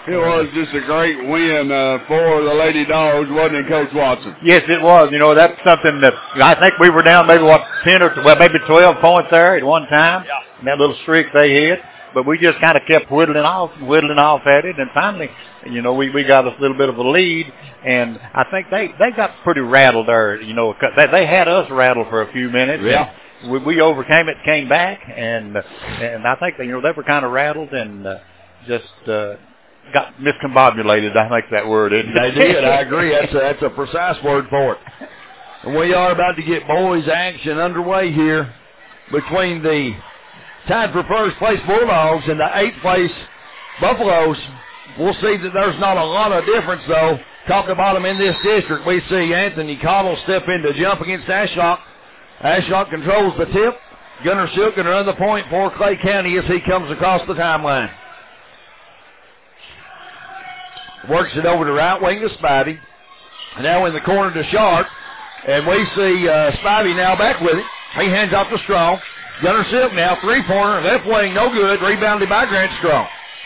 It was just a great win for the Lady Dogs, wasn't it, Coach Watson? Yes, it was. You know, that's something that I think we were down maybe 10 or maybe 12 points there at one time. Yeah. And that little streak they had. But we just kind of kept whittling off at it, and finally, you know, we got a little bit of a lead, and I think they got pretty rattled there. You know, they had us rattled for a few minutes. Yeah. We overcame it, came back, and I think they were kind of rattled and just got miscombobulated. I think that word is. They did. I agree. That's a precise word for it. And we are about to get boys action underway here between the tied for first place Bulldogs and the 8th place Buffaloes. We'll see that there's not a lot of difference, though. Top to bottom in this district, we see Anthony Cottle step in to jump against Ashlock. Ashlock controls the tip. Gunner Silk going to run the point for Clay County as he comes across the timeline. Works it over to right wing to Spivey. Now in the corner to Sharp. And we see Spivey now back with it. He hands off to Strong. Gunner Silk now, three-pointer, left wing, no good. Rebounded by Grant Strong.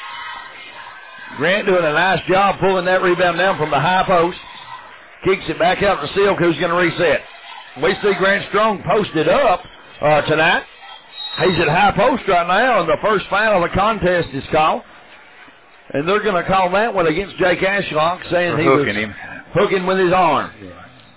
Grant doing a nice job pulling that rebound down from the high post. Kicks it back out to Silk, who's going to reset. We see Grant Strong posted up tonight. He's at high post right now, and the first foul of the contest is called. And they're going to call that one against Jake Ashlock, saying he was hooking with his arm. Yeah.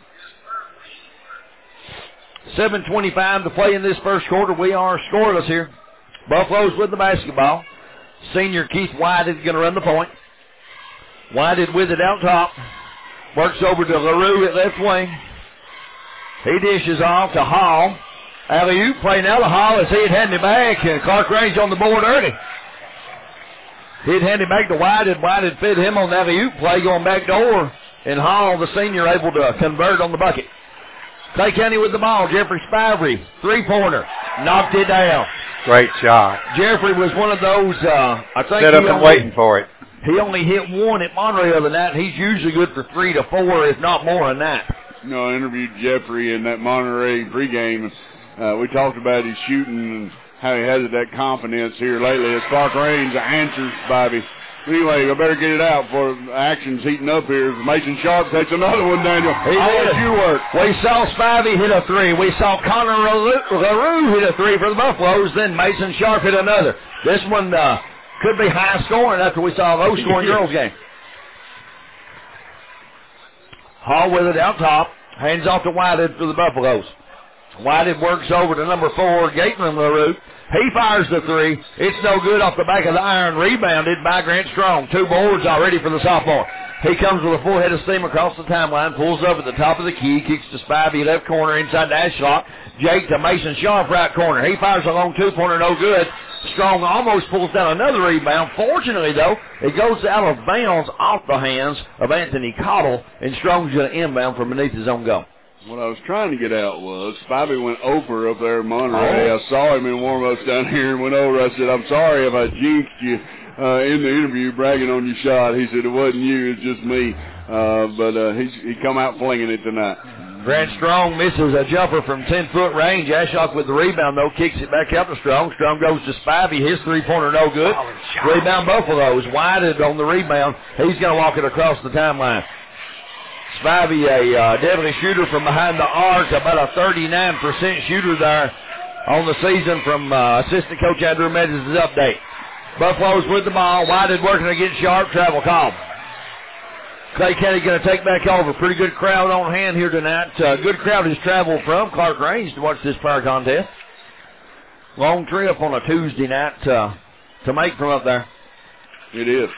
7:25 to play in this first quarter. We are scoreless here. Buffaloes with the basketball. Senior Keith White is going to run the point. White with it out top. Works over to LaRue at left wing. He dishes off to Hall. Alley-oop play now to Hall as he'd hand it back. And Clark Range on the board early. He'd hand it back to White, and White had fed him on the alley-oop play going back door. And Hall, the senior, able to convert on the bucket. Clay County with the ball. Jeffrey Spivey, three-pointer. Knocked it down. Great shot. Jeffrey was one of those, I think. Set up and waiting for it. He only hit one at Monterey the other night. He's usually good for 3 to 4, if not more than that. You know, I interviewed Jeffrey in that Monterey pregame. We talked about his shooting and how he has that confidence here lately. As Clark Range answers Spivey. Anyway, I better get it out before action's heating up here. Mason Sharp takes another one, Daniel. I'll let you work. We saw Spivey hit a three. We saw Connor LaRue hit a three for the Buffaloes. Then Mason Sharp hit another. This one could be high scoring after we saw a low scoring girls game. Hall with it out top. Hands off to Whitehead for the Buffaloes. Whitehead works over to number 4, Gateman LaRue. He fires the three. It's no good off the back of the iron. Rebounded by Grant Strong. 2 boards already for the sophomore. He comes with a full head of steam across the timeline. Pulls up at the top of the key. Kicks to Spivey, left corner inside to Ashlock. Jake to Mason Sharp, right corner. He fires a long 2-pointer, no good. Strong almost pulls down another rebound. Fortunately, though, it goes out of bounds off the hands of Anthony Cottle, and Strong's going to inbound from beneath his own goal. What I was trying to get out was Spivey went over up there in Monterey. I saw him in warm-ups down here and went over. I said, I'm sorry if I jinxed you in the interview bragging on your shot. He said, it wasn't you, it was just me. But he come out flinging it tonight. Grant Strong misses a jumper from 10-foot range. Ashlock with the rebound, though, kicks it back out to Strong. Strong goes to Spivey. His 3-pointer no good. Rebound Buffaloes. Whitehead on the rebound. He's going to walk it across the timeline. Spivey, a deadly shooter from behind the arc, about a 39% shooter there on the season from assistant coach Andrew Meadows' update. Buffaloes with the ball. Whitehead working against Sharp. Travel call. Clay County going to take back over. Pretty good crowd on hand here tonight. Good crowd has traveled from Clark Range to watch this power contest. Long trip on a Tuesday night to make from up there. It is.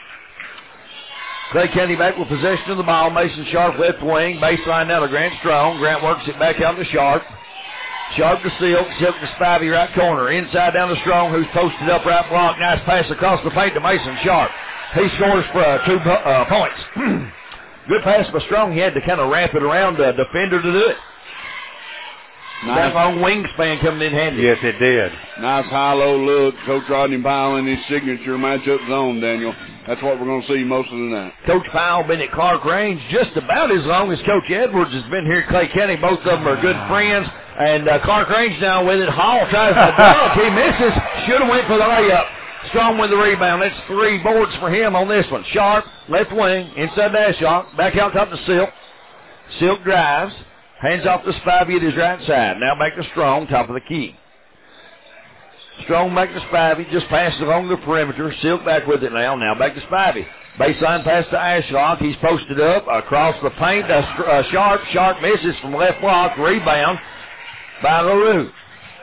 Clay County back with possession of the ball. Mason Sharp left wing. Baseline now to Grant Strong. Grant works it back out to Sharp. Sharp to Silk. Silk to Spivey, right corner. Inside down to Strong, who's posted up right block. Nice pass across the paint to Mason Sharp. He scores for 2 points. Good pass by Strong. He had to kind of wrap it around the defender to do it. Nice. That long wingspan coming in handy. Yes, it did. Nice high-low look. Coach Rodney Powell in his signature matchup zone, Daniel. That's what we're going to see most of the night. Coach Powell been at Clark Range just about as long as Coach Edwards has been here at Clay County. Both of them are good friends. And Clark Range now with it. Hall tries to dunk. He misses. Should have went for the layup. Strong with the rebound. That's 3 boards for him on this one. Sharp, left wing, inside the shot. Back out top to Silk. Silk drives. Hands off to Spivey at his right side. Now back to Strong, top of the key. Strong back to Spivey. Just passes along the perimeter. Silk back with it now. Now back to Spivey. Baseline pass to Ashlock. He's posted up across the paint. Sharp. Sharp misses from left block. Rebound by LaRue.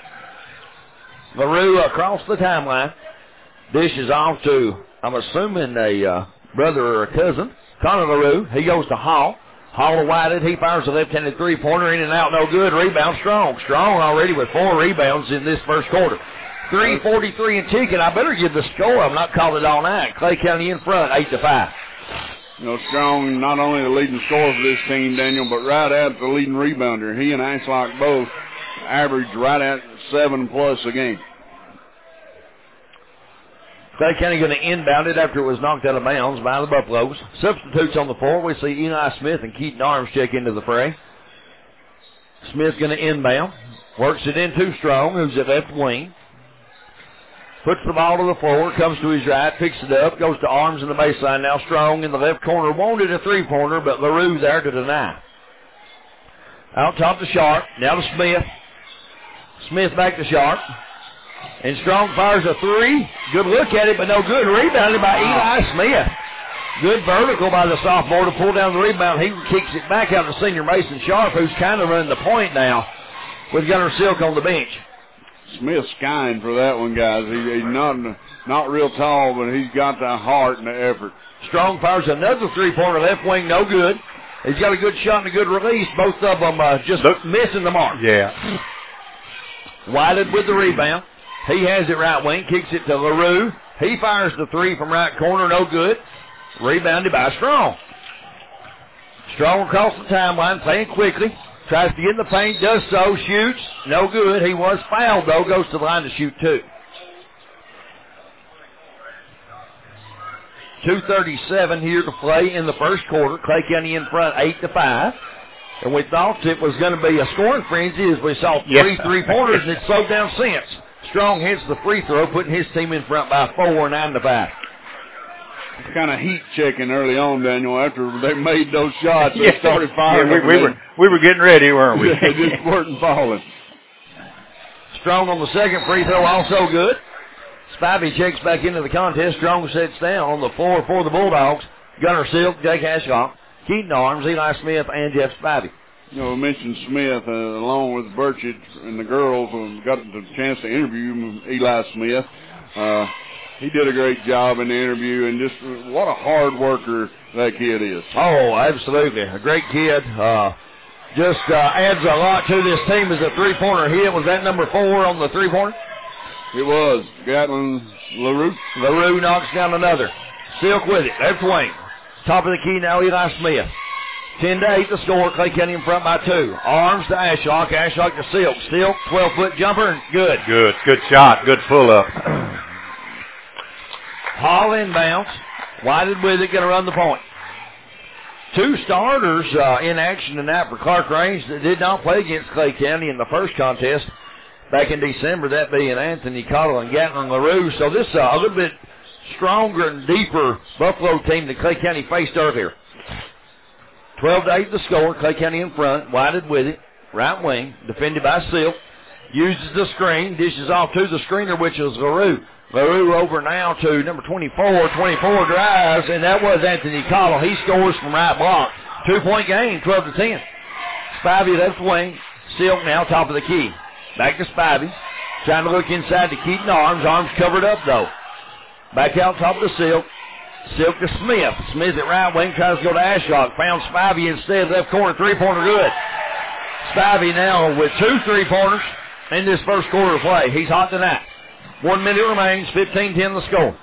LaRue across the timeline. Dishes off to, I'm assuming, a brother or a cousin. Connor LaRue. He goes to Hall. Hall to Whited. He fires a left-handed three-pointer in and out. No good. Rebound Strong. Strong already with 4 rebounds in this first quarter. 3:43 and ticking. I better give the score. I'm not calling it all night. Clay County in front, 8-5. Strong, not only the leading scorer for this team, Daniel, but right at the leading rebounder. He and Ashlock both average right at 7+ a game. Clay County going to inbound it after it was knocked out of bounds by the Buffaloes. Substitutes on the floor. We see Eli Smith and Keaton Arms check into the fray. Smith's going to inbound. Works it into Strong, who's at left wing. Puts the ball to the floor, comes to his right, picks it up, goes to Arms in the baseline. Now Strong in the left corner. Wanted a three-pointer, but LaRue there to deny. Out top to Sharp. Now to Smith. Smith back to Sharp. And Strong fires a 3. Good look at it, but no good. Rebounded by Eli Smith. Good vertical by the sophomore to pull down the rebound. He kicks it back out to senior Mason Sharp, who's kind of running the point now with Gunnar Silk on the bench. Smith's kind for that one, guys. He's not real tall, but he's got the heart and the effort. Strong fires another three-pointer left wing, no good. He's got a good shot and a good release. Both of them just missing the mark. Yeah. Whited with the rebound. He has it right wing, kicks it to LaRue. He fires the 3 from right corner, no good. Rebounded by Strong. Strong across the timeline, playing quickly. Tries to get in the paint, does so, shoots, no good. He was fouled, though, goes to the line to shoot 2. 2:37 here to play in the first quarter. Clay County in front, 8-5. And we thought it was going to be a scoring frenzy as we saw 3 three-pointers, and it slowed down since. Strong hits the free throw, putting his team in front by 4, 9-5. Kind of heat checking early on, Daniel. After they made those shots, they started firing. Yeah, we were getting ready, weren't we? They just weren't falling. Strong on the second free throw, also good. Spivey checks back into the contest. Strong sits down on the floor for the Bulldogs. Gunnar Silk, Jake Ashlock, Keaton Arms, Eli Smith, and Jeff Spivey. We mentioned Smith along with Burchett and the girls got the chance to interview Eli Smith. He did a great job in the interview, and just what a hard worker that kid is. Oh, absolutely. A great kid. Just adds a lot to this team as a three-pointer hit. Was that number 4 on the three-pointer? It was. Gatlin LaRue. LaRue knocks down another. Silk with it. Left wing. Top of the key now, Eli Smith. 10-8 the score. Clay County in front by 2. Arms to Ashlock. Ashlock to Silk. Silk, 12-foot jumper. Good. Good shot. Good pull-up. Hall inbounds. Whited with it, going to run the point. 2 starters in action tonight for Clark Range that did not play against Clay County in the first contest back in December, that being Anthony Cottle and Gatlin LaRue. So this a little bit stronger and deeper Buffalo team that Clay County faced earlier. 12-8 the score. Clay County in front. Whited with it. Right wing. Defended by Silk. Uses the screen. Dishes off to the screener, which is LaRue. LaRue over now to number 24. 24 drives, and that was Anthony Cottle. He scores from right block. 2-point game, 12-10. Spivey left wing. Silk now top of the key. Back to Spivey. Trying to look inside to Keaton Arms. Arms covered up, though. Back out top to Silk. Silk to Smith. Smith at right wing tries to go to Ashlock. Found Spivey instead. Left corner, three-pointer good. Spivey now with 2 three-pointers in this first quarter of play. He's hot tonight. 1 minute remains, 15-10 the score.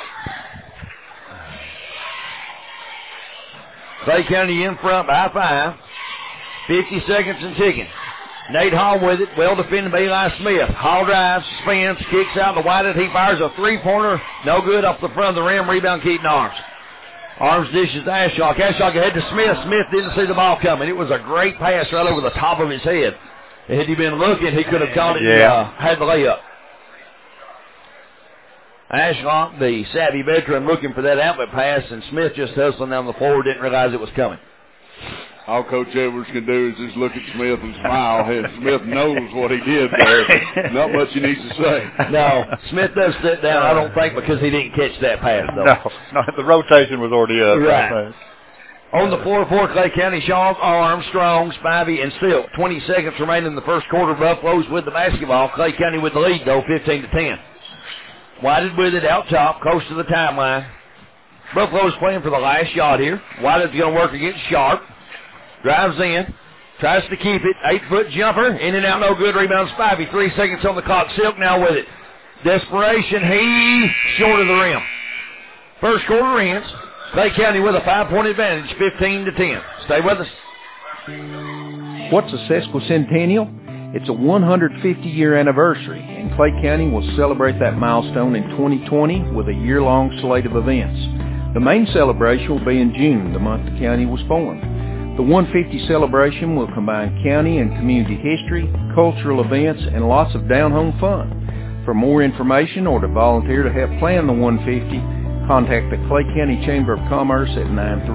Clay County in front by 5. 50 seconds and ticking. Nate Hall with it, well defended by Eli Smith. Hall drives, spins, kicks out to Whited. He fires a three-pointer, no good off the front of the rim. Rebound Keaton Arms. Arms dishes to Ashlock. Ashlock ahead to Smith. Smith didn't see the ball coming. It was a great pass right over the top of his head. Had he been looking, he could have caught it and had the layup. Ashlock, the savvy veteran, looking for that outlet pass, and Smith just hustling down the floor, didn't realize it was coming. All Coach Edwards can do is just look at Smith and smile. Smith knows what he did there. Not much he needs to say. No, Smith does sit down, I don't think, because he didn't catch that pass, though. No, the rotation was already up. Right. On the floor for Clay County, Shaw, Armstrong, Spivey, and Silk. 20 seconds remaining in the first quarter. Buffaloes with the basketball. Clay County with the lead, though, 15-10. Whited with it out top, close to the timeline. Buffaloes playing for the last shot here. Whited going to work against Sharp. Drives in. Tries to keep it. 8-foot jumper. In and out, no good. Rebound Spivey. 3 seconds on the clock. Silk now with it. Desperation. He short of the rim. First quarter ends. Clay County with a 5-point advantage, 15-10. Stay with us. What's a sesquicentennial? It's a 150-year anniversary, and Clay County will celebrate that milestone in 2020 with a year-long slate of events. The main celebration will be in June, the month the county was formed. The 150 celebration will combine county and community history, cultural events, and lots of down-home fun. For more information or to volunteer to help plan the 150, contact the Clay County Chamber of Commerce at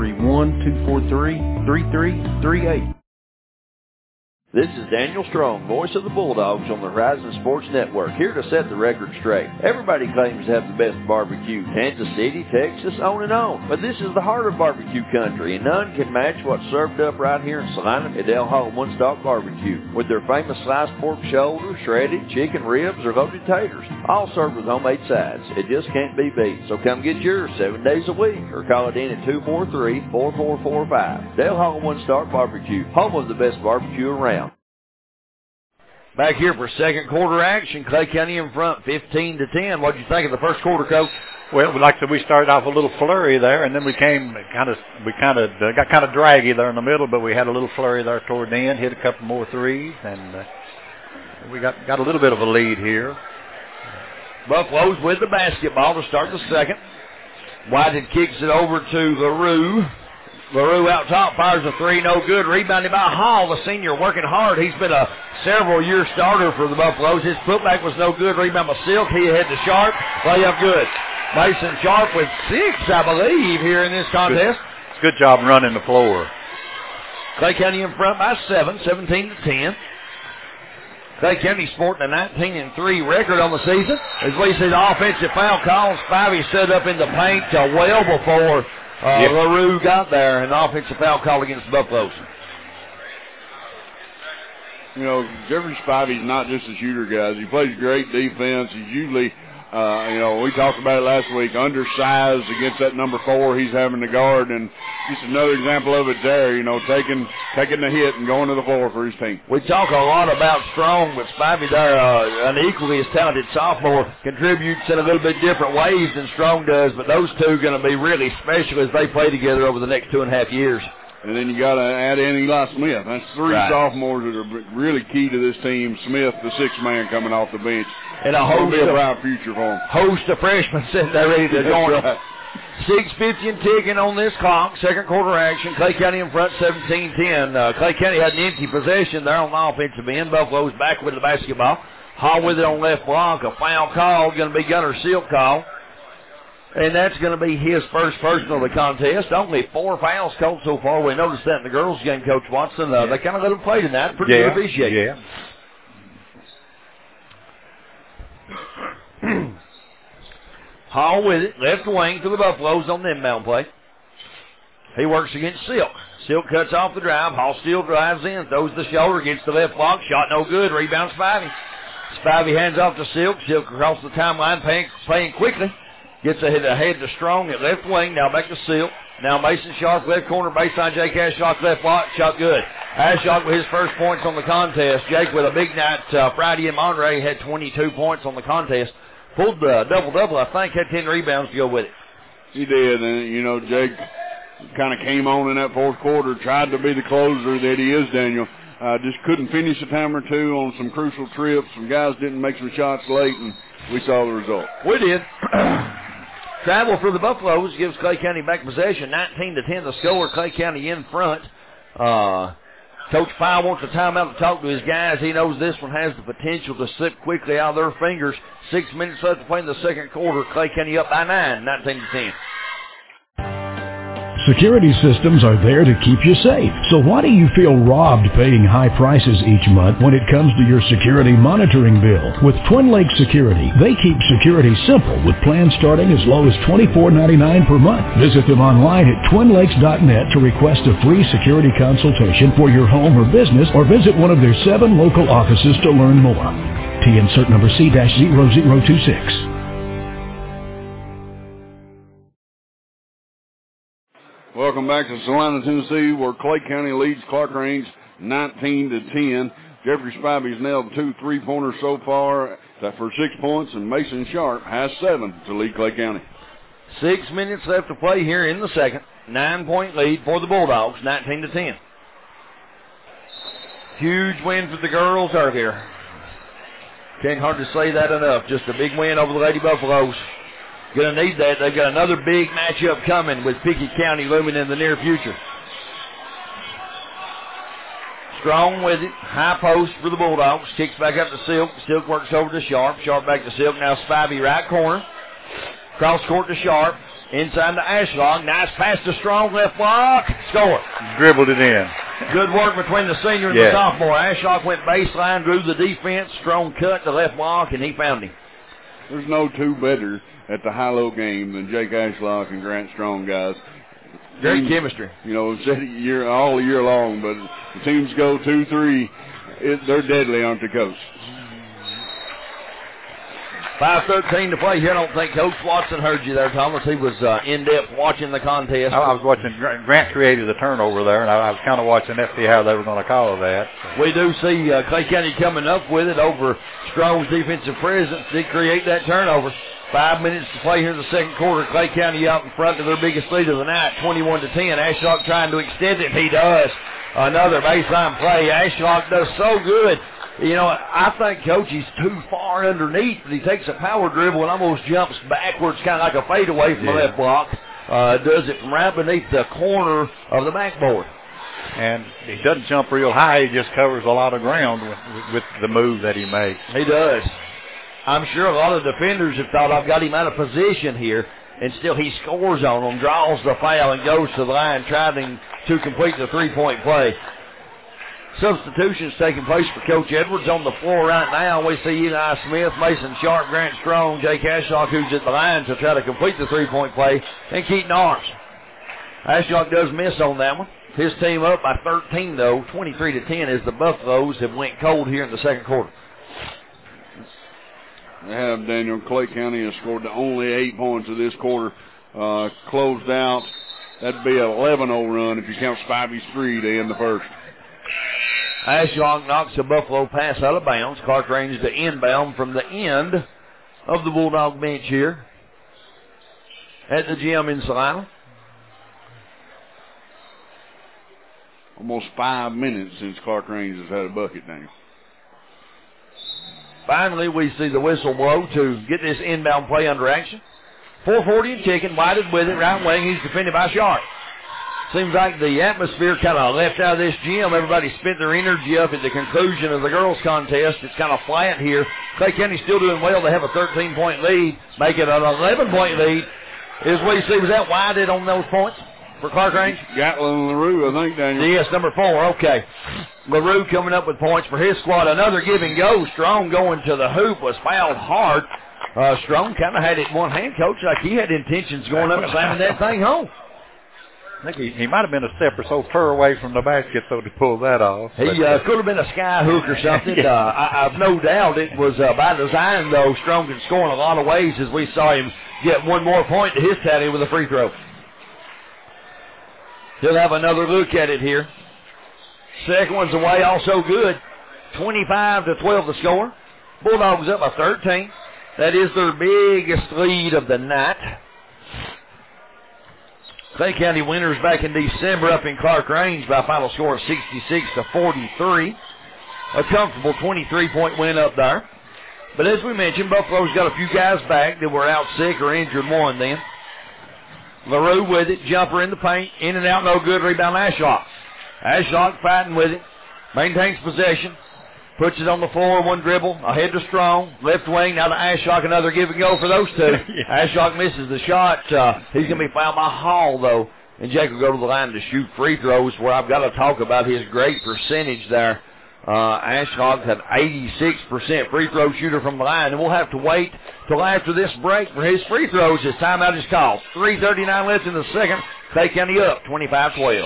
931-243-3338. This is Daniel Strong, voice of the Bulldogs on the Horizon Sports Network, here to set the record straight. Everybody claims to have the best barbecue, Kansas City, Texas, on and on. But this is the heart of barbecue country, and none can match what's served up right here in Salina at Del Hall One Stop Barbecue, with their famous sliced pork shoulder, shredded chicken ribs, or loaded taters, all served with homemade sides. It just can't be beat. So come get yours 7 days a week, or call it in at 243-4445. Del Hall One Stop Barbecue, home of the best barbecue around. Back here for second quarter action. Clay County in front, 15-10. What did you think of the first quarter, Coach? Well, like I said, we started off a little flurry there, and then we got kind of draggy there in the middle, but we had a little flurry there toward the end, hit a couple more threes, and we got a little bit of a lead here. Buffaloes with the basketball to start the second. Whited kicks it over to LaRue. LaRue out top, fires a three, no good. Rebounded by Hall, the senior, working hard. He's been a several-year starter for the Buffaloes. His putback was no good. Rebound by Silk. He ahead to Sharp. Layup good. Mason Sharp with 6, I believe, here in this contest. Good job running the floor. Clay County in front by 7, 17-10. Clay County sporting a 19-3 record on the season. As we see the offensive foul call, Spivey set up in the paint well before LaRue got there, and offensive foul call against the Buffaloes. You know, Jeffrey Spivey's not just a shooter, guys. He plays great defense. He's usually, we talked about it last week, undersized against that number 4 he's having to guard, and just another example of it there, taking the hit and going to the floor for his team. We talk a lot about Strong, but Spivey there, an equally as talented sophomore, contributes in a little bit different ways than Strong does, but those two are going to be really special as they play together over the next 2.5 years. And then you got to add in Eli Smith. That's 3 sophomores that are really key to this team. Smith, the 6th man coming off the bench. And a host of bright future for him. Host of freshmen sitting there ready to join him. 6:50 and ticking on this clock. Second quarter action. Clay County in front, 17-10. Clay County had an empty possession there on the offensive end. Buffalo's back with the basketball. Hall with it on left block. A foul call, going to be Gunnar Silk call. And that's going to be his first personal of the contest. Only 4 fouls called so far. We noticed that in the girls' game, Coach Watson. They kind of let him play tonight. Pretty good officiating. Hall with it. Left wing to the Buffaloes on the inbound play. He works against Silk. Silk cuts off the drive. Hall still drives in. Throws the shoulder. Gets the left block. Shot no good. Rebound Spivey. Spivey hands off to Silk. Silk across the timeline playing quickly. Gets ahead to Strong at left wing. Now back to Silk. Now Mason Sharp, left corner, baseline. Jake Ashlock, left block. Shot good. Ashlock with his first points on the contest. Jake with a big night Friday in Monterey. Had 22 points on the contest. Pulled the double-double, I think. Had 10 rebounds to go with it. He did. And, Jake kind of came on in that fourth quarter. Tried to be the closer that he is, Daniel. Just couldn't finish a time or two on some crucial trips. Some guys didn't make some shots late, and we saw the result. We did. Travel for the Buffaloes gives Clay County back possession. 19-10 the score. Clay County in front. Coach Pye wants a timeout to talk to his guys. He knows this one has the potential to slip quickly out of their fingers. 6 minutes left to play in the second quarter. Clay County up by 9, 19-10. Security systems are there to keep you safe. So why do you feel robbed paying high prices each month when it comes to your security monitoring bill? With Twin Lakes Security, they keep security simple with plans starting as low as $24.99 per month. Visit them online at twinlakes.net to request a free security consultation for your home or business, or visit one of their 7 local offices to learn more. TN cert number C-0026. Welcome back to Salina, Tennessee, where Clay County leads Clark Range 19-10. Jeffrey Spivey's nailed 2 3-pointers so far for 6 points, and Mason Sharp has 7 to lead Clay County. 6 minutes left to play here in the second. 9-point lead for the Bulldogs, 19-10. Huge win for the girls earlier. Can't hardly say that enough. Just a big win over the Lady Buffaloes. Going to need that. They've got another big matchup coming with Pickett County looming in the near future. Strong with it. High post for the Bulldogs. Kicks back up to Silk. Silk works over to Sharp. Sharp back to Silk. Now Spivey right corner. Cross court to Sharp. Inside to Ashlock. Nice pass to Strong. Left block. Score. Dribbled it in. Good work between the senior and the sophomore. Ashlock went baseline, drew the defense. Strong cut to left block, and he found him. There's no two better at the high-low game than Jake Ashlock and Grant Strong, guys. Great chemistry. You know, all year long, but the teams go 2-3. They're deadly, aren't they, Coach? 5:13 to play here. I don't think Coach Watson heard you there, Thomas. He was in-depth watching the contest. I was watching. Grant created the turnover there, and I was kind of watching to see how they were going to call that. We do see Clay County coming up with it over Strong's defensive presence. Did create that turnover. 5 minutes to play here in the second quarter. Clay County out in front of their biggest lead of the night, 21-10. Ashlock trying to extend it. He does. Another baseline play. Ashlock does so good. You know, I think, Coach, he's too far underneath, but he takes a power dribble and almost jumps backwards, kind of like a fadeaway from the left block. Does it from right beneath the corner of the backboard. And he doesn't jump real high. He just covers a lot of ground with the move that he makes. He does. I'm sure a lot of defenders have thought, I've got him out of position here, and still he scores on them, draws the foul, and goes to the line trying to complete the three-point play. Substitutions taking place for Coach Edwards on the floor right now. We see Eli Smith, Mason Sharp, Grant Strong, Jake Ashlock, who's at the line to try to complete the three-point play, and Keaton Arms. Ashlock does miss on that one. His team up by 13, though, 23-10, as the Buffaloes have went cold here in the second quarter. They have Daniel. Clay County has scored only 8 points of this quarter. Closed out. That'd be an 11-0 run if you count Spivey's 3 to end the first. Ashlock knocks the Buffalo pass out of bounds. Clark Range to inbound from the end of the Bulldog bench here at the gym in Salina. Almost 5 minutes since Clark Range has had a bucket, Daniel. Finally, we see the whistle blow to get this inbound play under action. 4:40 and ticking. Whited with it. Right wing. He's defended by Sharp. Seems like the atmosphere kind of left out of this gym. Everybody spent their energy up at the conclusion of the girls' contest. It's kind of flat here. Clay County's still doing well. They have a 13-point lead. Make it an 11-point lead. As we see, was that Whited on those points for Clark Range? Gatlin and LaRue, I think, Daniel. Yes, number 4. Okay. LaRue coming up with points for his squad. Another give and go. Strong going to the hoop, was fouled hard. Strong kind of had it in one hand, Coach, like he had intentions going up and slamming that thing home. I think he might have been a step or so further away from the basket, though, to pull that off. He could have been a sky hook or something. I've no doubt it was by design, though. Strong can score in a lot of ways, as we saw him get one more point to his tally with a free throw. He'll have another look at it here. Second one's away, also good. 25-12 the score. Bulldogs up by 13. That is their biggest lead of the night. Clay County winners back in December up in Clark Range by a final score of 66-43. A comfortable 23-point win up there. But as we mentioned, Buffalo's got a few guys back that were out sick or injured one then. LaRue with it, jumper in the paint, in and out, no good, rebound Ashlock. Ashlock fighting with it, maintains possession, puts it on the floor, one dribble, ahead to Strong, left wing, now to Ashlock, another give and go for those two. Ashlock misses the shot. He's going to be fouled by Hall, though, and Jake will go to the line to shoot free throws, where I've got to talk about his great percentage there. Ashlock had 86% free throw shooter from the line, and we'll have to wait till after this break for his free throws. His timeout is called. 3:39 left in the second. Clay County up 25-12.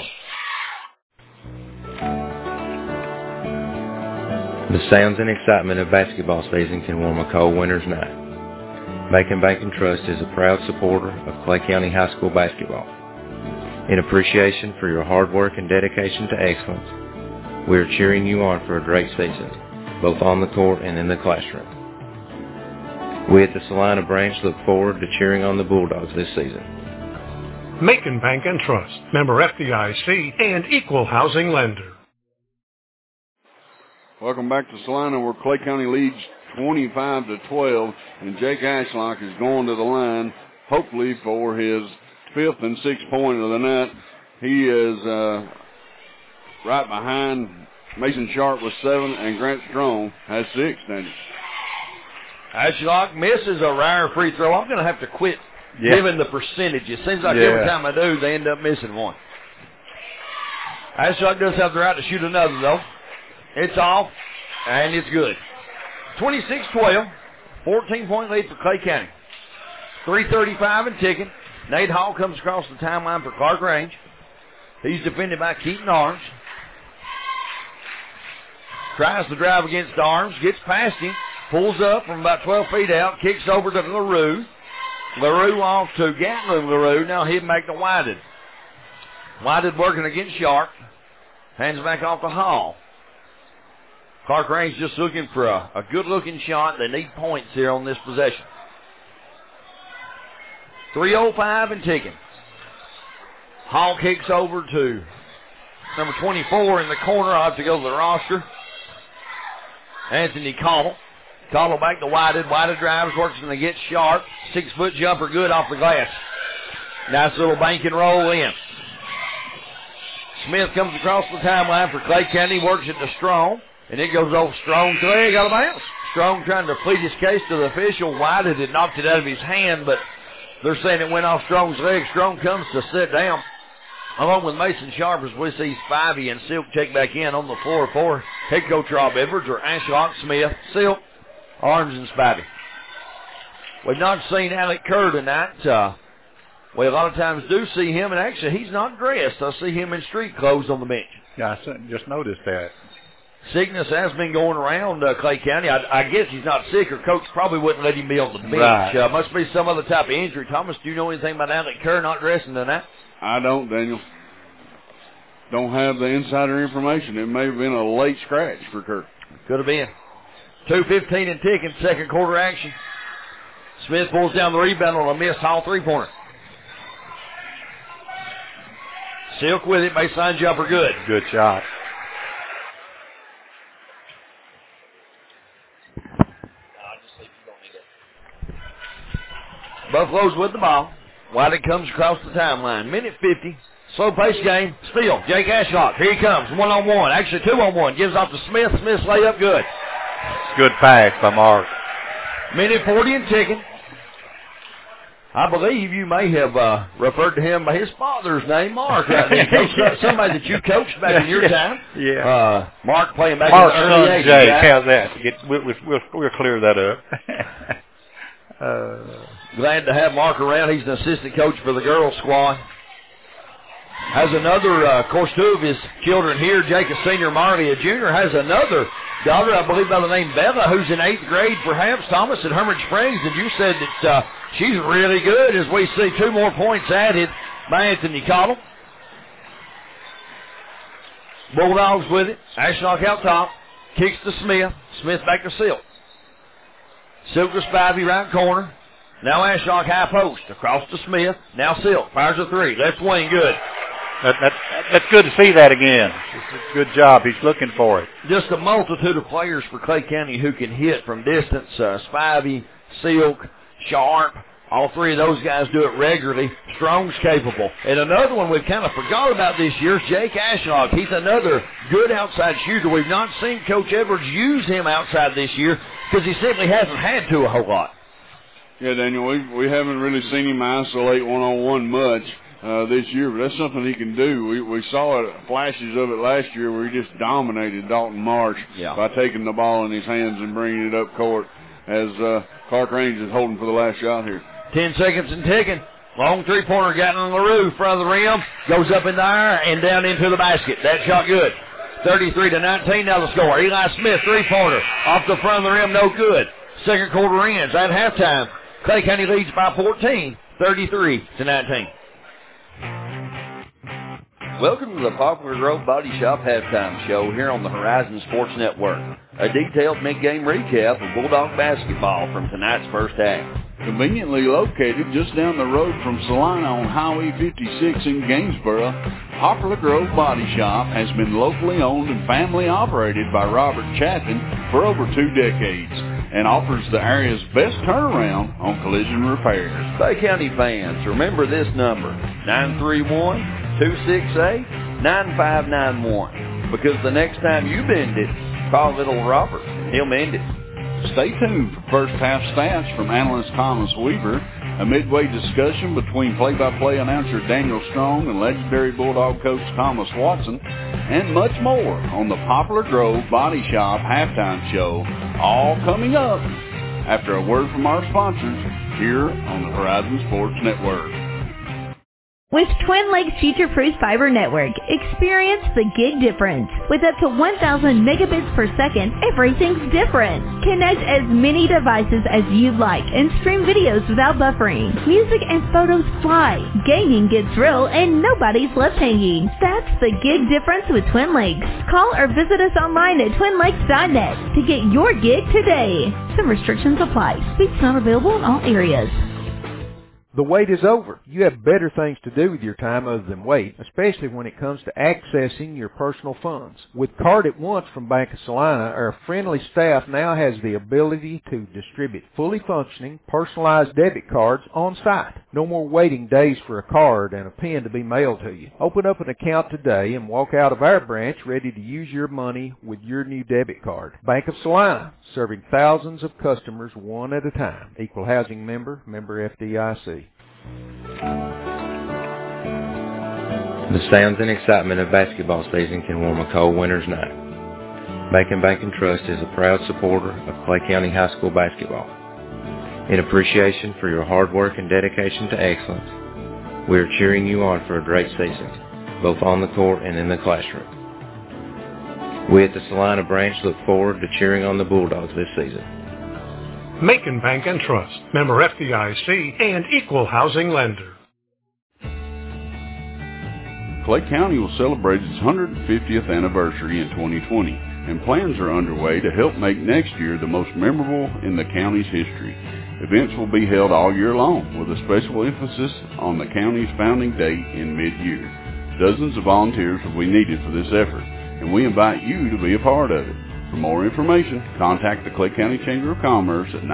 The sounds and excitement of basketball season can warm a cold winter's night. Macon Bank & Trust is a proud supporter of Clay County High School basketball. In appreciation for your hard work and dedication to excellence, we are cheering you on for a great season, both on the court and in the classroom. We at the Salina branch look forward to cheering on the Bulldogs this season. Macon Bank & Trust, member FDIC, and equal housing lender. Welcome back to Salina, where Clay County leads 25-12, and Jake Ashlock is going to the line, hopefully for his 5th and 6th point of the night. He is right behind Mason Sharp with 7, and Grant Strong has 6. Ashlock misses a rare free throw. I'm going to have to quit giving the percentages. Seems like every time I do, they end up missing one. Ashlock does have the right to shoot another, though. It's off, and it's good. 26-12, 14-point lead for Clay County. 3:35 and ticking. Nate Hall comes across the timeline for Clark Range. He's defended by Keaton Arms. Tries to drive against Arms, gets past him, pulls up from about 12 feet out, kicks over to LaRue. LaRue off to Gatlin LaRue. Now he'll make the Whited. Whited working against Sharp. Hands back off to Hall. Clark Range just looking for a good-looking shot. They need points here on this possession. 3:05 and ticking. Hall kicks over to number 24 in the corner. I'll have to go to the roster. Anthony Cauble. Cauble back to Whited. Whited drives, works and gets Sharp. 6-foot jumper good off the glass. Nice little bank and roll in. Smith comes across the timeline for Clay County, works it to Strong. And it goes off Strong's leg, out of bounds. Strong trying to plead his case to the official. Whited had knocked it out of his hand, but they're saying it went off Strong's leg. Strong comes to sit down, along with Mason Sharp, as we see Spivey and Silk check back in on the floor for head coach Rob Edwards, or Ashlock, Smith, Silk, Arms, and Spivey. We've not seen Alec Kerr tonight. We a lot of times do see him, and actually he's not dressed. I see him in street clothes on the bench. Yeah, I just noticed that. Sickness has been going around Clay County. I guess he's not sick, or coach probably wouldn't let him be on the bench. Right. Must be some other type of injury. Thomas, do you know anything about Alec Kerr not dressing tonight? I don't, Daniel. Don't have the insider information. It may have been a late scratch for Kerr. Could have been. 2:15 and ticking, second quarter action. Smith pulls down the rebound on a missed Hall three-pointer. Silk with it, baseline jumper good. Good shot. Buffalo's with the ball. Whited comes across the timeline. Minute 50. Slow-paced game. Still, Jake Ashlock. Here he comes. One-on-one. Actually, two-on-one. Gives off to Smith. Smith's layup good. Good pass by Mark. Minute 40 and ticking. I believe you may have referred to him by his father's name, Mark. Somebody that you coached back in your time. Yeah. Mark playing back Mark's in the early 80s. Jake. How's that? We'll clear that up. Glad to have Mark around. He's an assistant coach for the girls squad. Has another, of course, two of his children here. Jake, a senior, Marley, a junior, has another daughter, I believe, by the name Bella, who's in 8th grade, perhaps, Thomas, at Hermitage Springs. And you said that she's really good, as we see 2 more points added by Anthony Cauble. Bulldogs with it. Ashlock out top. Kicks to Smith. Smith back to Silk. Silk to Spivey, right corner. Now Ashlock high post. Across to Smith. Now Silk. Fires a 3. Left wing, good. That's good to see that again. It's a good job. He's looking for it. Just a multitude of players for Clay County who can hit from distance. Spivey, Silk, Sharp, All three of those guys do it regularly. Strong's capable. And another one we've kind of forgot about this year is Jake Ashlock. He's another good outside shooter. We've not seen Coach Edwards use him outside this year because he simply hasn't had to a whole lot. Yeah, Daniel, we haven't really seen him isolate one-on-one much this year, but that's something he can do. We saw flashes of it last year where he just dominated Dalton Marsh by taking the ball in his hands and bringing it up court as Clark Range is holding for the last shot here. 10 seconds and ticking. Long three-pointer got on LaRue, front of the rim, goes up in the air and down into the basket. That shot good. 33-19 now the score. Eli Smith, three-pointer, off the front of the rim, no good. Second quarter ends. At halftime, Clay County leads by 14, 33-19. Welcome to the Poplar Grove Body Shop Halftime Show here on the Horizon Sports Network. A detailed mid-game recap of Bulldog basketball from tonight's first half. Conveniently located just down the road from Salina on Highway 56 in Gainesboro, Poplar Grove Body Shop has been locally owned and family operated by Robert Chapin for over 2 decades and offers the area's best turnaround on collision repairs. Clay County fans, remember this number, 931-268-9591, because the next time you bend it, call little Robert. He'll mend it. Stay tuned for first half stats from analyst Thomas Weaver, a midway discussion between play-by-play announcer Daniel Strong and legendary Bulldog coach Thomas Watson, and much more on the Poplar Grove Body Shop Halftime Show, all coming up after a word from our sponsors here on the Horizon Sports Network. With Twin Lakes Future-Proof Fiber Network, experience the gig difference. With up to 1,000 megabits per second, everything's different. Connect as many devices as you'd like and stream videos without buffering. Music and photos fly. Gaming gets real and nobody's left hanging. That's the gig difference with Twin Lakes. Call or visit us online at twinlakes.net to get your gig today. Some restrictions apply. Speeds not available in all areas. The wait is over. You have better things to do with your time other than wait, especially when it comes to accessing your personal funds. With Card at Once from Bank of Salina, our friendly staff now has the ability to distribute fully functioning, personalized debit cards on site. No more waiting days for a card and a PIN to be mailed to you. Open up an account today and walk out of our branch ready to use your money with your new debit card. Bank of Salina, serving thousands of customers one at a time. Equal housing member, member FDIC. The sounds and excitement of basketball season can warm a cold winter's night. Macon Bank & Trust is a proud supporter of Clay County High School basketball. In appreciation for your hard work and dedication to excellence, we are cheering you on for a great season, both on the court and in the classroom. We at the Salina branch look forward to cheering on the Bulldogs this season. Macon Bank & Trust, member FDIC, and equal housing lender. Clay County will celebrate its 150th anniversary in 2020, and plans are underway to help make next year the most memorable in the county's history. Events will be held all year long, with a special emphasis on the county's founding date in mid-year. Dozens of volunteers will be needed for this effort, and we invite you to be a part of it. For more information, contact the Clay County Chamber of Commerce at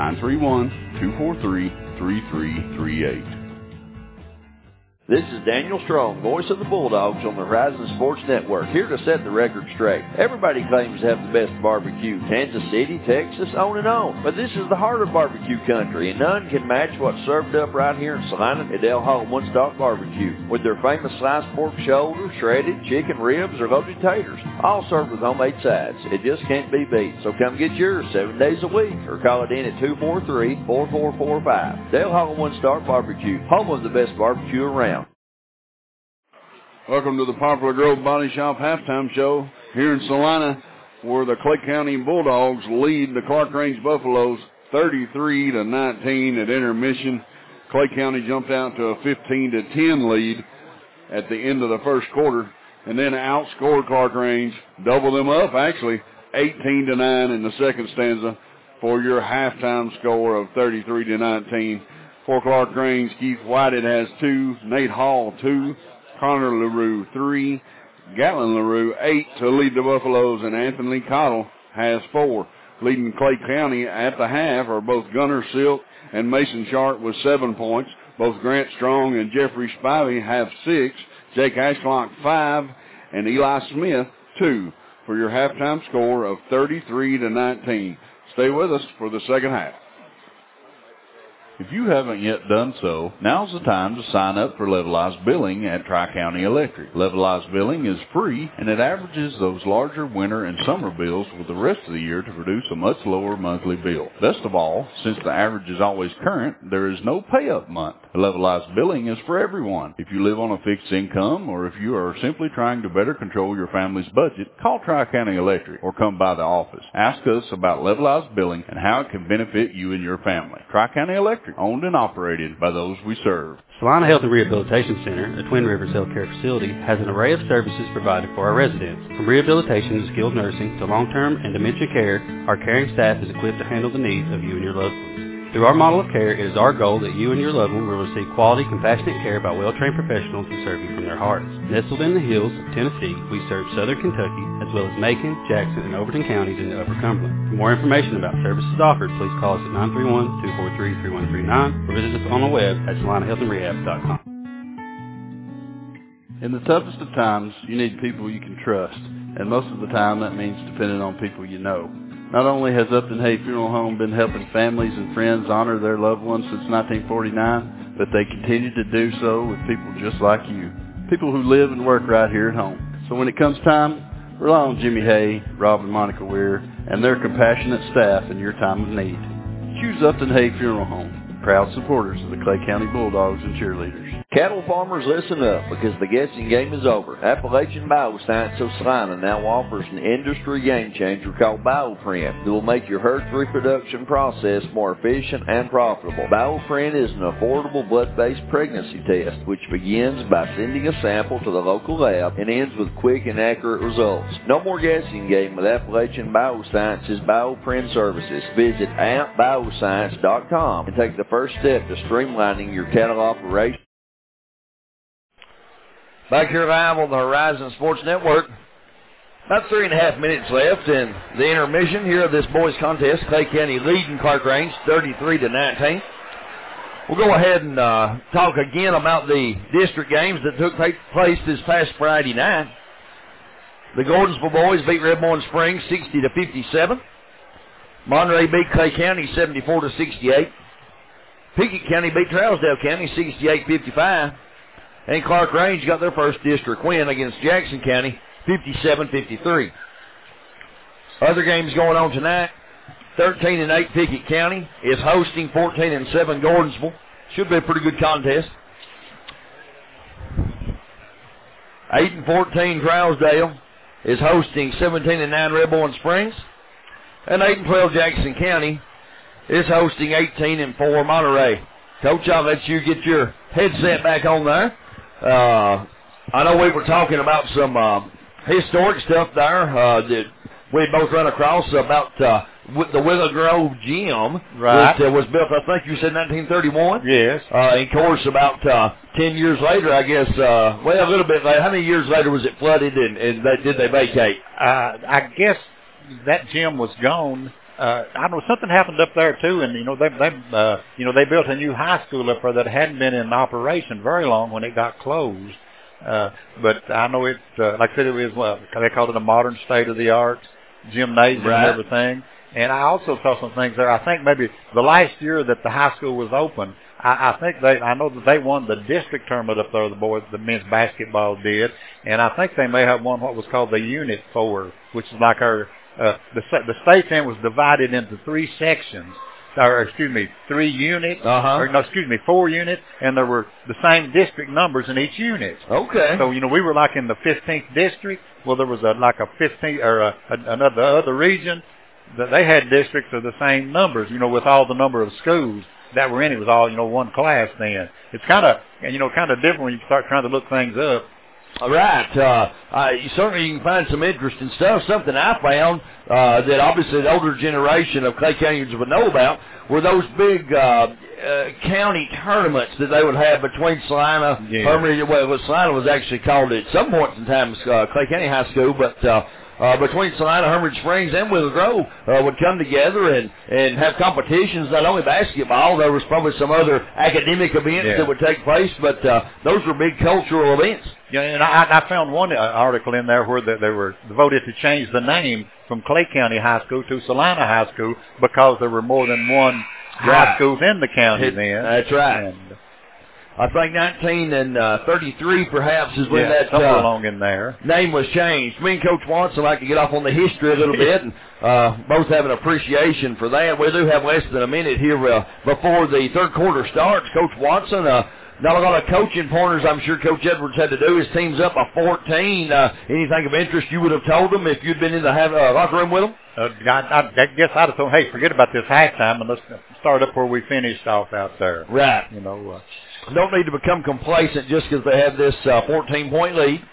931-243-3338. This is Daniel Strong, voice of the Bulldogs on the Horizon Sports Network, here to set the record straight. Everybody claims to have the best barbecue, Kansas City, Texas, on and on. But this is the heart of barbecue country, and none can match what's served up right here in Salina at Del Hall One Stop Barbecue, with their famous sliced pork shoulder, shredded chicken ribs, or loaded taters, all served with homemade sides. It just can't be beat. So come get yours 7 days a week, or call it in at 243-4445. Del Hall One Stop Barbecue, home of the best barbecue around. Welcome to the Poplar Grove Body Shop Halftime Show here in Salina, where the Clay County Bulldogs lead the Clark Range Buffaloes 33-19 at intermission. Clay County jumped out to a 15-10 lead at the end of the first quarter, and then outscored Clark Range, doubled them up, actually 18-9 in the second stanza for your halftime score of 33-19. For Clark Range, Keith Whited has 2, Nate Hall 2, Connor LaRue 3, Gatlin LaRue 8 to lead the Buffaloes, and Anthony Cottle has 4. Leading Clay County at the half are both Gunnar Silk and Mason Sharp with 7 points. Both Grant Strong and Jeffrey Spivey have 6. Jake Ashlock 5 and Eli Smith 2 for your halftime score of 33-19. Stay with us for the second half. If you haven't yet done so, now's the time to sign up for Levelized Billing at Tri-County Electric. Levelized Billing is free, and it averages those larger winter and summer bills with the rest of the year to produce a much lower monthly bill. Best of all, since the average is always current, there is no pay-up month. Levelized Billing is for everyone. If you live on a fixed income, or if you are simply trying to better control your family's budget, call Tri-County Electric or come by the office. Ask us about Levelized Billing and how it can benefit you and your family. Tri-County Electric, owned and operated by those we serve. Salina Health and Rehabilitation Center, a Twin Rivers Health Care facility, has an array of services provided for our residents. From rehabilitation to skilled nursing to long-term and dementia care, our caring staff is equipped to handle the needs of you and your loved ones. Through our model of care, it is our goal that you and your loved one will receive quality, compassionate care by well-trained professionals who serve you from their hearts. Nestled in the hills of Tennessee, we serve southern Kentucky, as well as Macon, Jackson, and Overton counties in the Upper Cumberland. For more information about services offered, please call us at 931-243-3139 or visit us on the web at SalinaHealthAndRehab.com. In the toughest of times, you need people you can trust, and most of the time that means depending on people you know. Not only has Upton Hay Funeral Home been helping families and friends honor their loved ones since 1949, but they continue to do so with people just like you, people who live and work right here at home. So when it comes time, rely on Jimmy Hay, Rob and Monica Weir, and their compassionate staff in your time of need. Choose Upton Hay Funeral Home, proud supporters of the Clay County Bulldogs and cheerleaders. Cattle farmers, listen up, because the guessing game is over. Appalachian Bioscience of Salina now offers an industry game changer called BioPrint that will make your herd's reproduction process more efficient and profitable. BioPrint is an affordable blood-based pregnancy test, which begins by sending a sample to the local lab and ends with quick and accurate results. No more guessing game with Appalachian Bioscience's BioPrint services. Visit appbioscience.com and take the first step to streamlining your cattle operation. Back here live on the Horizon Sports Network. About 3.5 minutes left in the intermission here of this boys contest. Clay County leading Clark-Range 33-19. We'll go ahead and talk again about the district games that took place this past Friday night. The Gordonsville boys beat Red Bowling Springs 60-57. Monterey beat Clay County 74-68. Pickett County beat Trousdale County 68-55. And Clark-Range got their first district win against Jackson County, 57-53. Other games going on tonight. 13-8 Pickett County is hosting 14-7 Gordonsville. Should be a pretty good contest. 8-14 Trousdale is hosting 17-9 Red Bowling Springs. And 8-12 Jackson County is hosting 18-4 Monterey. Coach, I'll let you get your headset back on there. I know we were talking about some historic stuff there that we both run across about the Willow Grove Gym. Right. That was built, I think you said 1931? Yes. And of course, about 10 years later, I guess, well, a little bit later. How many years later was it flooded and did they vacate? I guess that gym was gone. I don't know, something happened up there too, and they built a new high school up there that hadn't been in operation very long when it got closed. But I know it, like I said, it was they called it a modern state-of-the-art gymnasium and everything. And I also saw some things there. I think maybe the last year that the high school was open, I know that they won the district tournament up there. The men's basketball did, and I think they may have won what was called the Unit 4, which is like our. The state then was divided into 3 sections, or 3 units, 4 units, and there were the same district numbers in each unit. Okay. So, we were like in the 15th district. Well, there was a 15th, or another region that they had districts of the same numbers, with all the number of schools that were in it. It was all, one class then. It's kind of different when you start trying to look things up. All right. Certainly you can find some interesting stuff. Something I found that obviously the older generation of Clay Countyans would know about were those big county tournaments that they would have between Salina. Yeah. Salina was actually called at some point in time Clay County High School, but between Salina, Hermitage Springs, and Willow Grove would come together and have competitions, not only basketball. There was probably some other academic events that would take place, but those were big cultural events. Yeah, and I found one article in there where they were voted to change the name from Clay County High School to Salina High School because there were more than one high schools in the county then. That's right. And I think 1933 perhaps is when that somewhere along in there name was changed. Me and Coach Watson like to get off on the history a little bit, and both have an appreciation for that. We do have less than a minute here before the third quarter starts. Coach Watson, not a lot of coaching pointers I'm sure Coach Edwards had to do. His team's up by 14. Anything of interest you would have told them if you'd been in the locker room with them? I guess I'd have told, hey, forget about this halftime and let's start up where we finished off out there. Right. You know, don't need to become complacent just because they have this 14-point lead.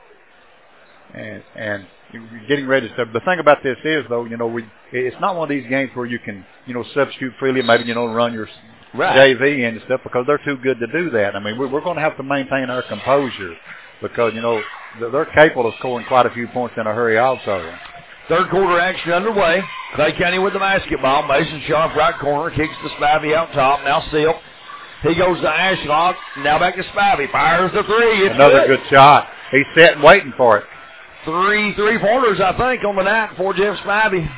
And getting ready to start. The thing about this is, though, you know, it's not one of these games where you can, you know, substitute freely, maybe, run your JV and stuff, because they're too good to do that. I mean, we're going to have to maintain our composure because, they're capable of scoring quite a few points in a hurry also. Third quarter action underway. Clay County with the basketball. Mason Sharp, right corner, kicks to Spivey out top. Now Silk. He goes to Ashlock. Now back to Spivey. Fires the three. It's another good shot. He's sitting waiting for it. 3 3-pointers, I think, on the night for Jeff Spivey.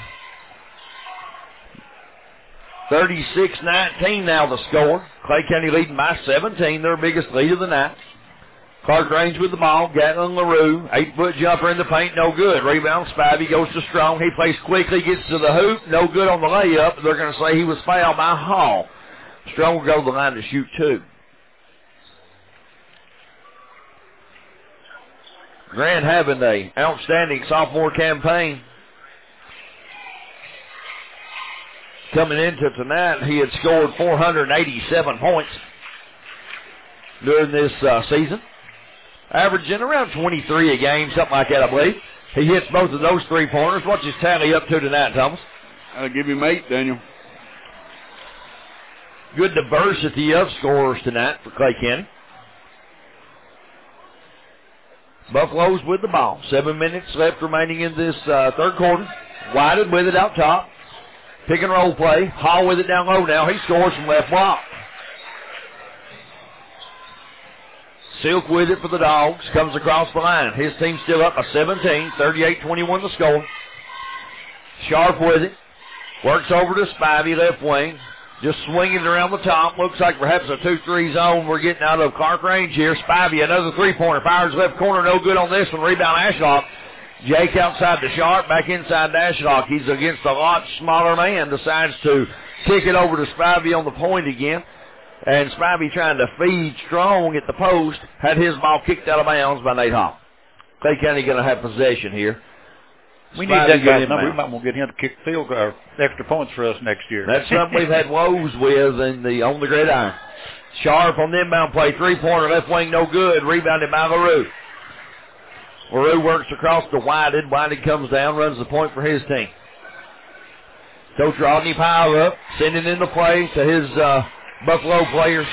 36-19 now the score. Clay County leading by 17, their biggest lead of the night. Clark Range with the ball. Gatlin LaRue, 8-foot jumper in the paint, no good. Rebound, Spivey goes to Strong. He plays quickly, gets to the hoop, no good on the layup. They're going to say he was fouled by Hall. Strong will go to the line to shoot 2. Grant having an outstanding sophomore campaign. Coming into tonight, he had scored 487 points during this season, averaging around 23 a game, something like that, I believe. He hits both of those 3-pointers. What's his tally up to tonight, Thomas? I'll give him 8, Daniel. Good diversity of scorers tonight for Clay County. Buffaloes with the ball. 7 minutes left remaining in this third quarter. Whited with it out top. Pick and roll play. Hall with it down low now. He scores from left block. Silk with it for the Dogs. Comes across the line. His team's still up by 17. 38-21 the score. Sharp with it. Works over to Spivey, left wing. Just swinging it around the top. Looks like perhaps a 2-3 zone we're getting out of Clark Range here. Spivey, another 3-pointer. Fires left corner. No good on this one. Rebound Ashlock. Jake outside to Sharp. Back inside to Ashlock. He's against a lot smaller man. Decides to kick it over to Spivey on the point again. And Spivey trying to feed Strong at the post. Had his ball kicked out of bounds by Nate Hall. Clay County going to have possession here. We need that guy's number. We might want to get him to kick field goal, extra points for us next year. That's something we've had woes with on the gridiron. Sharp on the inbound play. 3-pointer, left wing, no good. Rebounded by LaRue. LaRue works across to Whited. Whited comes down, runs the point for his team. Coach Rodney Powell up, sending in the play to his Buffalo players.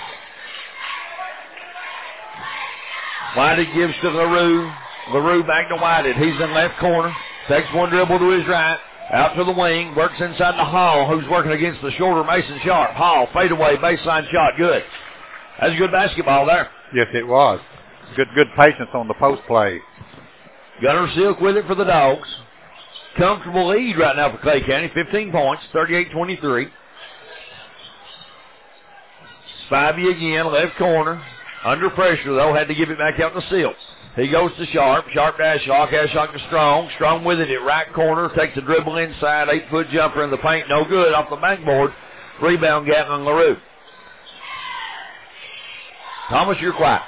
Whited gives to LaRue. LaRue back to Whited. He's in left corner. Takes one dribble to his right. Out to the wing. Works inside to Hall, who's working against the shorter Mason Sharp. Hall, fadeaway, baseline shot. Good. That's good basketball there. Yes, it was. Good patience on the post play. Gunner Silk with it for the Dogs. Comfortable lead right now for Clay County. 15 points, 38-23. Spivey again, left corner. Under pressure, though. Had to give it back out to Silk. He goes to Sharp. Sharp to Ashlock. Ashlock to Strong. Strong with it at right corner. Takes a dribble inside. 8-foot jumper in the paint. No good. Off the backboard. Rebound Gatlin LaRue. Thomas, you're quiet.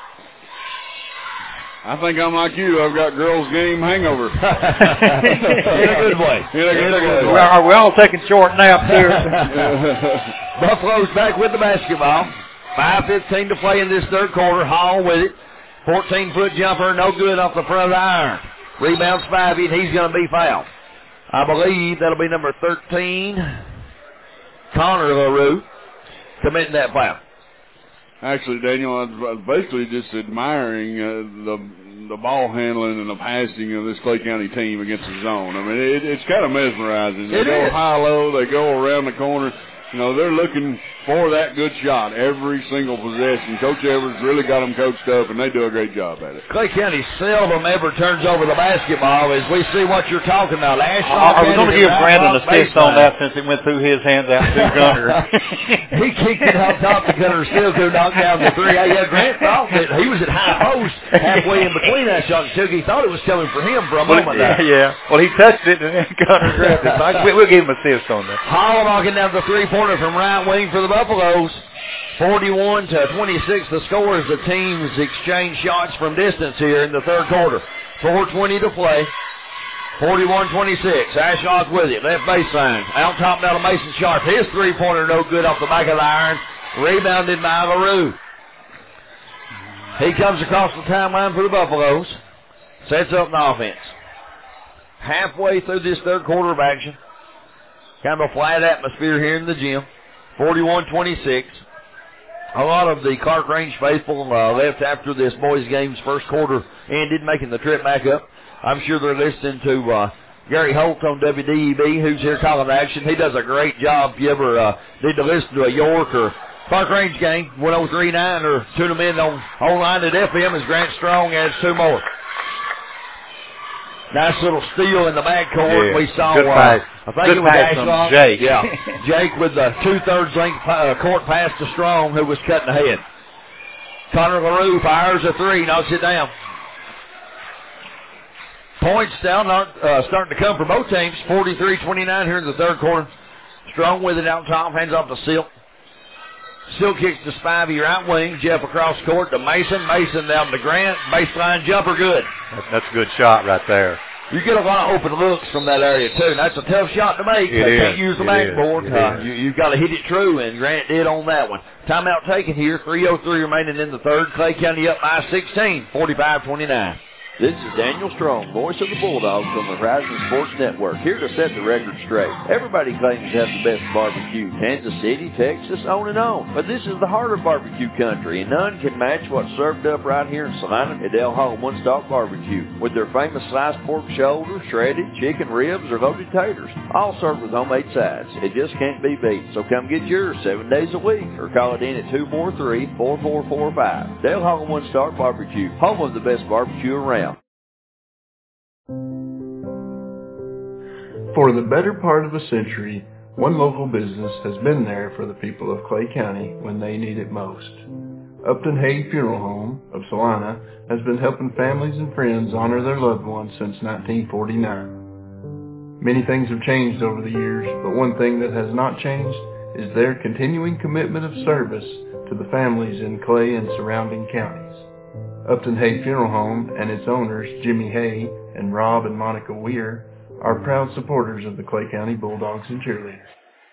I think I'm like you. I've got girls' game hangover. In a good way. We're all taking short naps here. Buffalo's back with the basketball. 5:15 to play in this third quarter. Hall with it. 14-foot jumper, no good off the front of the iron. Rebound Spivey, and he's going to be fouled. I believe that'll be number 13, Connor LaRue, committing that foul. Actually, Daniel, I was basically just admiring the ball handling and the passing of this Clay County team against the zone. I mean, it's kind of mesmerizing. They go high-low, they go around the corner. You know, they're looking for that good shot every single possession. Coach Evers really got them coached up, and they do a great job at it. Clay County seldom ever turns over the basketball, as we see what you're talking about. I was going to give Brandon a assist on that since it went through his hands out to Gunner. He kicked it out top to Gunner still to knock down the three. Yeah, Grant thought that he was at high post halfway in between that shot. He thought it was coming for him for a moment there. Yeah. Well, he touched it, and then Gunner grabbed it. We'll give him an assist on that. Hall knocking down the three-pointer from right wing for the Buffaloes. 41-26 the score as the teams exchange shots from distance here in the third quarter. 4:20 to play. 41-26. Ashlock with it. Left baseline. Out top now to Mason Sharp. His three-pointer no good off the back of the iron. Rebounded by LaRue. He comes across the timeline for the Buffaloes. Sets up an offense. Halfway through this third quarter of action. Kind of a flat atmosphere here in the gym. 41-26. A lot of the Clark Range faithful left after this boys' game's first quarter ended, making the trip back up. I'm sure they're listening to Gary Holt on WDEB, who's here calling action. He does a great job. If you ever need to listen to a York or Clark Range game, 103.9, or tune them in online at FM as Grant Strong adds two more. Nice little steal in the backcourt. Yeah. We saw, good pass. I think good it was pass from Jake. Yeah, Jake with the 2/3 length court pass to Strong, who was cutting ahead. Connor LaRue fires a three, knocks it down. Points down, starting to come for both teams. 43-29 here in the third quarter. Strong with it out top, hands off to Silk. Silk kicks to Spivey, right wing. Jeff across court to Mason. Mason down to Grant. Baseline jumper, good. That's a good shot right there. You get a lot of open looks from that area, too. And that's a tough shot to make. They can't use the backboard. You've got to hit it true, and Grant did on that one. Timeout taken here. 3:03 remaining in the third. Clay County up by 16, 45-29. This is Daniel Strong, voice of the Bulldogs on the Horizon Sports Network, here to set the record straight. Everybody claims to have the best barbecue, Kansas City, Texas, on and on. But this is the heart of barbecue country, and none can match what's served up right here in Salina at Del Home One Stop Barbecue, with their famous sliced pork shoulder, shredded chicken ribs, or loaded taters, all served with homemade sides. It just can't be beat. So come get yours 7 days a week, or call it in at 243-4445. Del Home One Stop Barbecue, home of the best barbecue around. For the better part of a century, one local business has been there for the people of Clay County when they need it most. Upton Hay Funeral Home of Salina has been helping families and friends honor their loved ones since 1949. Many things have changed over the years, but one thing that has not changed is their continuing commitment of service to the families in Clay and surrounding counties. Upton Hay Funeral Home and its owners, Jimmy Hay and Rob and Monica Weir, are proud supporters of the Clay County Bulldogs and Cheerleaders.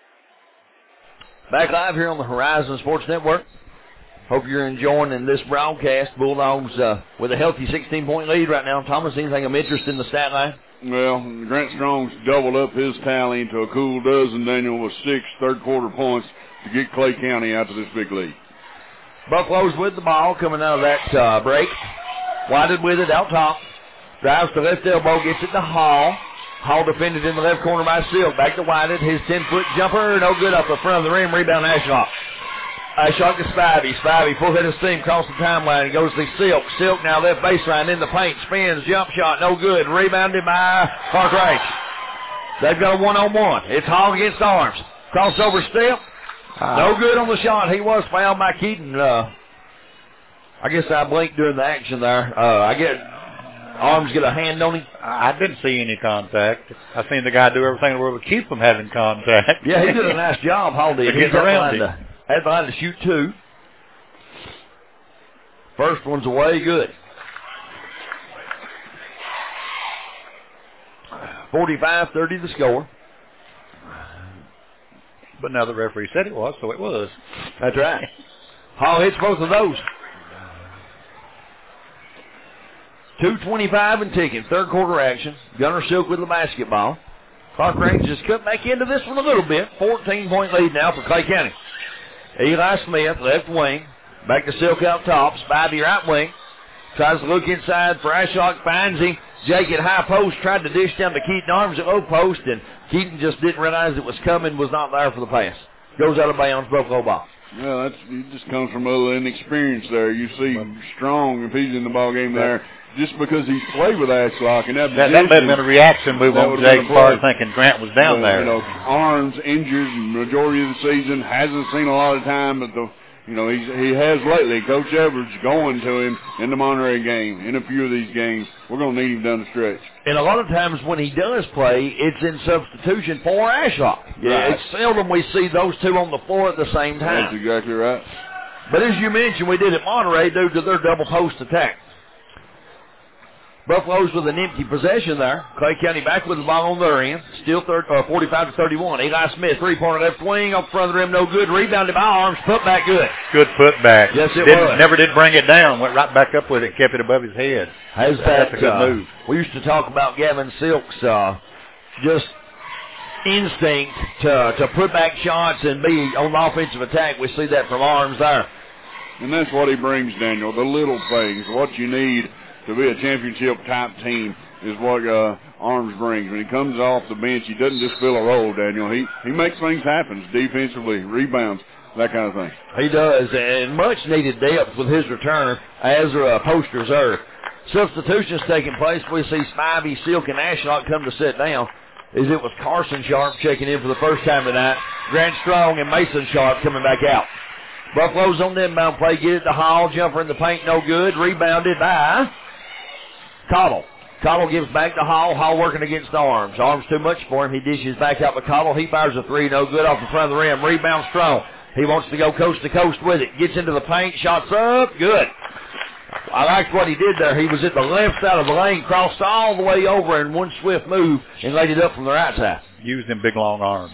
Back live here on the Horizon Sports Network. Hope you're enjoying this broadcast. Bulldogs with a healthy 16-point lead right now. Thomas, anything of interest in the stat line? Well, Grant Strong's doubled up his tally into a cool dozen, Daniel, with 6 third-quarter points to get Clay County out to this big lead. Buffaloes with the ball coming out of that break. Whited with it out top. Drives to left elbow, gets it to Hall. Hall defended in the left corner by Silk. Back to Whited. His 10-foot jumper, no good off the front of the rim. Rebound Ashlock. Ashlock to Spivey. Spivey full head of steam across the timeline. He goes to Silk. Silk now left baseline in the paint. Spins, jump shot, no good. Rebounded by Clark Range. They've got a one-on-one. It's Hall against Arms. Crossover step. No good on the shot. He was fouled by Keaton. I guess I blinked during the action there. I get Arms get a hand on him. I didn't see any contact. I seen the guy do everything in the world to keep from having contact. Yeah, he did a nice job, Hall did. Getting around him. Had the line to shoot 2. First one's away, good. 45-30 the score. But now the referee said it was, so it was. That's right. Hall hits both of those. 2:25 and ticking. Third quarter action. Gunner Silk with the basketball. Clark Range just cut back into this one a little bit. 14-point lead now for Clay County. Eli Smith, left wing. Back to Silk out top. Spivey, right wing. Tries to look inside for Ashlock, finds him. Jake at high post, tried to dish down to Keaton Arms at low post, and Keaton just didn't realize it was coming, was not there for the pass. Goes out of bounds, Buffalo ball. Well, it just comes from a little inexperience there. You see Strong, if he's in the ball game there, just because he's played with Ashlock. And that may have been a reaction move on Jake's part, thinking Grant was down there. You know, Arms injured majority of the season, hasn't seen a lot of time, but he has lately. Coach Edwards going to him in the Monterey game, in a few of these games. We're going to need him down the stretch. And a lot of times when he does play, it's in substitution for Ashlock. Right. It's seldom we see those two on the floor at the same time. That's exactly right. But as you mentioned, we did at Monterey due to their double post attack. Buffaloes with an empty possession there. Clay County back with the ball on their end. Still 45-31. Eli Smith, three-pointer left wing, up front of the rim, no good. Rebounded by Arms, put back good. Good putback. Yes, it was. Never did bring it down. Went right back up with it, kept it above his head. That's a good move. We used to talk about Gavin Silk's just instinct to put back shots and be on the offensive attack. We see that from Arms there. And that's what he brings, Daniel, the little things, what you need to be a championship-type team is what Arms brings. When he comes off the bench, he doesn't just fill a role, Daniel. He makes things happen defensively, rebounds, that kind of thing. He does, and much-needed depth with his return as a post reserve. Substitutions taking place. We see Spivey, Silk, and Ashlock come to sit down. As it was Carson Sharp checking in for the first time tonight. Grant Strong and Mason Sharp coming back out. Buffalo's on the inbound play. Get it to Hall. Jumper in the paint, no good. Rebounded by Cottle. Cottle gives back to Hall. Hall working against Arms. Arms too much for him. He dishes back out to Cottle. He fires a three, no good off the front of the rim. Rebound Strong. He wants to go coast to coast with it. Gets into the paint. Shots up. Good. I liked what he did there. He was at the left side of the lane, crossed all the way over in one swift move, and laid it up from the right side. Used them big, long arms.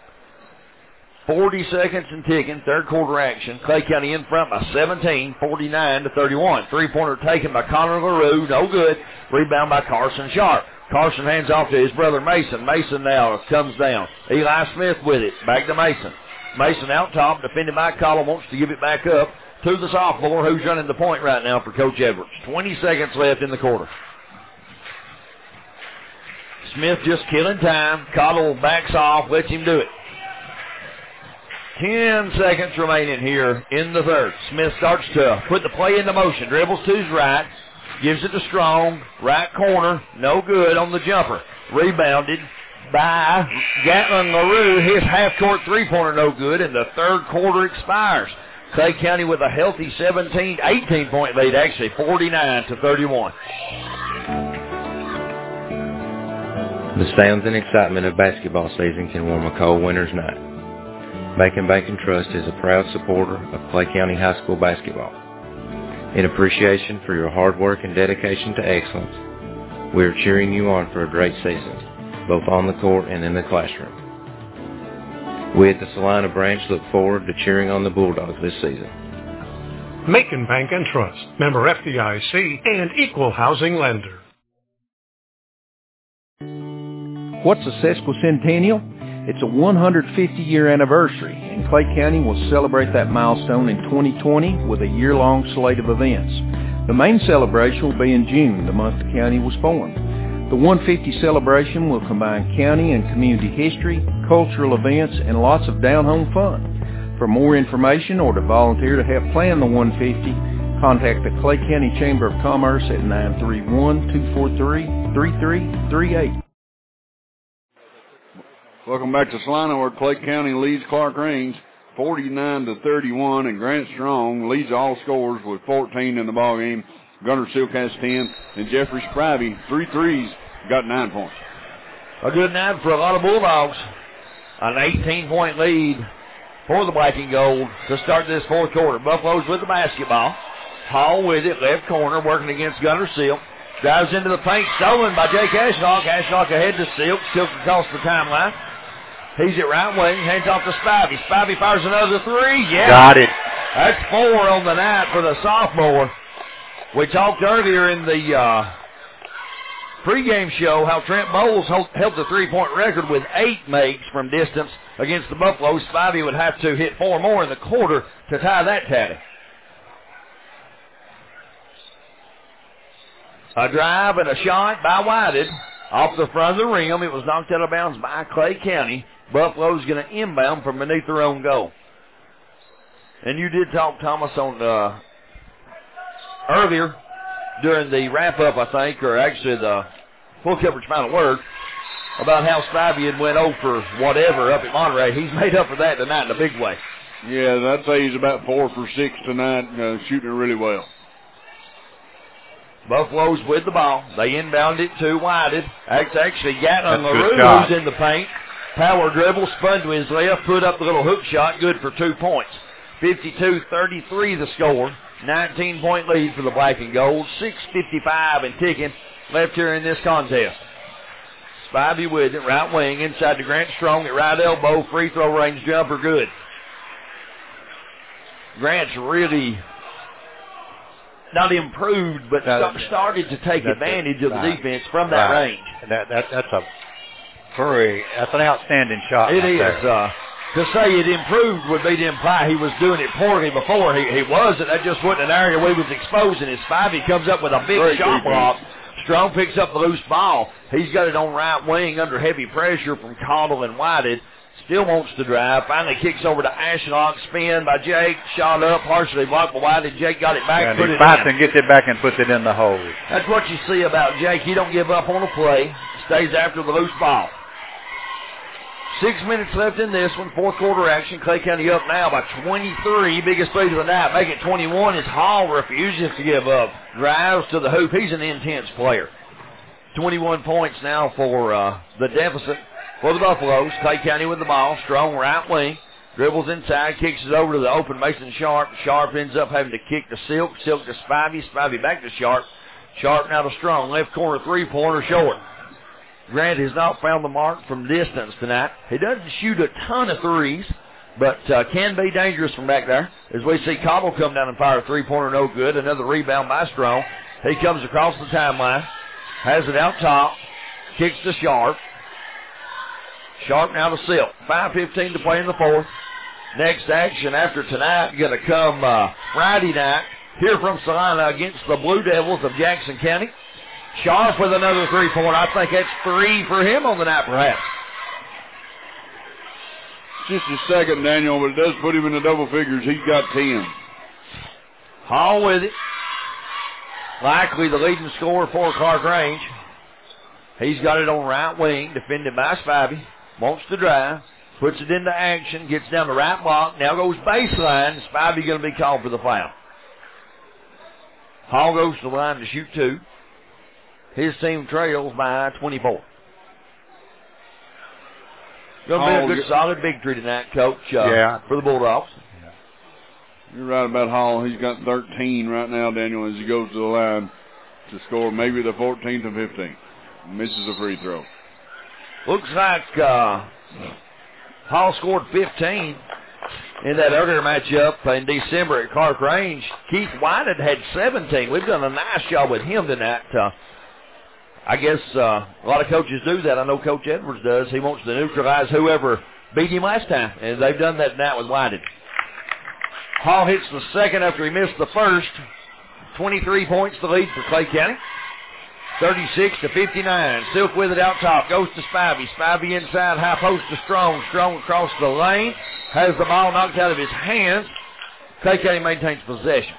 40 seconds and ticking, third quarter action. Clay County in front by 17, 49-31. Three-pointer taken by Connor LaRue, no good. Rebound by Carson Sharp. Carson hands off to his brother Mason. Mason now comes down. Eli Smith with it, back to Mason. Mason out top, defended by Cottle, wants to give it back up to the sophomore who's running the point right now for Coach Edwards. 20 seconds left in the quarter. Smith just killing time. Cottle backs off, lets him do it. 10 seconds remaining here in the third. Smith starts to put the play into motion. Dribbles to his right. Gives it to Strong. Right corner. No good on the jumper. Rebounded by Gatlin LaRue. His half-court three-pointer no good, and the third quarter expires. Clay County with a healthy 18-point lead, actually 49-31. The sounds and excitement of basketball season can warm a cold winter's night. Macon Bank & Trust is a proud supporter of Clay County High School basketball. In appreciation for your hard work and dedication to excellence, we are cheering you on for a great season, both on the court and in the classroom. We at the Salina branch look forward to cheering on the Bulldogs this season. Macon Bank & Trust, member FDIC, and equal housing lender. What's a sesquicentennial? It's a 150-year anniversary, and Clay County will celebrate that milestone in 2020 with a year-long slate of events. The main celebration will be in June, the month the county was formed. The 150 celebration will combine county and community history, cultural events, and lots of down-home fun. For more information or to volunteer to help plan the 150, contact the Clay County Chamber of Commerce at 931-243-3338. Welcome back to Salina, where Clay County leads Clark Range 49-31, and Grant Strong leads all scorers with 14 in the ball game. Gunnar Silk has 10, and Jeffrey Spivey, 3 threes, got 9 points. A good night for a lot of Bulldogs. An 18-point lead for the Black and Gold to start this fourth quarter. Buffaloes with the basketball. Hall with it, left corner, working against Gunnar Silk. Drives into the paint, stolen by Jake Ashlock. Ashlock ahead to Silk. Silk across the timeline. He's at right wing, hands off to Spivey. Spivey fires another three. Yeah. Got it. That's 4 on the night for the sophomore. We talked earlier in the pregame show how Trent Bowles held the three-point record with 8 makes from distance against the Buffaloes. Spivey would have to hit 4 more in the quarter to tie that tally. A drive and a shot by Whited. Off the front of the rim. It was knocked out of bounds by Clay County. Buffalo's going to inbound from beneath their own goal. And you did talk, Thomas, on earlier during the wrap-up, I think, or actually the full coverage final word, about how Spivey had went 0 for whatever up at Monterey. He's made up for that tonight in a big way. Yeah, I'd say he's about 4 for 6 tonight, shooting it really well. Buffalo's with the ball. They inbound it to Whited. That's actually Gatlin LaRue who's in the paint. Power dribble, spun to his left, put up the little hook shot, good for 2 points. 52-33 the score. 19-point lead for the Black and Gold. 6:55 and ticking left here in this contest. Spivey with it, right wing, inside to Grant Strong at right elbow. Free throw range jumper, good. Grant's really not improved, but started to take advantage of the defense from that range. That's an outstanding shot. It is. To say it improved would be to imply he was doing it poorly before. He wasn't. That just wasn't an area we was exposing. As Spivey comes up with a big shot block. Strong picks up the loose ball. He's got it on right wing under heavy pressure from Caudill and Whited. Still wants to drive. Finally kicks over to Ashlock. Spin by Jake. Shot up. Partially blocked by Whited. Jake got it back. And he fights and gets it back and puts it in the hole. That's what you see about Jake. He don't give up on a play. Stays after the loose ball. 6 minutes left in this one. Fourth quarter action. Clay County up now by 23. Biggest lead of the night. Make it 21 as Hall refuses to give up. Drives to the hoop. He's an intense player. 21 points now for the deficit for the Buffaloes. Clay County with the ball. Strong right wing. Dribbles inside. Kicks it over to the open Mason Sharp. Sharp ends up having to kick to Silk. Silk to Spivey. Spivey back to Sharp. Sharp now to Strong. Left corner three-pointer short. Grant has not found the mark from distance tonight. He doesn't shoot a ton of threes, but can be dangerous from back there. As we see Caudill come down and fire a three-pointer, no good. Another rebound by Strong. He comes across the timeline, has it out top, kicks to Sharp. Sharp now to Silk. 5:15 to play in the fourth. Next action after tonight going to come Friday night here from Salina against the Blue Devils of Jackson County. Sharp with another three-pointer. I think that's 3 for him on the night, perhaps. Just a second, Daniel, but it does put him in the double figures. He's got 10. Hall with it. Likely the leading scorer for Clark Range. He's got it on right wing, defended by Spivey. Wants to drive. Puts it into action. Gets down the right block. Now goes baseline. Spivey going to be called for the foul. Hall goes to the line to shoot 2. His team trails by 24. Going to be a good, solid victory tonight, Coach, for the Bulldogs. You're right about Hall. He's got 13 right now, Daniel, as he goes to the line to score maybe the 14th or 15th. Misses a free throw. Looks like Hall scored 15 in that earlier matchup in December at Clark Range. Keith Whited had 17. We've done a nice job with him tonight. I guess a lot of coaches do that. I know Coach Edwards does. He wants to neutralize whoever beat him last time, and they've done that tonight with Whited. Hall hits the second after he missed the first. 23 points the lead for Clay County. 36-59. Silk with it out top. Goes to Spivey. Spivey inside. High post to Strong. Strong across the lane. Has the ball knocked out of his hands. Clay County maintains possession.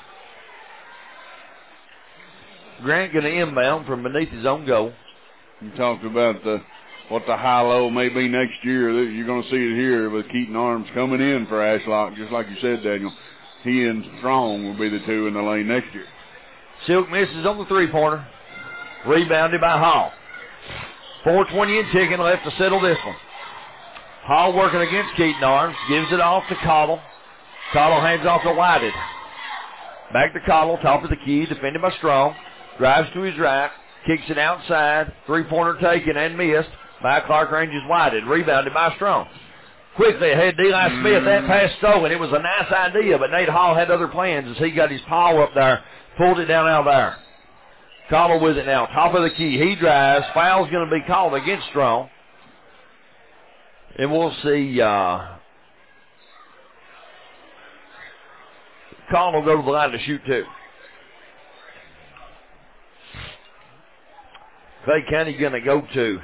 Grant going to inbound from beneath his own goal. You talked about what the high-low may be next year. You're going to see it here with Keaton Arms coming in for Ashlock, just like you said, Daniel. He and Strong will be the two in the lane next year. Silk misses on the three-pointer. Rebounded by Hall. 4:20 and ticking left to settle this one. Hall working against Keaton Arms. Gives it off to Caudill. Caudill hands off to Whited. Back to Caudill, top of the key, defended by Strong. Drives to his right, kicks it outside. Three-pointer taken and missed by Clark Range's Whited. Rebounded by Strong. Quickly ahead, Eli Smith. That pass stolen. It was a nice idea, but Nate Hall had other plans as he got his paw up there, pulled it down out there. Caudill with it now, top of the key. He drives. Foul's going to be called against Strong. And we'll see. Caudill will go to the line to shoot 2. Clay County going to go to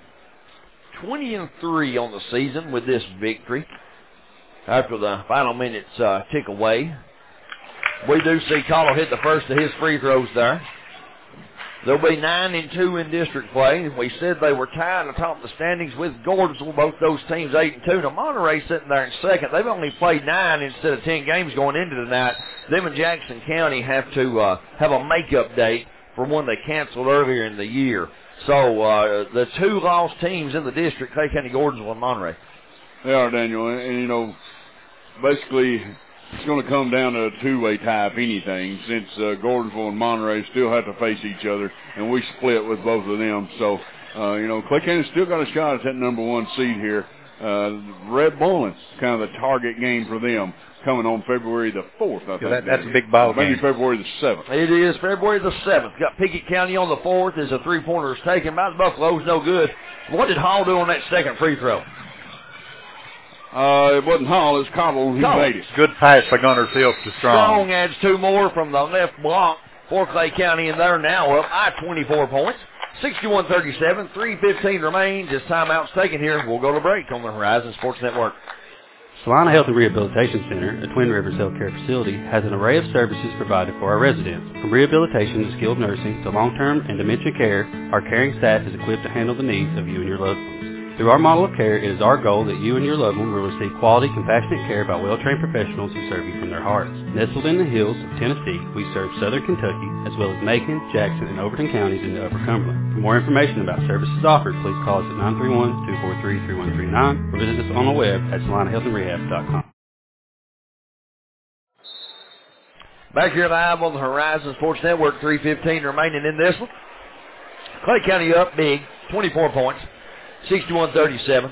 20-3 on the season with this victory. After the final minutes tick away, we do see Cottle hit the first of his free throws there. They'll be 9-2 in district play. We said they were tied atop the standings with Gordonsville, both those teams 8-2. Now Monterey sitting there in second. They've only played 9 instead of 10 games going into tonight. Them and Jackson County have to have a makeup date for one they canceled earlier in the year. So the two lost teams in the district, Clay County, Gordonsville, and Monterey. They are, Daniel, and you know, basically it's going to come down to a two-way tie, if anything, since Gordonsville and Monterey still have to face each other, and we split with both of them. So, you know, Clay County's still got a shot at that number 1 seed here. Red Bullets, kind of the target game for them, coming on February the 4th, I think. That's a big ball game. Maybe February the 7th. It is February the 7th. Got Pickett County on the 4th as a three-pointer is taken. Mount Buffalo's no good. What did Hall do on that second free throw? It wasn't Hall, it was Cottle. He made it. Good pass for Gunnar Fields to Strong. Strong adds 2 more from the left block for Clay County, and they're now up by 24 points. 61-37, 3:15 remains as timeout's taken here. We'll go to break on the Horizon Sports Network. Salina Health and Rehabilitation Center, a Twin Rivers Health Care facility, has an array of services provided for our residents. From rehabilitation to skilled nursing to long-term and dementia care, our caring staff is equipped to handle the needs of you and your loved ones. Through our model of care, it is our goal that you and your loved one will receive quality, compassionate care by well-trained professionals who serve you from their hearts. Nestled in the hills of Tennessee, we serve southern Kentucky, as well as Macon, Jackson, and Overton counties in the Upper Cumberland. For more information about services offered, please call us at 931-243-3139 or visit us on the web at salinahealthandrehab.com. Back here live on the Horizon Sports Network, 3:15 remaining in this one. Clay County up big, 24 points. 61-37.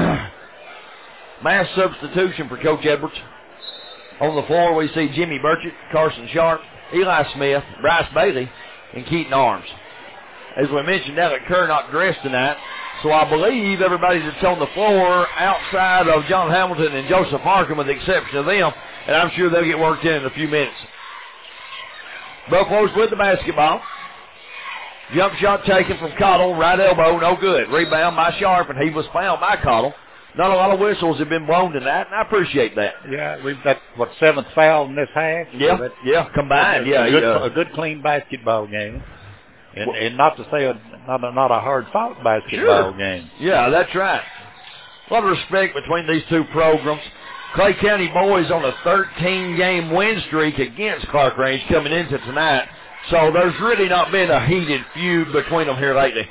Mass substitution for Coach Edwards. On the floor, we see Jimmy Burchett, Carson Sharp, Eli Smith, Bryce Bailey, and Keaton Arms. As we mentioned, Alec Kerr not dressed tonight, so I believe everybody that's on the floor outside of John Hamilton and Joseph Markham, with the exception of them, and I'm sure they'll get worked in a few minutes. Buffaloes with the basketball. Jump shot taken from Cottle, right elbow, no good. Rebound by Sharp, and he was fouled by Cottle. Not a lot of whistles have been blown tonight, and I appreciate that. Yeah, we've got, 7th foul in this half? Yeah, so combined, a good clean basketball game. And not to say not a hard-fought basketball game. Yeah, that's right. A lot of respect between these two programs. Clay County boys on a 13-game win streak against Clark Range coming into tonight. So there's really not been a heated feud between them here lately.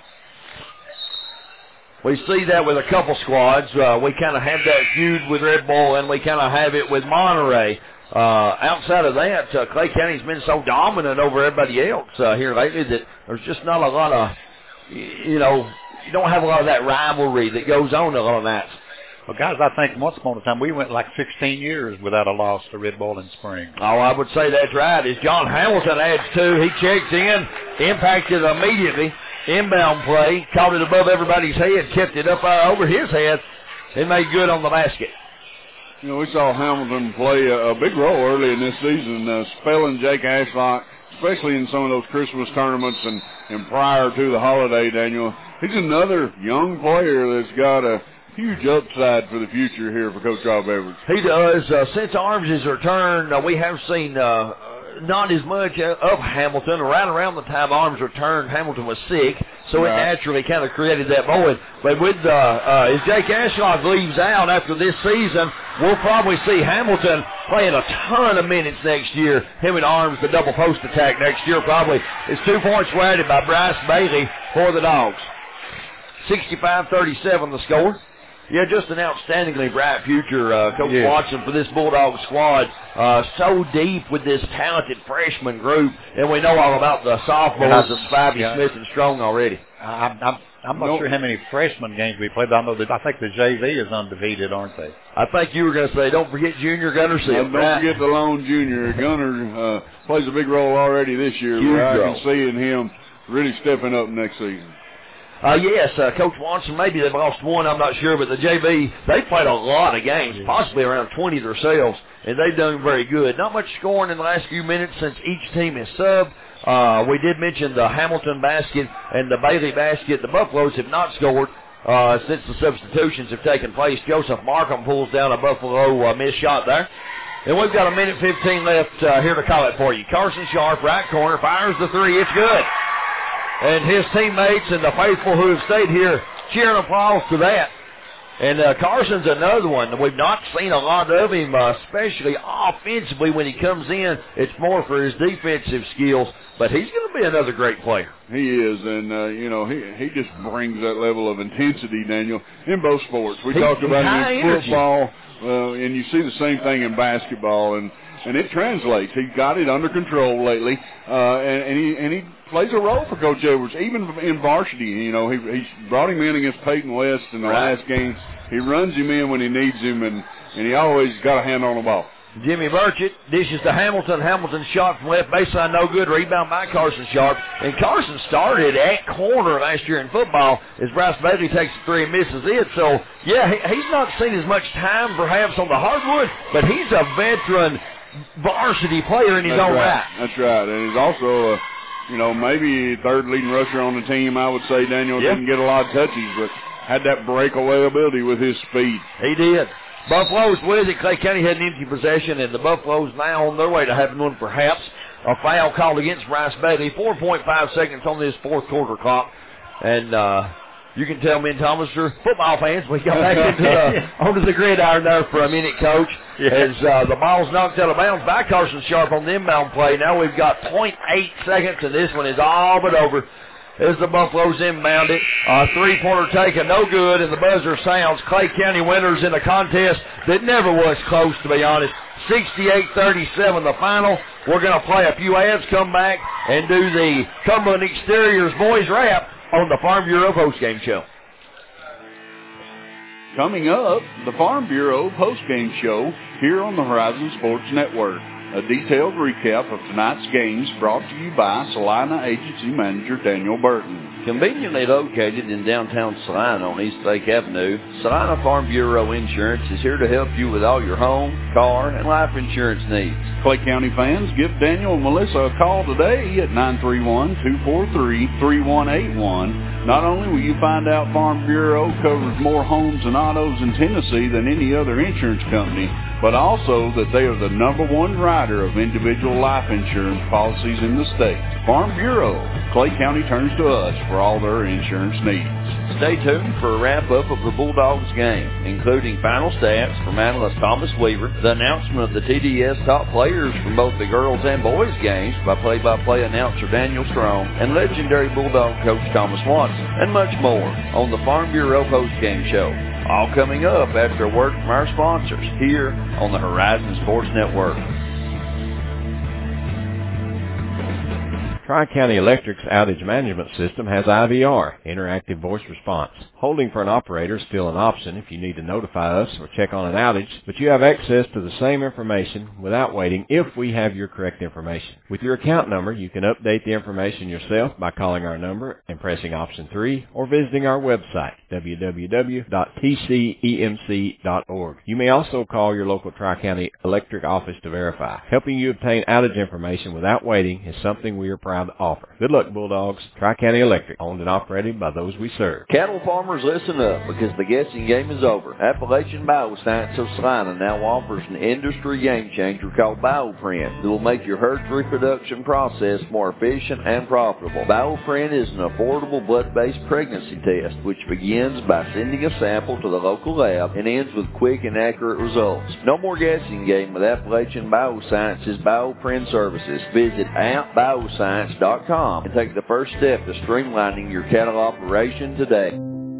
We see that with a couple squads. We kind of have that feud with Red Bull, and we kind of have it with Monterey. Outside of that, Clay County's been so dominant over everybody else here lately that there's just not a lot of, you don't have a lot of that rivalry that goes on a lot of nights. Well, guys, I think once upon a time we went like 16 years without a loss to Red Bull in spring. Oh, I would say that's right. As John Hamilton adds 2, he checks in, impacted immediately. Inbound play, caught it above everybody's head, kept it up over his head, and made good on the basket. You know, we saw Hamilton play a big role early in this season, spelling Jake Ashlock, especially in some of those Christmas tournaments and prior to the holiday, Daniel. He's another young player that's got a huge upside for the future here for Coach Rob Edwards. He does. Since Arms' return, we have seen not as much of Hamilton. Right around the time Arms returned, Hamilton was sick, so it naturally kind of created that void. But with as Jake Ashlock leaves out after this season, we'll probably see Hamilton playing a ton of minutes next year. Him and Arms, the double post attack next year probably. It's 2 points were added by Bryce Bailey for the Dogs. 65-37 the score. Yeah, just an outstandingly bright future, Coach Watson, for this Bulldog squad. So deep with this talented freshman group, and we know all about the sophomores of Spivey, Smith, and Strong already. I'm not sure how many freshman games we played, but I think the JV is undefeated, aren't they? I think you were going to say, don't forget Junior Gunner Sill. Don't forget the lone junior. Gunner plays a big role already this year. I can see in him really stepping up next season. Yes, Coach Watson, maybe they've lost one, I'm not sure, but the JV, they played a lot of games, possibly around 20 themselves, and they've done very good. Not much scoring in the last few minutes since each team has subbed, We did mention the Hamilton basket and the Bailey basket. The Buffaloes have not scored since the substitutions have taken place. Joseph Markham pulls down a Buffalo missed shot there. And we've got 1:15 left here to call it for you. Carson Sharp, right corner, fires the three. It's good. And his teammates and the faithful who have stayed here cheering applause to that. And Carson's another one. We've not seen a lot of him, especially offensively when he comes in. It's more for his defensive skills, but he's going to be another great player. He is, and, he just brings that level of intensity, Daniel, in both sports. We talked about it in football, and you see the same thing in basketball, and it translates. He's got it under control lately, and he plays a role for Coach Edwards, even in varsity. He's brought him in against Peyton West in the last game. He runs him in when he needs him, and he always got a hand on the ball. Jimmy Burchett dishes to Hamilton. Hamilton's shot from left baseline, no good. Rebound by Carson Sharp. And Carson started at corner last year in football as Bryce Bailey takes the three and misses it. So, yeah, he's not seen as much time perhaps on the hardwood, but he's a veteran varsity player in his own right. That's right. And he's also maybe third leading rusher on the team, I would say. Daniel didn't get a lot of touches, but had that breakaway ability with his speed. He did. Buffaloes with it. Clay County had an empty possession, and the Buffaloes now on their way to having one perhaps. A foul called against Bryce Bailey. 4.5 seconds on this fourth quarter clock. And you can tell me and Thomas are football fans. We got back onto the gridiron there for a minute, Coach. As the ball's knocked out of bounds by Carson Sharp on the inbound play. Now we've got 0.8 seconds, and this one is all but over. As the Buffaloes inbound it, three-pointer taken, no good, and the buzzer sounds. Clay County winners in a contest that never was close, to be honest. 68-37 the final. We're going to play a few ads, come back, and do the Cumberland Exteriors boys wrap on the Farm Bureau postgame show. Coming up, the Farm Bureau postgame show here on the Horizon Sports Network. A detailed recap of tonight's games brought to you by Salina Agency Manager Daniel Burton. Conveniently located in downtown Salina on East Lake Avenue, Salina Farm Bureau Insurance is here to help you with all your home, car, and life insurance needs. Clay County fans, give Daniel and Melissa a call today at 931-243-3181. Not only will you find out Farm Bureau covers more homes and autos in Tennessee than any other insurance company, but also that they are the #1 writer of individual life insurance policies in the state. Farm Bureau. Clay County turns to us for all their insurance needs. Stay tuned for a wrap-up of the Bulldogs game, including final stats from analyst Thomas Weaver, the announcement of the TDS top players from both the girls and boys games by play-by-play announcer Daniel Strong, and legendary Bulldog coach Thomas Watson, and much more on the Farm Bureau postgame show. All coming up after a word from our sponsors here on the Horizon Sports Network. Tri-County Electric's outage management system has IVR, interactive voice response. Holding for an operator is still an option if you need to notify us or check on an outage, but you have access to the same information without waiting if we have your correct information. With your account number, you can update the information yourself by calling our number and pressing option 3 or visiting our website, www.tcemc.org. You may also call your local Tri-County Electric office to verify. Helping you obtain outage information without waiting is something we are proud to offer. Good luck, Bulldogs. Tri-County Electric, owned and operated by those we serve. Cattle farmers, listen up, because the guessing game is over. Appalachian Bioscience of Salina now offers an industry game changer called BioPrint that will make your herd's reproduction process more efficient and profitable. BioPrint is an affordable blood-based pregnancy test which begins by sending a sample to the local lab and ends with quick and accurate results. No more guessing game with Appalachian Bioscience's BioPrint services. Visit appbioscience.com and take the first step to streamlining your cattle operation today.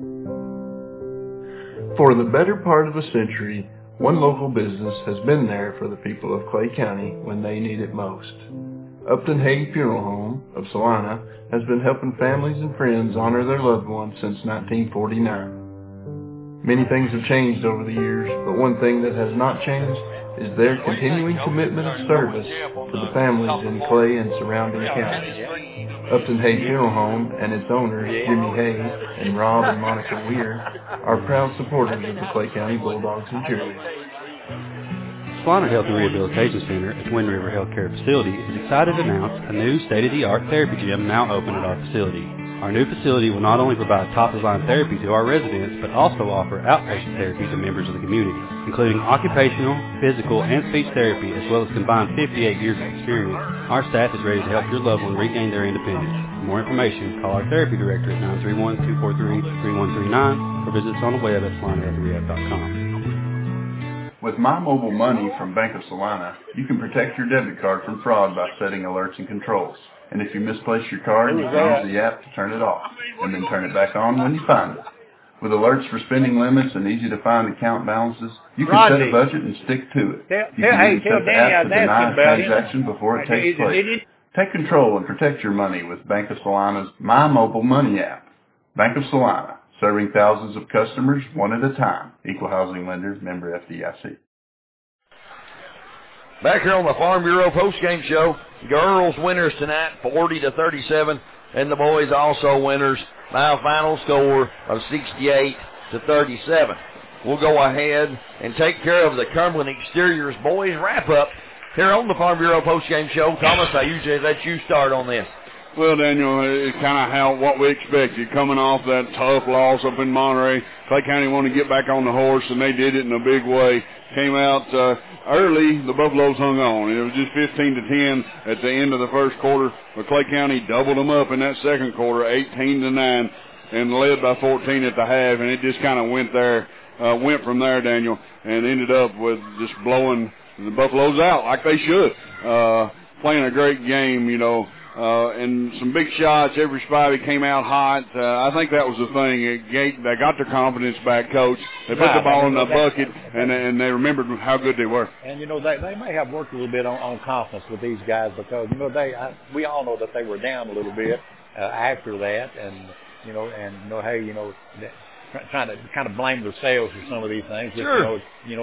For the better part of a century, one local business has been there for the people of Clay County when they need it most. Upton Hague Funeral Home of Salina has been helping families and friends honor their loved ones since 1949. Many things have changed over the years, but one thing that has not changed is their continuing commitment of service to the families in Clay and surrounding counties. Upton Hague Funeral Home and its owners, Jimmy Hay and Rob and Monica Weir, are proud supporters of the Clay County Bulldogs and Cheerleaders. Salina Health and Rehabilitation Center, a Twin River Healthcare facility, is excited to announce a new state-of-the-art therapy gym now open at our facility. Our new facility will not only provide top-of-the-line therapy to our residents, but also offer outpatient therapy to members of the community, including occupational, physical, and speech therapy, as well as combined 58 years of experience. Our staff is ready to help your loved one regain their independence. For more information, call our therapy director at 931-243-3139 or visit us on the web at salinahealthrehab.com. With My Mobile Money from Bank of Salina, you can protect your debit card from fraud by setting alerts and controls. And if you misplace your card, you can use the app to turn it off, and then turn it back on when you find it. With alerts for spending limits and easy-to-find account balances, you can set a budget and stick to it. You can even set the app to deny a transaction before it takes place. Take control and protect your money with Bank of Salina's My Mobile Money app. Bank of Salina, serving thousands of customers one at a time. Equal housing lender, member FDIC. Back here on the Farm Bureau postgame show, girls winners tonight, 40-37, and the boys also winners by a final score of 68-37. We'll go ahead and take care of the Cumberland Exteriors boys wrap-up here on the Farm Bureau postgame show. Thomas, I usually let you start on this. Well, Daniel, it's kind of what we expected. Coming off that tough loss up in Monterey, Clay County wanted to get back on the horse, and they did it in a big way. Came out early, the Buffaloes hung on. It was just 15-10 at the end of the first quarter, but Clay County doubled them up in that second quarter, 18-9, and led by 14 at the half, and it just kind of went from there, Daniel, and ended up with just blowing the Buffaloes out like they should. Playing a great game, and some big shots. Every spotty came out hot. I think that was the thing. They got their confidence back, Coach. They put the ball in the bucket, and they remembered how good they were. And, they may have worked a little bit on confidence with these guys because, we all know that they were down a little bit after that. And, trying to kind of blame themselves for some of these things. Sure.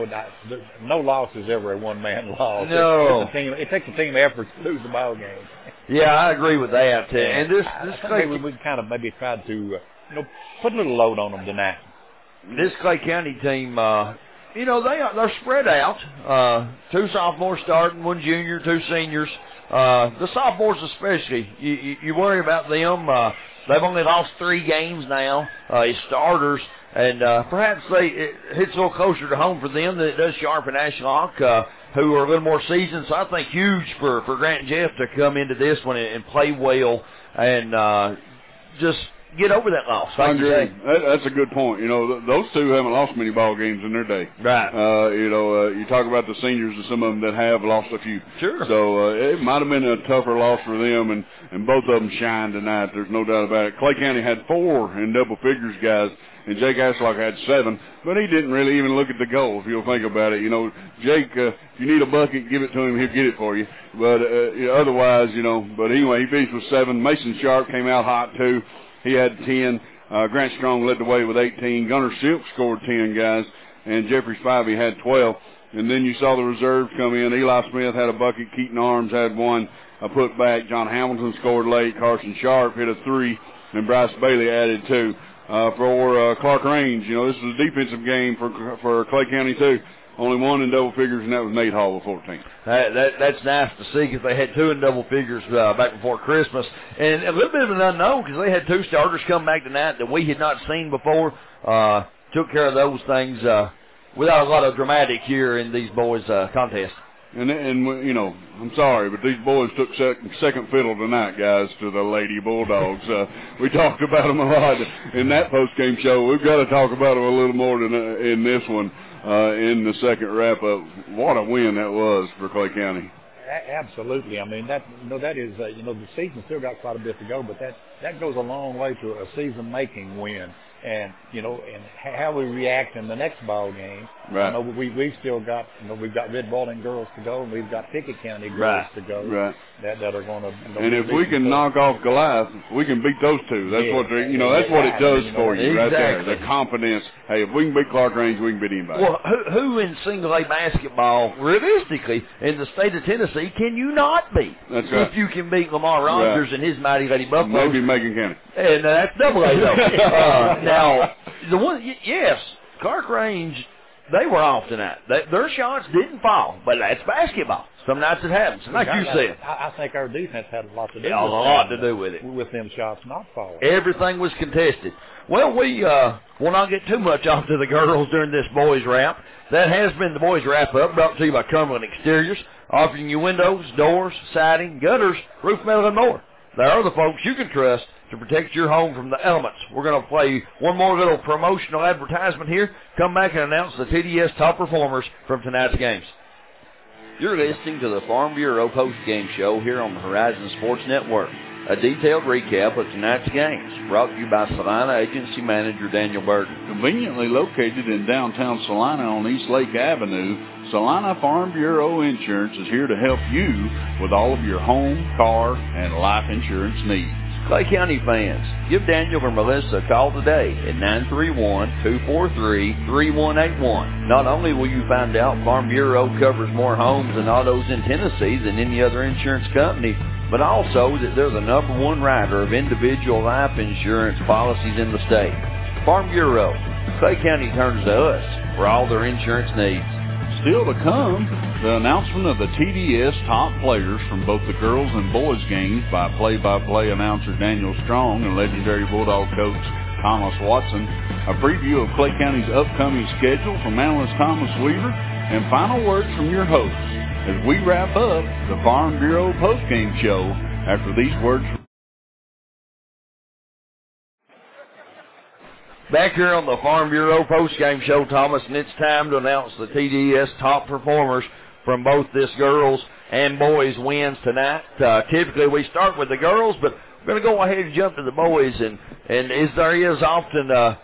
No loss is ever a one-man loss. No. It takes a team effort to lose the ball game. Yeah, I agree with that. And this we kind of maybe tried to, put a little load on them tonight. This Clay County team, they're spread out. 2 sophomores starting, 1 junior, 2 seniors. The sophomores especially, you worry about them. They've only lost 3 games now as starters, and perhaps it hits a little closer to home for them than it does Sharp and Ashlock, who are a little more seasoned. So I think huge for Grant and Jeff to come into this one and play well and just get over that loss. I agree. That's a good point. Those two haven't lost many ball games in their day. Right. You talk about the seniors and some of them that have lost a few. Sure. So it might have been a tougher loss for them, and both of them shined tonight. There's no doubt about it. Clay County had 4 in double figures, guys, and Jake Ashlock had 7, but he didn't really even look at the goal, if you'll think about it. Jake, if you need a bucket, give it to him, he'll get it for you. But otherwise, but anyway, he finished with 7. Mason Sharp came out hot, too. He had 10. Grant Strong led the way with 18. Gunnar Silk scored 10, guys, and Jeffrey Spivey had 12. And then you saw the reserves come in. Eli Smith had a bucket. Keaton Arms had 1. A putback. John Hamilton scored late. Carson Sharp hit a 3, and Bryce Bailey added 2. For Clark Range, this was a defensive game for Clay County, too. Only 1 in double figures, and that was Nate Hall with 14. That's nice to see because they had 2 in double figures back before Christmas. And a little bit of an unknown because they had 2 starters come back tonight that we had not seen before. Took care of those things without a lot of dramatic here in these boys' contests. And I'm sorry, but these boys took second fiddle tonight, guys, to the Lady Bulldogs. We talked about them a lot in that postgame show. We've got to talk about them a little more than in this one. In the second wrap-up. What a win that was for Clay County. Absolutely. I mean, that is, the season still got quite a bit to go, but that goes a long way to a season-making win. And, and how we react in the next ball game. Right. We've still got, we've got Red Baldwin girls to go, and we've got Pickett County girls to go. Right. That are going to. And if we can knock off Goliath, we can beat those two. That's what that's what it does for you right there. The confidence. Hey, if we can beat Clark Range, we can beat anybody. Well, who in single A basketball, realistically, in the state of Tennessee, can you not beat? That's right. If you can beat Lamar Rogers and his Mighty Lady Buffalo. Maybe Macon County. And that's double A though. Now, the one, yes, Clark Range they were off tonight. Their shots didn't fall, but that's basketball. Some nights it happens. Like you said. I think our defense had a lot to do with it. A lot to do with it. With them shots not falling. Everything was contested. Well, we will not get too much off to the girls during this boys wrap. That has been the boys wrap up, brought to you by Cumberland Exteriors, offering you windows, doors, siding, gutters, roof metal, and more. There are the folks you can trust to protect your home from the elements. We're going to play one more little promotional advertisement here. Come back and announce the TDS top performers from tonight's games. You're listening to the Farm Bureau post-game show here on the Horizon Sports Network. A detailed recap of tonight's games, brought to you by Salina Agency Manager Daniel Burton. Conveniently located in downtown Salina on East Lake Avenue, Salina Farm Bureau Insurance is here to help you with all of your home, car, and life insurance needs. Clay County fans, give Daniel or Melissa a call today at 931-243-3181. Not only will you find out Farm Bureau covers more homes and autos in Tennessee than any other insurance company, but also that they're the #1 writer of individual life insurance policies in the state. Farm Bureau, Clay County turns to us for all their insurance needs. Still to come, the announcement of the TDS top players from both the girls and boys games by play-by-play announcer Daniel Strong and legendary Bulldog coach Thomas Watson, a preview of Clay County's upcoming schedule from analyst Thomas Weaver, and final words from your hosts as we wrap up the Farm Bureau postgame show after these words. Back here on the Farm Bureau postgame show, Thomas, and it's time to announce the TDS top performers from both this girls and boys wins tonight. Typically we start with the girls, but we're going to go ahead and jump to the boys, and as is often the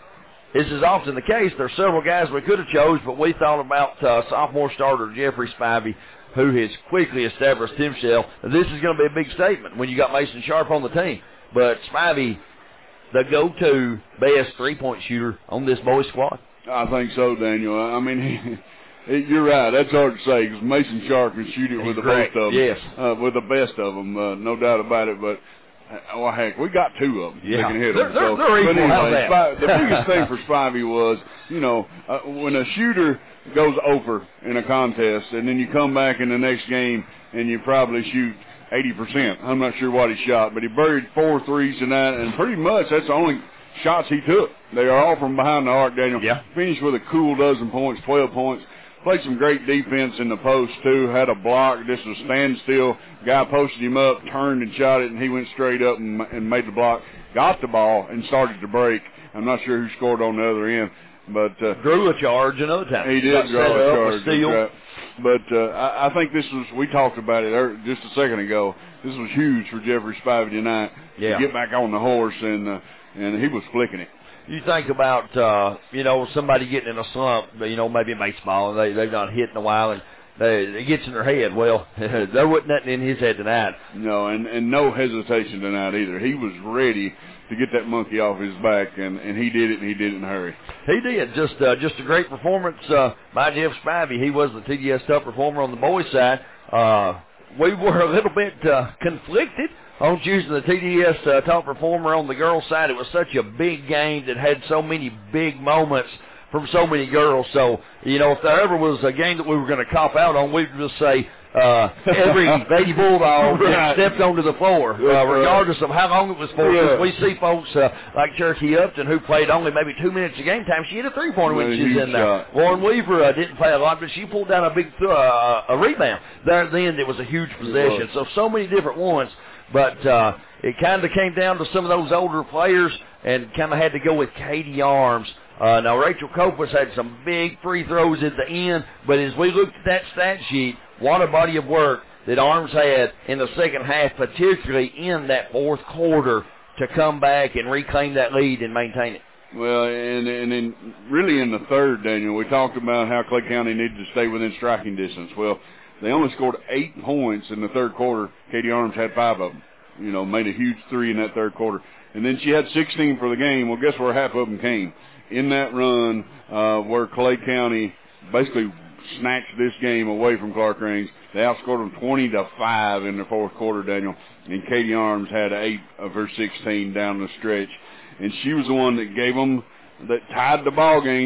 case, there are several guys we could have chose, but we thought about sophomore starter Jeffrey Spivey, who has quickly established himself. This is going to be a big statement when you got Mason Sharp on the team, but Spivey, the go-to best three-point shooter on this boys squad. I think so, Daniel. I mean, you're right. That's hard to say because Mason Sharp can shoot it with the best of them. Yes. With the best of them, no doubt about it. But, well, heck, we got two of them that can hit them. They're equal. Anyway, the biggest thing for Spivey was, when a shooter goes over in a contest and then you come back in the next game and you probably shoot 80%. I'm not sure what he shot, but he buried 4 threes tonight, and pretty much that's the only shots he took. They are all from behind the arc, Daniel. Yeah. Finished with a cool 12 points, 12 points. Played some great defense in the post, too. Had a block, just a standstill. Guy posted him up, turned and shot it, and he went straight up and made the block. Got the ball and started to break. I'm not sure who scored on the other end. But drew a charge another time. He did draw a charge. Right. But I think this was, we talked about it just a second ago, this was huge for Jeffrey Spivey tonight to get back on the horse, and he was flicking it. You think about, somebody getting in a slump, maybe in baseball, and they've not hit in a while, and it gets in their head. Well, there wasn't nothing in his head tonight. No, and no hesitation tonight either. He was ready to get that monkey off his back, and he did it, and he did it in a hurry. He did. Just a great performance by Jeff Spivey. He was the TDS top performer on the boys' side. We were a little bit conflicted on choosing the TDS top performer on the girls' side. It was such a big game that had so many big moments from so many girls. So, if there ever was a game that we were going to cop out on, we'd just say every Lady Bulldog stepped onto the floor, regardless of how long it was for. Yeah. We see folks like Cherokee Upton, who played only maybe 2 minutes of game time. She hit a three-pointer when she was in there. Lauren Weaver didn't play a lot, but she pulled down a big a rebound. There at the end, it was a huge possession. So many different ones. But it kind of came down to some of those older players and kind of had to go with Katie Arms. Now, Rachel Copas had some big free throws at the end, but as we looked at that stat sheet, what a body of work that Arms had in the second half, particularly in that fourth quarter, to come back and reclaim that lead and maintain it. Well, and then really in the third, Daniel, we talked about how Clay County needed to stay within striking distance. Well, they only scored 8 points in the third quarter. Katie Arms had 5 of them. Made a huge 3 in that third quarter. And then she had 16 for the game. Well, guess where half of them came? In that run where Clay County basically snatched this game away from Clark Range. They outscored them 20-5 in the fourth quarter, Daniel. And Katie Arms had 8 of her 16 down the stretch. And she was the one that gave them, that tied the ball game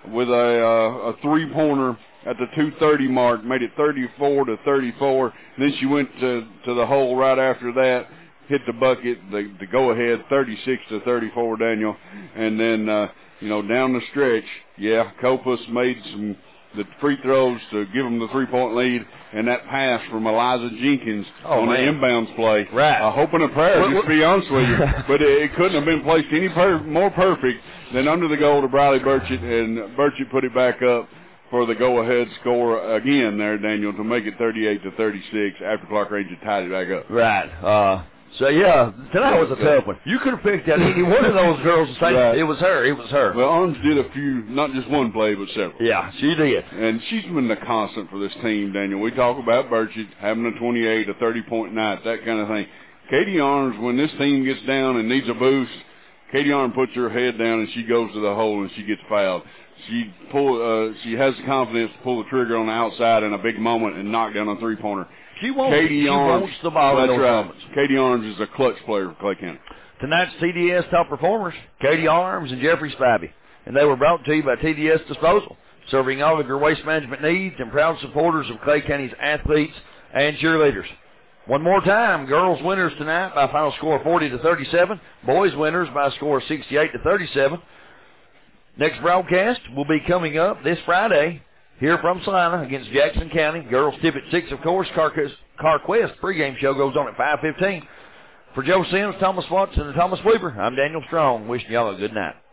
with a three-pointer at the 2:30 mark, made it 34-34. Then she went to the hole right after that, hit the bucket, the go-ahead, 36-34, Daniel. And then, down the stretch, Copas made the free throws to give them the three-point lead, and that pass from Eliza Jenkins on the inbounds play. Right. A hope and a prayer, just to be honest with you. But it couldn't have been placed any more perfect than under the goal to Briley Burchett, and Burchett put it back up for the go-ahead score again there, Daniel, to make it 38-36 after Clark Ranger tied it back up. Right. Tonight was a tough one. You could have picked out any one of those girls to say it was her. Well, Arms did a few, not just one play, but several. Yeah, she did. And she's been the constant for this team, Daniel. We talk about Burchett having a 28, a 30-point night, that kind of thing. Katie Arms, when this team gets down and needs a boost, Katie Arms puts her head down and she goes to the hole and she gets fouled. She has the confidence to pull the trigger on the outside in a big moment and knock down a three-pointer. She wants the ball in those moments. Katie Arms is a clutch player for Clay County. Tonight's TDS top performers, Katie Arms and Jeffrey Spivey. And they were brought to you by TDS Disposal, serving all of your waste management needs and proud supporters of Clay County's athletes and cheerleaders. One more time, girls winners tonight by a final score of 40-37. Boys winners by a score of 68-37. Next broadcast will be coming up this Friday here from Salina against Jackson County. Girls tip at 6, of course. CarQuest pregame show goes on at 5:15. For Joe Sims, Thomas Watson, and Thomas Weaver, I'm Daniel Strong, wishing y'all a good night.